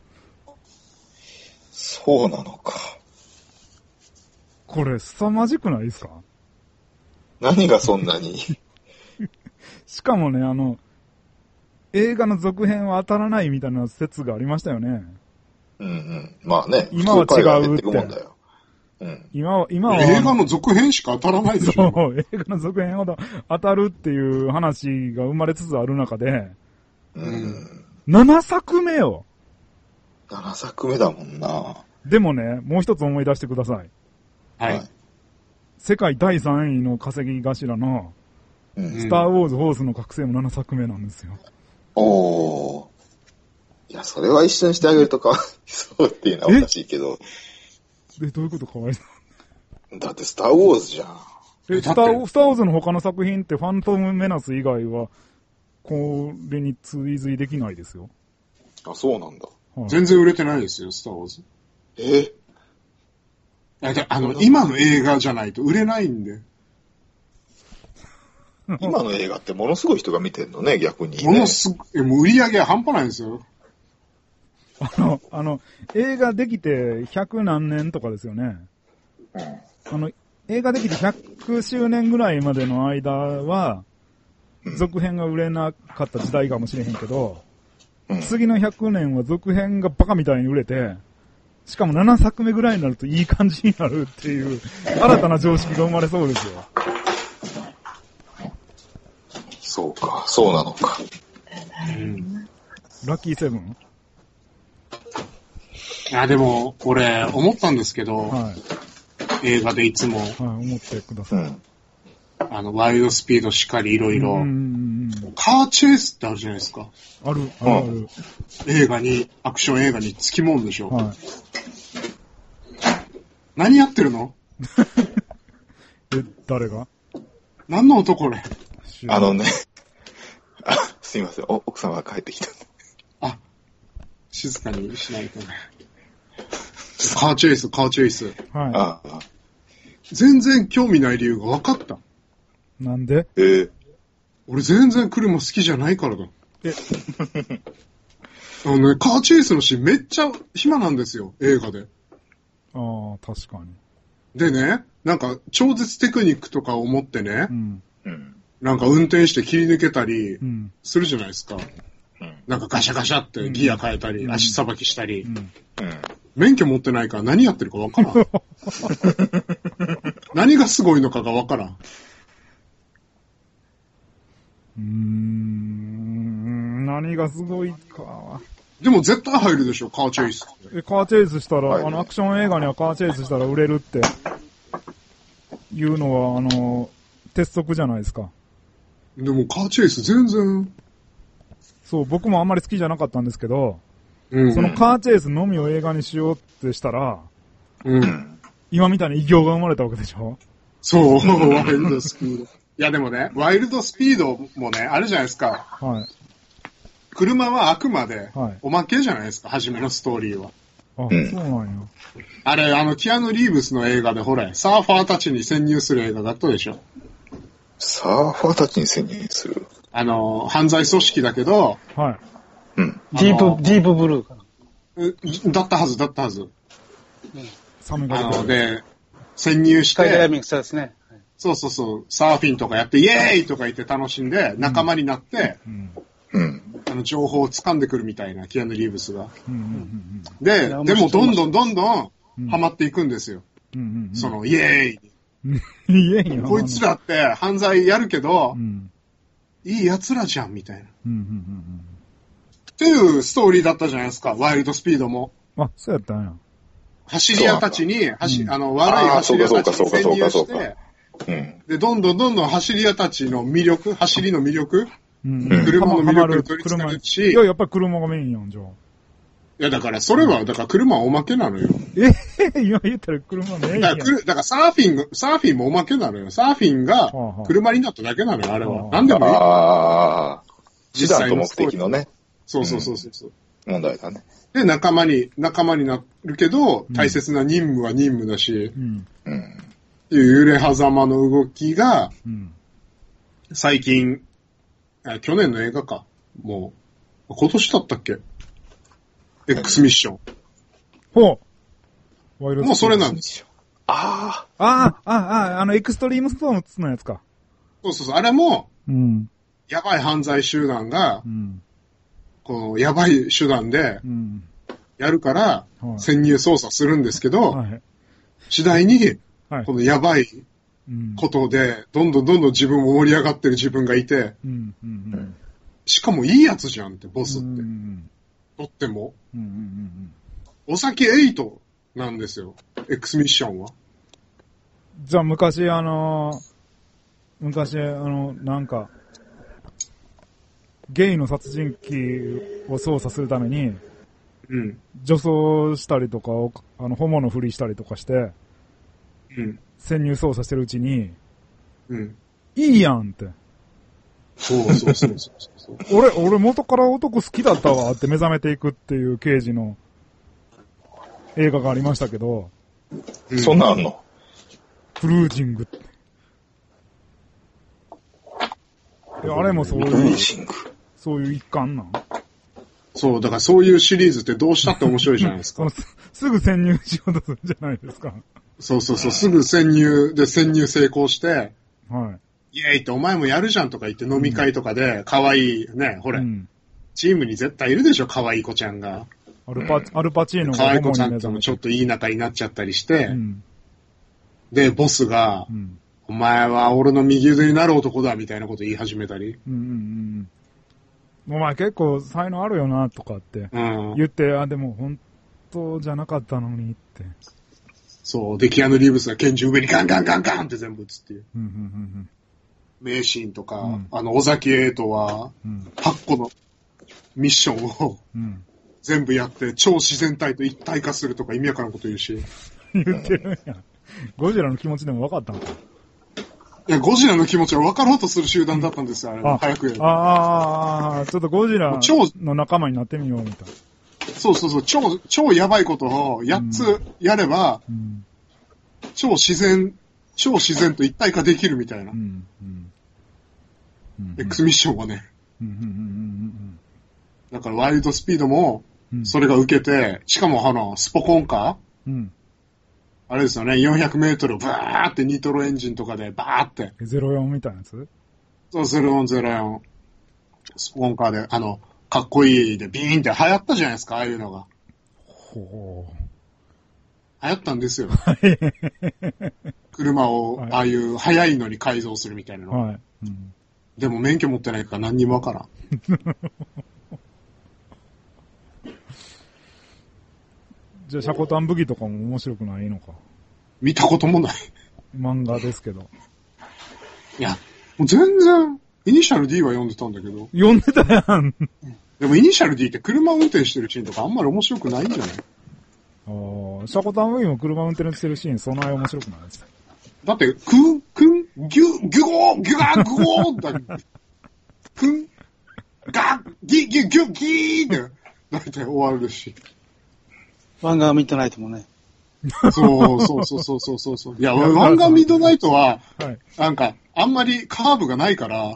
[SPEAKER 2] そうなのか。
[SPEAKER 1] これ、凄まじくないですか？
[SPEAKER 2] 何がそんなに
[SPEAKER 1] しかもね、あの、映画の続編は当たらないみたいな説がありましたよね。
[SPEAKER 2] うんうん。まあね。
[SPEAKER 1] 今は違うって。
[SPEAKER 2] うん、
[SPEAKER 1] 今は、今は。
[SPEAKER 3] 映画の続編しか当たらないでしょ。
[SPEAKER 1] そう、映画の続編ほど当たるっていう話が生まれつつある中で、
[SPEAKER 2] うん。
[SPEAKER 1] ななさくめよ。
[SPEAKER 2] ななさくめだもんな。
[SPEAKER 1] でもね、もう一つ思い出してください。
[SPEAKER 3] はい。
[SPEAKER 1] 世界だいさんいの稼ぎ頭の、うん、スターウォーズ・ホースの覚醒もななさくめなんですよ。
[SPEAKER 2] おー。いや、それは一緒にしてあげるとかわいそうっていうのはおかしいけど。
[SPEAKER 1] え、どういうことかわいそう？
[SPEAKER 2] だってスターウォーズじゃん。
[SPEAKER 1] え、スター、スターウォーズの他の作品ってファントム・メナス以外は、これに追随できないですよ。
[SPEAKER 2] あ、そうなんだ。
[SPEAKER 3] はい、全然売れてないですよ、スターウォーズ。
[SPEAKER 2] え
[SPEAKER 3] あの、今の映画じゃないと売れないんで。
[SPEAKER 2] 今の映画ってものすごい人が見てんのね、逆に、ね。
[SPEAKER 3] ものすごい、もう売り上げは半端ないんですよ。
[SPEAKER 1] あの、あの、映画できて百何年とかですよね。うん、あの、映画できてひゃくしゅうねんぐらいまでの間は、続編が売れなかった時代かもしれへんけど、うん、次のひゃくねんは続編がバカみたいに売れて、しかもななさくめぐらいになるといい感じになるっていう、新たな常識が生まれそうですよ。
[SPEAKER 2] そうか、そうなのか。
[SPEAKER 1] うん、ラッキーセブン？
[SPEAKER 3] いや、でも、俺、思ったんですけど、はい、映画でいつも、はい、
[SPEAKER 1] 思ってください。
[SPEAKER 3] あの、ワイルドスピードしかりいろいろ、カーチェイスってあるじゃないですか。
[SPEAKER 1] ある、ある、ある。
[SPEAKER 3] 映画に、アクション映画につきもんでしょ。はい、何やってるの？
[SPEAKER 1] え、誰が？
[SPEAKER 3] 何の音これ？
[SPEAKER 2] あのね、あ、すいません、お奥さんが帰ってきた。
[SPEAKER 3] あ、静かにしないとね。カーチェイス、カーチェイス。はい。ああ、全然興味ない理由が分かった。
[SPEAKER 1] なんで？
[SPEAKER 2] えー、
[SPEAKER 3] 俺全然車好きじゃないからだ。
[SPEAKER 1] え
[SPEAKER 3] あのね、カーチェイスのシーンめっちゃ暇なんですよ、映画で。
[SPEAKER 1] ああ、確かに。
[SPEAKER 3] でね、なんか超絶テクニックとかを持ってね、うんうん、なんか運転して切り抜けたりするじゃないですか。うん、なんかガシャガシャってギア変えたり、うん、足さばきしたり、うんうん。免許持ってないから何やってるかわからん。何がすごいのかがわからん。
[SPEAKER 1] うーん、何がすごいか。
[SPEAKER 3] でも絶対入るでしょ、カーチェイス。
[SPEAKER 1] え、カーチェイスしたら、はい、あの、アクション映画にはカーチェイスしたら売れるっていうのは、あの、鉄則じゃないですか。
[SPEAKER 3] でもカーチェイス全然。
[SPEAKER 1] そう、僕もあんまり好きじゃなかったんですけど、うん、そのカーチェイスのみを映画にしようってしたら、うん、今みたいな偉業が生まれたわけでしょ？
[SPEAKER 3] そう、ワイルドスピード。 いやでもね、ワイルドスピードもね、あるじゃないですか。
[SPEAKER 1] はい。
[SPEAKER 3] 車はあくまで、おまけじゃないですか、初めのストーリーは。
[SPEAKER 1] あ、そうなんや。
[SPEAKER 3] あれ、あの、キアヌ・リーブスの映画で、ほら、サーファーたちに潜入する映画だったでしょ。
[SPEAKER 2] サーファーたちに潜入する
[SPEAKER 3] あの、犯罪組織だけど、
[SPEAKER 1] はい。
[SPEAKER 2] うん。
[SPEAKER 4] ディープ、ディープブルーか
[SPEAKER 3] な。だったはず、だったはず。うん。
[SPEAKER 1] サムが
[SPEAKER 3] あの、で、潜入して、
[SPEAKER 4] スカイダイビングしたですね。
[SPEAKER 3] そうそうそう、サーフィンとかやって、イエーイとか言って楽しんで、仲間になって、
[SPEAKER 1] うん。
[SPEAKER 2] うん。
[SPEAKER 3] あの、情報を掴んでくるみたいな、キアヌ・リーブスが。
[SPEAKER 1] うんうんうん、
[SPEAKER 3] で、でもどんどんどんどん、ハマっていくんですよ。
[SPEAKER 1] うんうんうん、
[SPEAKER 3] その、イエ
[SPEAKER 1] ーイイエーイ
[SPEAKER 3] こいつらって犯罪やるけど、
[SPEAKER 1] うん、
[SPEAKER 3] いい奴らじゃん、みたいな。
[SPEAKER 1] うんうんうんうん、
[SPEAKER 3] っていうストーリーだったじゃないですか、ワイルドスピードも。
[SPEAKER 1] あ、そうやったんや。
[SPEAKER 3] 走り屋たちに、走、うん、あの、悪い走り屋たちに潜入して、
[SPEAKER 2] うん、
[SPEAKER 3] で、どんどんどんどん走り屋たちの魅力、走りの魅力、
[SPEAKER 1] うん、
[SPEAKER 3] 車の魅力に取り付かれるし、
[SPEAKER 1] いや、やっぱり車がメインやん、じゃあ。
[SPEAKER 3] いや、だから、それは、だから車はおまけなのよ。
[SPEAKER 1] ええ今言ったら車メインやん。
[SPEAKER 3] だから、だからサーフィング、サーフィンもおまけなのよ。サーフィンが車になっただけなのよ、あれは。なんでもいい。
[SPEAKER 2] ああ、手段と目的のね。
[SPEAKER 3] そうそうそうそう。
[SPEAKER 2] うん、問題だね。
[SPEAKER 3] で、仲間に、仲間になるけど、大切な任務は任務だし、
[SPEAKER 1] うん。
[SPEAKER 2] うん。
[SPEAKER 3] っていう揺れ狭間の動きが、
[SPEAKER 1] うん、
[SPEAKER 3] 最近あ、去年の映画か。もう、今年だったっけ ?X ミッション。
[SPEAKER 1] ほう。ワイルド
[SPEAKER 3] もうそれなんですよ。
[SPEAKER 2] あ
[SPEAKER 1] あ。ああ、ああ、あの、エクストリームストームのやつか。
[SPEAKER 3] そうそうそう。あれも、
[SPEAKER 1] うん。
[SPEAKER 3] やばい犯罪集団が、
[SPEAKER 1] うん、
[SPEAKER 3] この、やばい手段で、やるから、潜入捜査するんですけど、
[SPEAKER 1] はい、
[SPEAKER 3] 次第に、
[SPEAKER 1] はい、
[SPEAKER 3] このやばいことで、どんどんどんどん自分も盛り上がってる自分がいて、
[SPEAKER 1] うんうんうん、
[SPEAKER 3] しかもいいやつじゃんって、ボスって。
[SPEAKER 1] うんうん、
[SPEAKER 3] とっても。
[SPEAKER 1] うんうんうん、
[SPEAKER 3] お酒エイトなんですよ、X ミッションは。
[SPEAKER 1] じゃあ昔あのー、昔あの、なんか、ゲイの殺人鬼を捜査するために、
[SPEAKER 3] うん。
[SPEAKER 1] 女装したりとかを、あの、ホモのふりしたりとかして、
[SPEAKER 3] うん。
[SPEAKER 1] 潜入捜査してるうちに、
[SPEAKER 3] うん。
[SPEAKER 1] いいやんって。
[SPEAKER 3] そうそうそうそうそう。
[SPEAKER 1] 俺、俺元から男好きだったわって目覚めていくっていう刑事の映画がありましたけど。
[SPEAKER 2] うん、そんなんあんの？
[SPEAKER 1] クルージングって。いや、あれもそういう、そういう一環なん？
[SPEAKER 3] そう、だからそういうシリーズってどうしたって面白いじゃないですか。
[SPEAKER 1] す, すぐ潜入しようとするんじゃないですか。
[SPEAKER 3] そうそうそう、すぐ潜入で潜入成功して、
[SPEAKER 1] はい。
[SPEAKER 3] イェーイってお前もやるじゃんとか言って飲み会とかで、可愛いね、ほれ、うん、チームに絶対いるでしょ、可愛い子ちゃんが。
[SPEAKER 1] アルパ、アルパチーノが
[SPEAKER 3] 可愛い子ちゃんともちょっといい仲になっちゃったりして、うん、で、ボスが、うん、お前は俺の右腕になる男だみたいなこと言い始めたり。
[SPEAKER 1] うんうんうん、お前結構才能あるよなとかって言って、うん、あ、でも本当じゃなかったのにって。
[SPEAKER 3] そう、で、キアヌ・リーブスが拳銃上にガンガンガンガンって全部撃つっていう。
[SPEAKER 1] うんうんうんうん
[SPEAKER 3] 名シーンとか、うん、あの、尾崎瑛斗は、うん、はち個のミッションを、うん、全部やって、超自然体と一体化するとか意味わからんこと言うし。
[SPEAKER 1] 言ってるんや。ゴジラの気持ちでも分かったのか。
[SPEAKER 3] いや、ゴジラの気持ちは分かろうとする集団だったんですよ、あれ。あ早くやる。
[SPEAKER 1] ああ、ちょっとゴジラの仲間になってみよう、みたいな。
[SPEAKER 3] そうそうそう、超、超やばいことをやっつやれば、うん、超自然、超自然と一体化できるみたいな。うんうんうん、X ミッションはね。
[SPEAKER 1] うんうんうんうん、
[SPEAKER 3] だからワイルドスピードも、それが受けて、しかもあの、スポコンカー、うん、あれですよね、よんひゃくメートルバーってニトロエンジンとかでバーって。
[SPEAKER 1] ゼロよんみたいなやつ？
[SPEAKER 3] そう、ゼロよんゼロよん。スポコンカーで、あの、かっこいいでビーンって流行ったじゃないですか、ああいうのが。
[SPEAKER 1] ほう。
[SPEAKER 3] 流行ったんですよ。車を、ああいう速いのに改造するみたいなの。はいうん、でも免許持ってないから何にもわからん。
[SPEAKER 1] じゃあ、シャコタン武器とかも面白くないのか。
[SPEAKER 3] 見たこともない。
[SPEAKER 1] 漫画ですけど。
[SPEAKER 3] いや、もう全然、イニシャル D は読んでたんだけど。
[SPEAKER 1] 読んでたやん。
[SPEAKER 3] でもイニシャル D って車運転してるシーンとかあんまり面白くないんじゃない？
[SPEAKER 1] ああ、シャコタン武器も車運転してるシーン、そんなに面白くないです。
[SPEAKER 3] だって、クン、クン、 ギュ、ギュゴー、ギュガー、グゴーだ。ふん、ガッ、ギュ、ギュ、ギュ、ギーって、だいたい終わるし。
[SPEAKER 4] ワンガンミッドナイトもね。
[SPEAKER 3] そうそうそうそうそうそうそう。いや、ワンガンミッドナイトは、はい、なんか、あんまりカーブがないから、はい、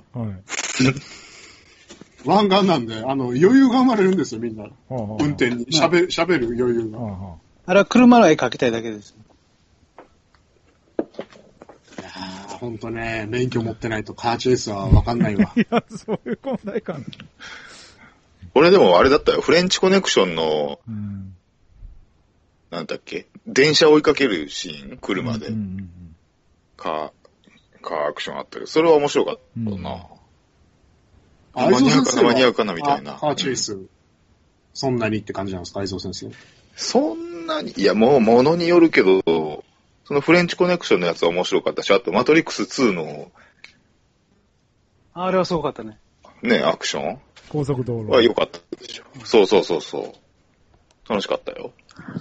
[SPEAKER 3] ワンガンなんで、あの、余裕が生まれるんですよ、みんな。はあはあ、運転に。喋、喋る余裕が。はあはあ、
[SPEAKER 4] あれは車の絵描きたいだけです。
[SPEAKER 3] いやー、ほんとね、免許持ってないとカーチェイスはわかんないわ。
[SPEAKER 1] いや、そういう問題かな。
[SPEAKER 2] 俺でもあれだったよ、フレンチコネクションの、うん、なんだっけ、電車追いかけるシーン、車で。うんうんうん、カー、カーアクションあったけど、それは面白かったな。うん、
[SPEAKER 3] 間
[SPEAKER 2] に合うかな、間に合うかな、みたいな。
[SPEAKER 3] カーチェイス、うん、そんなにって感じなんですか、愛蔵先生。
[SPEAKER 2] そんなに、いや、もう、ものによるけど、そのフレンチコネクションのやつは面白かったし、あと、マトリックスツーの、
[SPEAKER 4] あれはすごかったね。
[SPEAKER 2] ね、アクション
[SPEAKER 1] 高速道路。
[SPEAKER 2] は良かったでしょ。そうそうそうそう。楽しかったよ。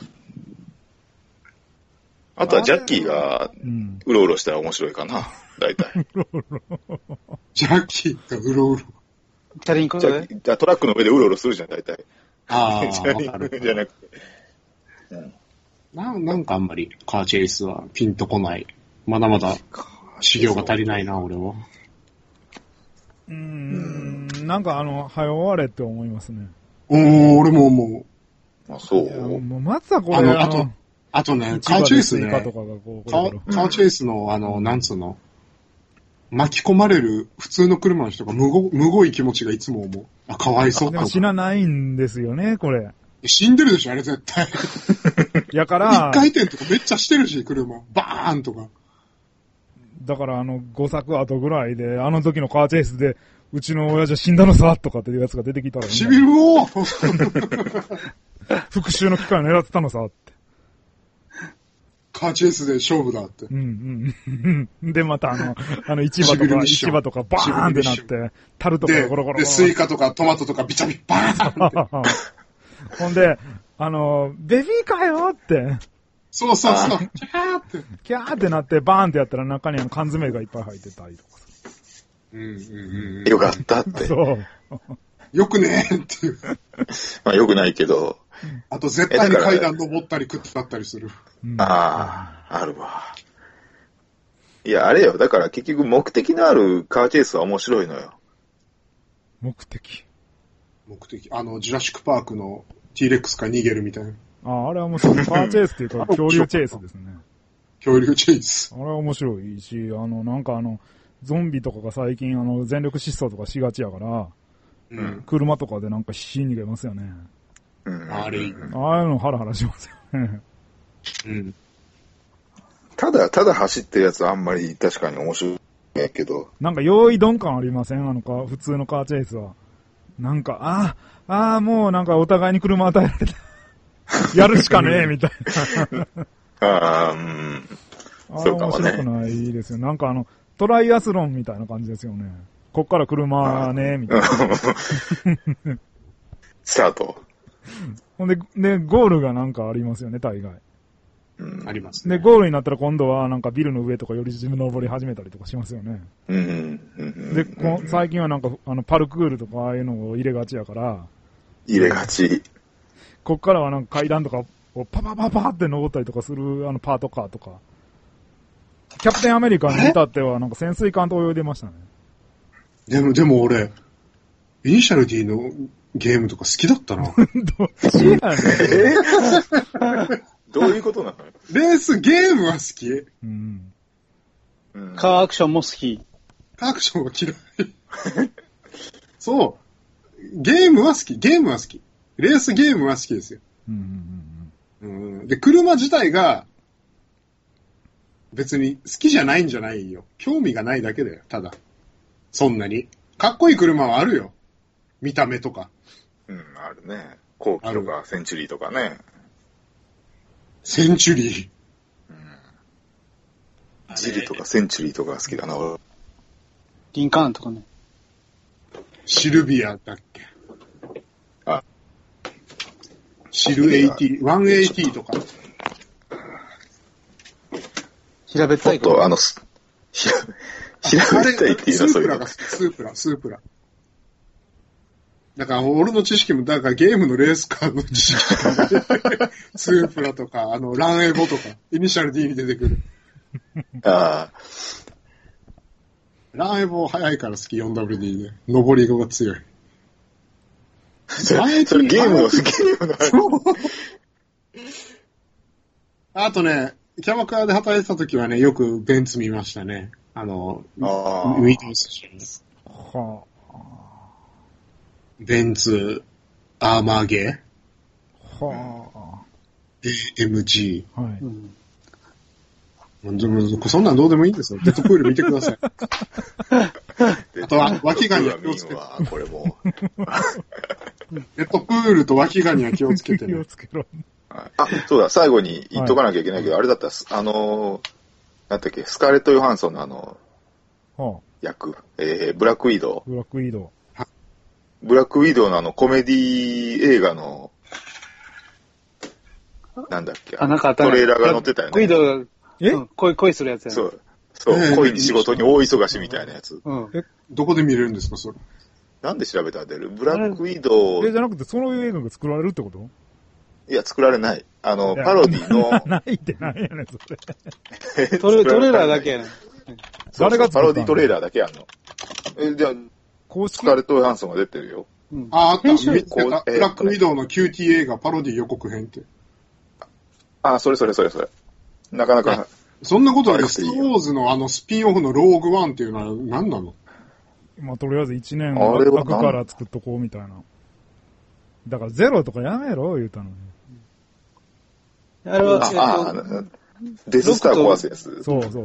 [SPEAKER 2] あとはジャッキーがうろうろしたら面白いかな、大体。
[SPEAKER 3] ジャッキーがうろうろ。
[SPEAKER 4] チャリンコで
[SPEAKER 2] じゃあトラックの上でうろうろするじゃん、大体。
[SPEAKER 3] ああ、
[SPEAKER 2] チャリンコじゃなくて。
[SPEAKER 3] うん、な, なんかあんまりカーチェイスはピンとこない。まだまだ修行が足りないな、俺は。
[SPEAKER 1] うーん、なんかあの、早終われって思いますね。
[SPEAKER 3] おー、俺も思
[SPEAKER 2] う。あ、そう。
[SPEAKER 1] もうまずはこれ、
[SPEAKER 3] あの、あと、あとね、カーチェイスね、カーチェイスの、あの、なんつうの、巻き込まれる普通の車の人がむご、むごい気持ちがいつも思う。あ、かわいそうか。
[SPEAKER 1] でも死なないんですよね、これ。
[SPEAKER 3] 死んでるでしょ、あれ絶対。
[SPEAKER 1] やから、
[SPEAKER 3] 一回転とかめっちゃしてるし、車。バーンとか。
[SPEAKER 1] だからあの、ご作後ぐらいで、あの時のカーチェイスで、うちの親父死んだのさ、とかっていうやつが出てきたらいい。
[SPEAKER 3] しびるお
[SPEAKER 1] 復讐の機会を狙ってたのさ、って。
[SPEAKER 3] カーチェイスで勝負だって。
[SPEAKER 1] うんうん。で、またあの、あの市場とか、市場とかバーンってなって、タルとかゴロゴロゴロ。
[SPEAKER 3] で、スイカとかトマトとかビチャビバーンって。
[SPEAKER 1] ほんで、あの、ベビーかよって。
[SPEAKER 3] そうそうそう。キャーって。
[SPEAKER 1] キャーってなって、バーンってやったら中にあの缶詰がいっぱい入ってたりとか。
[SPEAKER 3] うんうんうん。
[SPEAKER 2] よかったって。
[SPEAKER 1] そう。
[SPEAKER 3] よくねーっていう。
[SPEAKER 2] まあよくないけど。
[SPEAKER 3] あと絶対に階段登ったり食ってたったりする。
[SPEAKER 2] ああ、あるわ。いや、あれよ。だから結局目的のあるカーチェイスは面白いのよ。
[SPEAKER 1] 目的
[SPEAKER 3] 目的。あの、ジュラシックパークの T レックスから逃げるみたいな。
[SPEAKER 1] ああ、あれは面白い。カーチェイスっていうか恐竜チェイスですね。
[SPEAKER 3] 恐竜チェイス。
[SPEAKER 1] あれは面白いし、あの、なんかあの、ゾンビとかが最近あの、全力疾走とかしがちやから、うん、車とかでなんか死に逃げますよね。
[SPEAKER 3] うん、あれ。
[SPEAKER 1] ああいうのハラハラしますよね。
[SPEAKER 3] うん。
[SPEAKER 2] ただ、ただ走ってるやつはあんまり確かに面白いけど。
[SPEAKER 1] なんか用意ドン感ありません？あのか、普通のカーチェイスは。なんか、ああ、ああ、もうなんかお互いに車与えられた。やるしかねえ、みたいな。
[SPEAKER 2] ああ、うん。そうかもね。
[SPEAKER 1] 面白くないですよ。なんかあの、トライアスロンみたいな感じですよね。こっから車ね、みたいな。
[SPEAKER 2] スタート。
[SPEAKER 1] ほんで、で、ゴールがなんかありますよね、大概。
[SPEAKER 3] うん、ありますね。
[SPEAKER 1] で、ゴールになったら今度はなんかビルの上とかより自分登り始めたりとかしますよね。
[SPEAKER 2] うんうんうん、
[SPEAKER 1] でこ、最近はなんか、あの、パルクールとかああいうのを入れがちやから。
[SPEAKER 2] 入れがち。
[SPEAKER 1] こっからはなんか階段とかをパパパパって登ったりとかする、あの、パートカーとか。キャプテンアメリカに至ってはなんか潜水艦と泳いでましたね。
[SPEAKER 3] でも、でも俺、イニシャル D のゲームとか好きだったな。
[SPEAKER 1] どっちやねん。
[SPEAKER 2] どういうことなの？
[SPEAKER 3] レースゲームは好き。
[SPEAKER 1] うん。
[SPEAKER 4] カーアクションも好き。
[SPEAKER 3] カーアクションは嫌い。そう。ゲームは好き。ゲームは好き。レースゲームは好きですよ。
[SPEAKER 1] うんうん
[SPEAKER 3] うんうん。で、車自体が、別に好きじゃないんじゃないよ。興味がないだけだよ、ただ。そんなに。かっこいい車はあるよ。見た目とか。
[SPEAKER 2] うん、あるね。後期とかセンチュリーとかね。
[SPEAKER 3] センチュリー。
[SPEAKER 2] うん、ジルとかセンチュリーとか好きだな、俺。
[SPEAKER 4] リンカーンとかね。
[SPEAKER 3] シルビアだっけ。
[SPEAKER 2] あ。
[SPEAKER 3] シルはちじゅう、ひゃくはちじゅうとか。
[SPEAKER 4] 平べったい
[SPEAKER 2] と、あの、 調べたいっていうのはそういうの。
[SPEAKER 3] スープラが好き、スープラ、スープラ。だから、俺の知識も、だからゲームのレースカーの知識とか、スープラとか、あの、ランエボとか、イニシャル D に出てくる。
[SPEAKER 2] ああ。
[SPEAKER 3] ランエボ早いから好き、よんダブリューディー で。登りが強い。
[SPEAKER 2] それ、それゲームの、ゲームの
[SPEAKER 3] あとね、キャバクラで働いてた時はね、よくベンツ見ましたね。あの、
[SPEAKER 2] あ
[SPEAKER 3] ウィドウスシン。
[SPEAKER 1] はあ。
[SPEAKER 3] ベンツ、アーマーゲ
[SPEAKER 1] ーはあ。
[SPEAKER 3] エーエムジ
[SPEAKER 1] ー。はい。
[SPEAKER 3] うん、そんなんどうでもいいんですよ。デッドプール見てください。あとは、脇ガニは気をつけて。
[SPEAKER 2] これも。
[SPEAKER 3] デッドプールと脇ガニは気をつけてね。
[SPEAKER 1] 気をつけろ。
[SPEAKER 2] あ、そうだ、最後に言っとかなきゃいけないけど、はい、あれだったら、あのー、なんだっけ、スカーレット・ヨハンソンのあの、はあ、役、えー、ブラック・ウィドウ。
[SPEAKER 1] ブラック・ウィドウ。
[SPEAKER 2] ブラック・ウィドウのあの、コメディ映画の、なんだっけ、
[SPEAKER 4] あ、なんかあったね。
[SPEAKER 2] トレーラーが載ってたよね。
[SPEAKER 4] ウィドウが、
[SPEAKER 1] え、
[SPEAKER 4] うん、恋、恋するやつやね。
[SPEAKER 2] そう。そう、えー、恋に仕事に大忙しみたいなやつ。
[SPEAKER 3] うん。え、どこで見れるんですか、それ。
[SPEAKER 2] なんで調べたら出る？ブラック・ウィドウ。
[SPEAKER 1] え、じゃなくて、そういう映画が作られるってこと？
[SPEAKER 2] いや、作られない。あの、パロディの。
[SPEAKER 1] ないってないやねん、それ。
[SPEAKER 4] トレ、トレーラーだけやねん。
[SPEAKER 2] 誰がパロディトレーラーだけやんの。え、じゃあ、スカーレット・ヨハンソンが出てるよ。
[SPEAKER 3] うん、あ、あった。見つけた。ブラック・ウィドウの キューティー 映画パロディ予告編って。
[SPEAKER 2] あ、それそれそれそれ。なかなか。
[SPEAKER 3] そんなことはね、スター・ウォーズのあのスピンオフのローグワンっていうのは何なの？
[SPEAKER 1] まあ、とりあえずいちねん空くから作っとこうみたいな。だからゼロとかやめろ、言うたのに。
[SPEAKER 4] あれは、
[SPEAKER 2] ああ、デススター壊すやつ。
[SPEAKER 1] そうそうそう。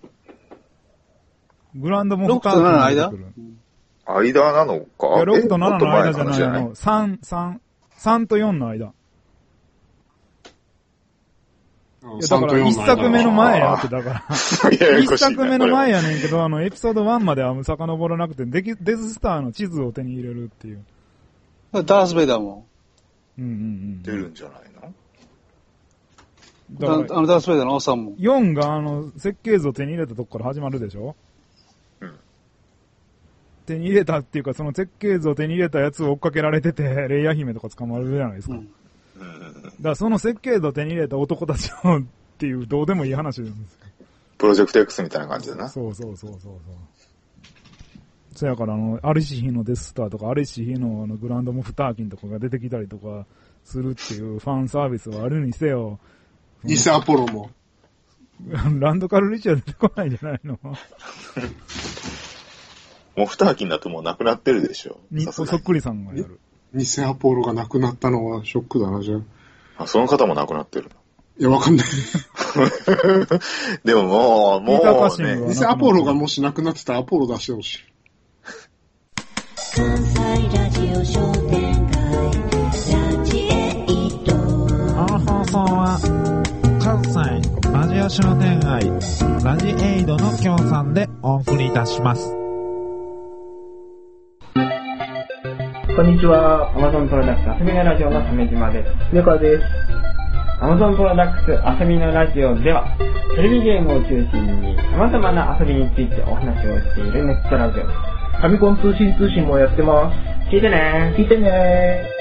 [SPEAKER 1] グランドも
[SPEAKER 4] ろくとななの間？
[SPEAKER 2] 間なのか？
[SPEAKER 1] いや、ろくとななの間じゃない、あの、さん、さん、さんとよんの間。いや、だから一作目の前やって、だから。一作目の前やねんけど、あの、エピソードワンまでは遡らなくて、デススターの地図を手に入れるっていう。
[SPEAKER 4] ダースベイダーも。
[SPEAKER 1] うんうんうん。
[SPEAKER 2] 出るんじゃないの？
[SPEAKER 4] だからあの、ダースベイダーのおっさんも。
[SPEAKER 1] よんが、あの、設計図を手に入れたとこから始まるでしょ？うん。手に入れたっていうか、その設計図を手に入れたやつを追っかけられてて、レイヤー姫とか捕まるじゃないですか。うん、だからその設計図を手に入れた男たちをっていうどうでもいい話なんですよ。
[SPEAKER 2] プロジェクト X みたいな感じだな。
[SPEAKER 1] そうそうそうそうそう。そやからあの、アリシヒのデススターとか、アリシヒのあのグランドモフターキンとかが出てきたりとかするっていうファンサービスはあるにせよ。
[SPEAKER 3] ニセアポロも。
[SPEAKER 1] ランドカルリッチは出てこないんじゃないの？
[SPEAKER 2] モフターキンだともうなくなってるでしょ。
[SPEAKER 1] にそっくりさんがやる。
[SPEAKER 3] ニセアポロがなくなったのはショックだな、じゃ
[SPEAKER 2] あ。あ、その方もなくなってる。
[SPEAKER 3] いや、わかんない。
[SPEAKER 2] でももう、もう、ね、
[SPEAKER 3] ニセアポロがもしなくなってたらアポロ出してほしい。関西ラジオ商店街ラジエイト。
[SPEAKER 5] この放送は関西ラジオ商店街ラジエイドの協賛でお送りいたします。
[SPEAKER 6] こんにちは。Amazon プロダクツ遊びのラジオの鮫島です。
[SPEAKER 7] 猫です。
[SPEAKER 6] Amazon プロダクツ遊びのラジオでは、テレビゲームを中心に様々な遊びについてお話をしているネットラジオです。
[SPEAKER 7] ファミコン通信通信もやってます。
[SPEAKER 6] 聞いてね
[SPEAKER 7] 聞いてね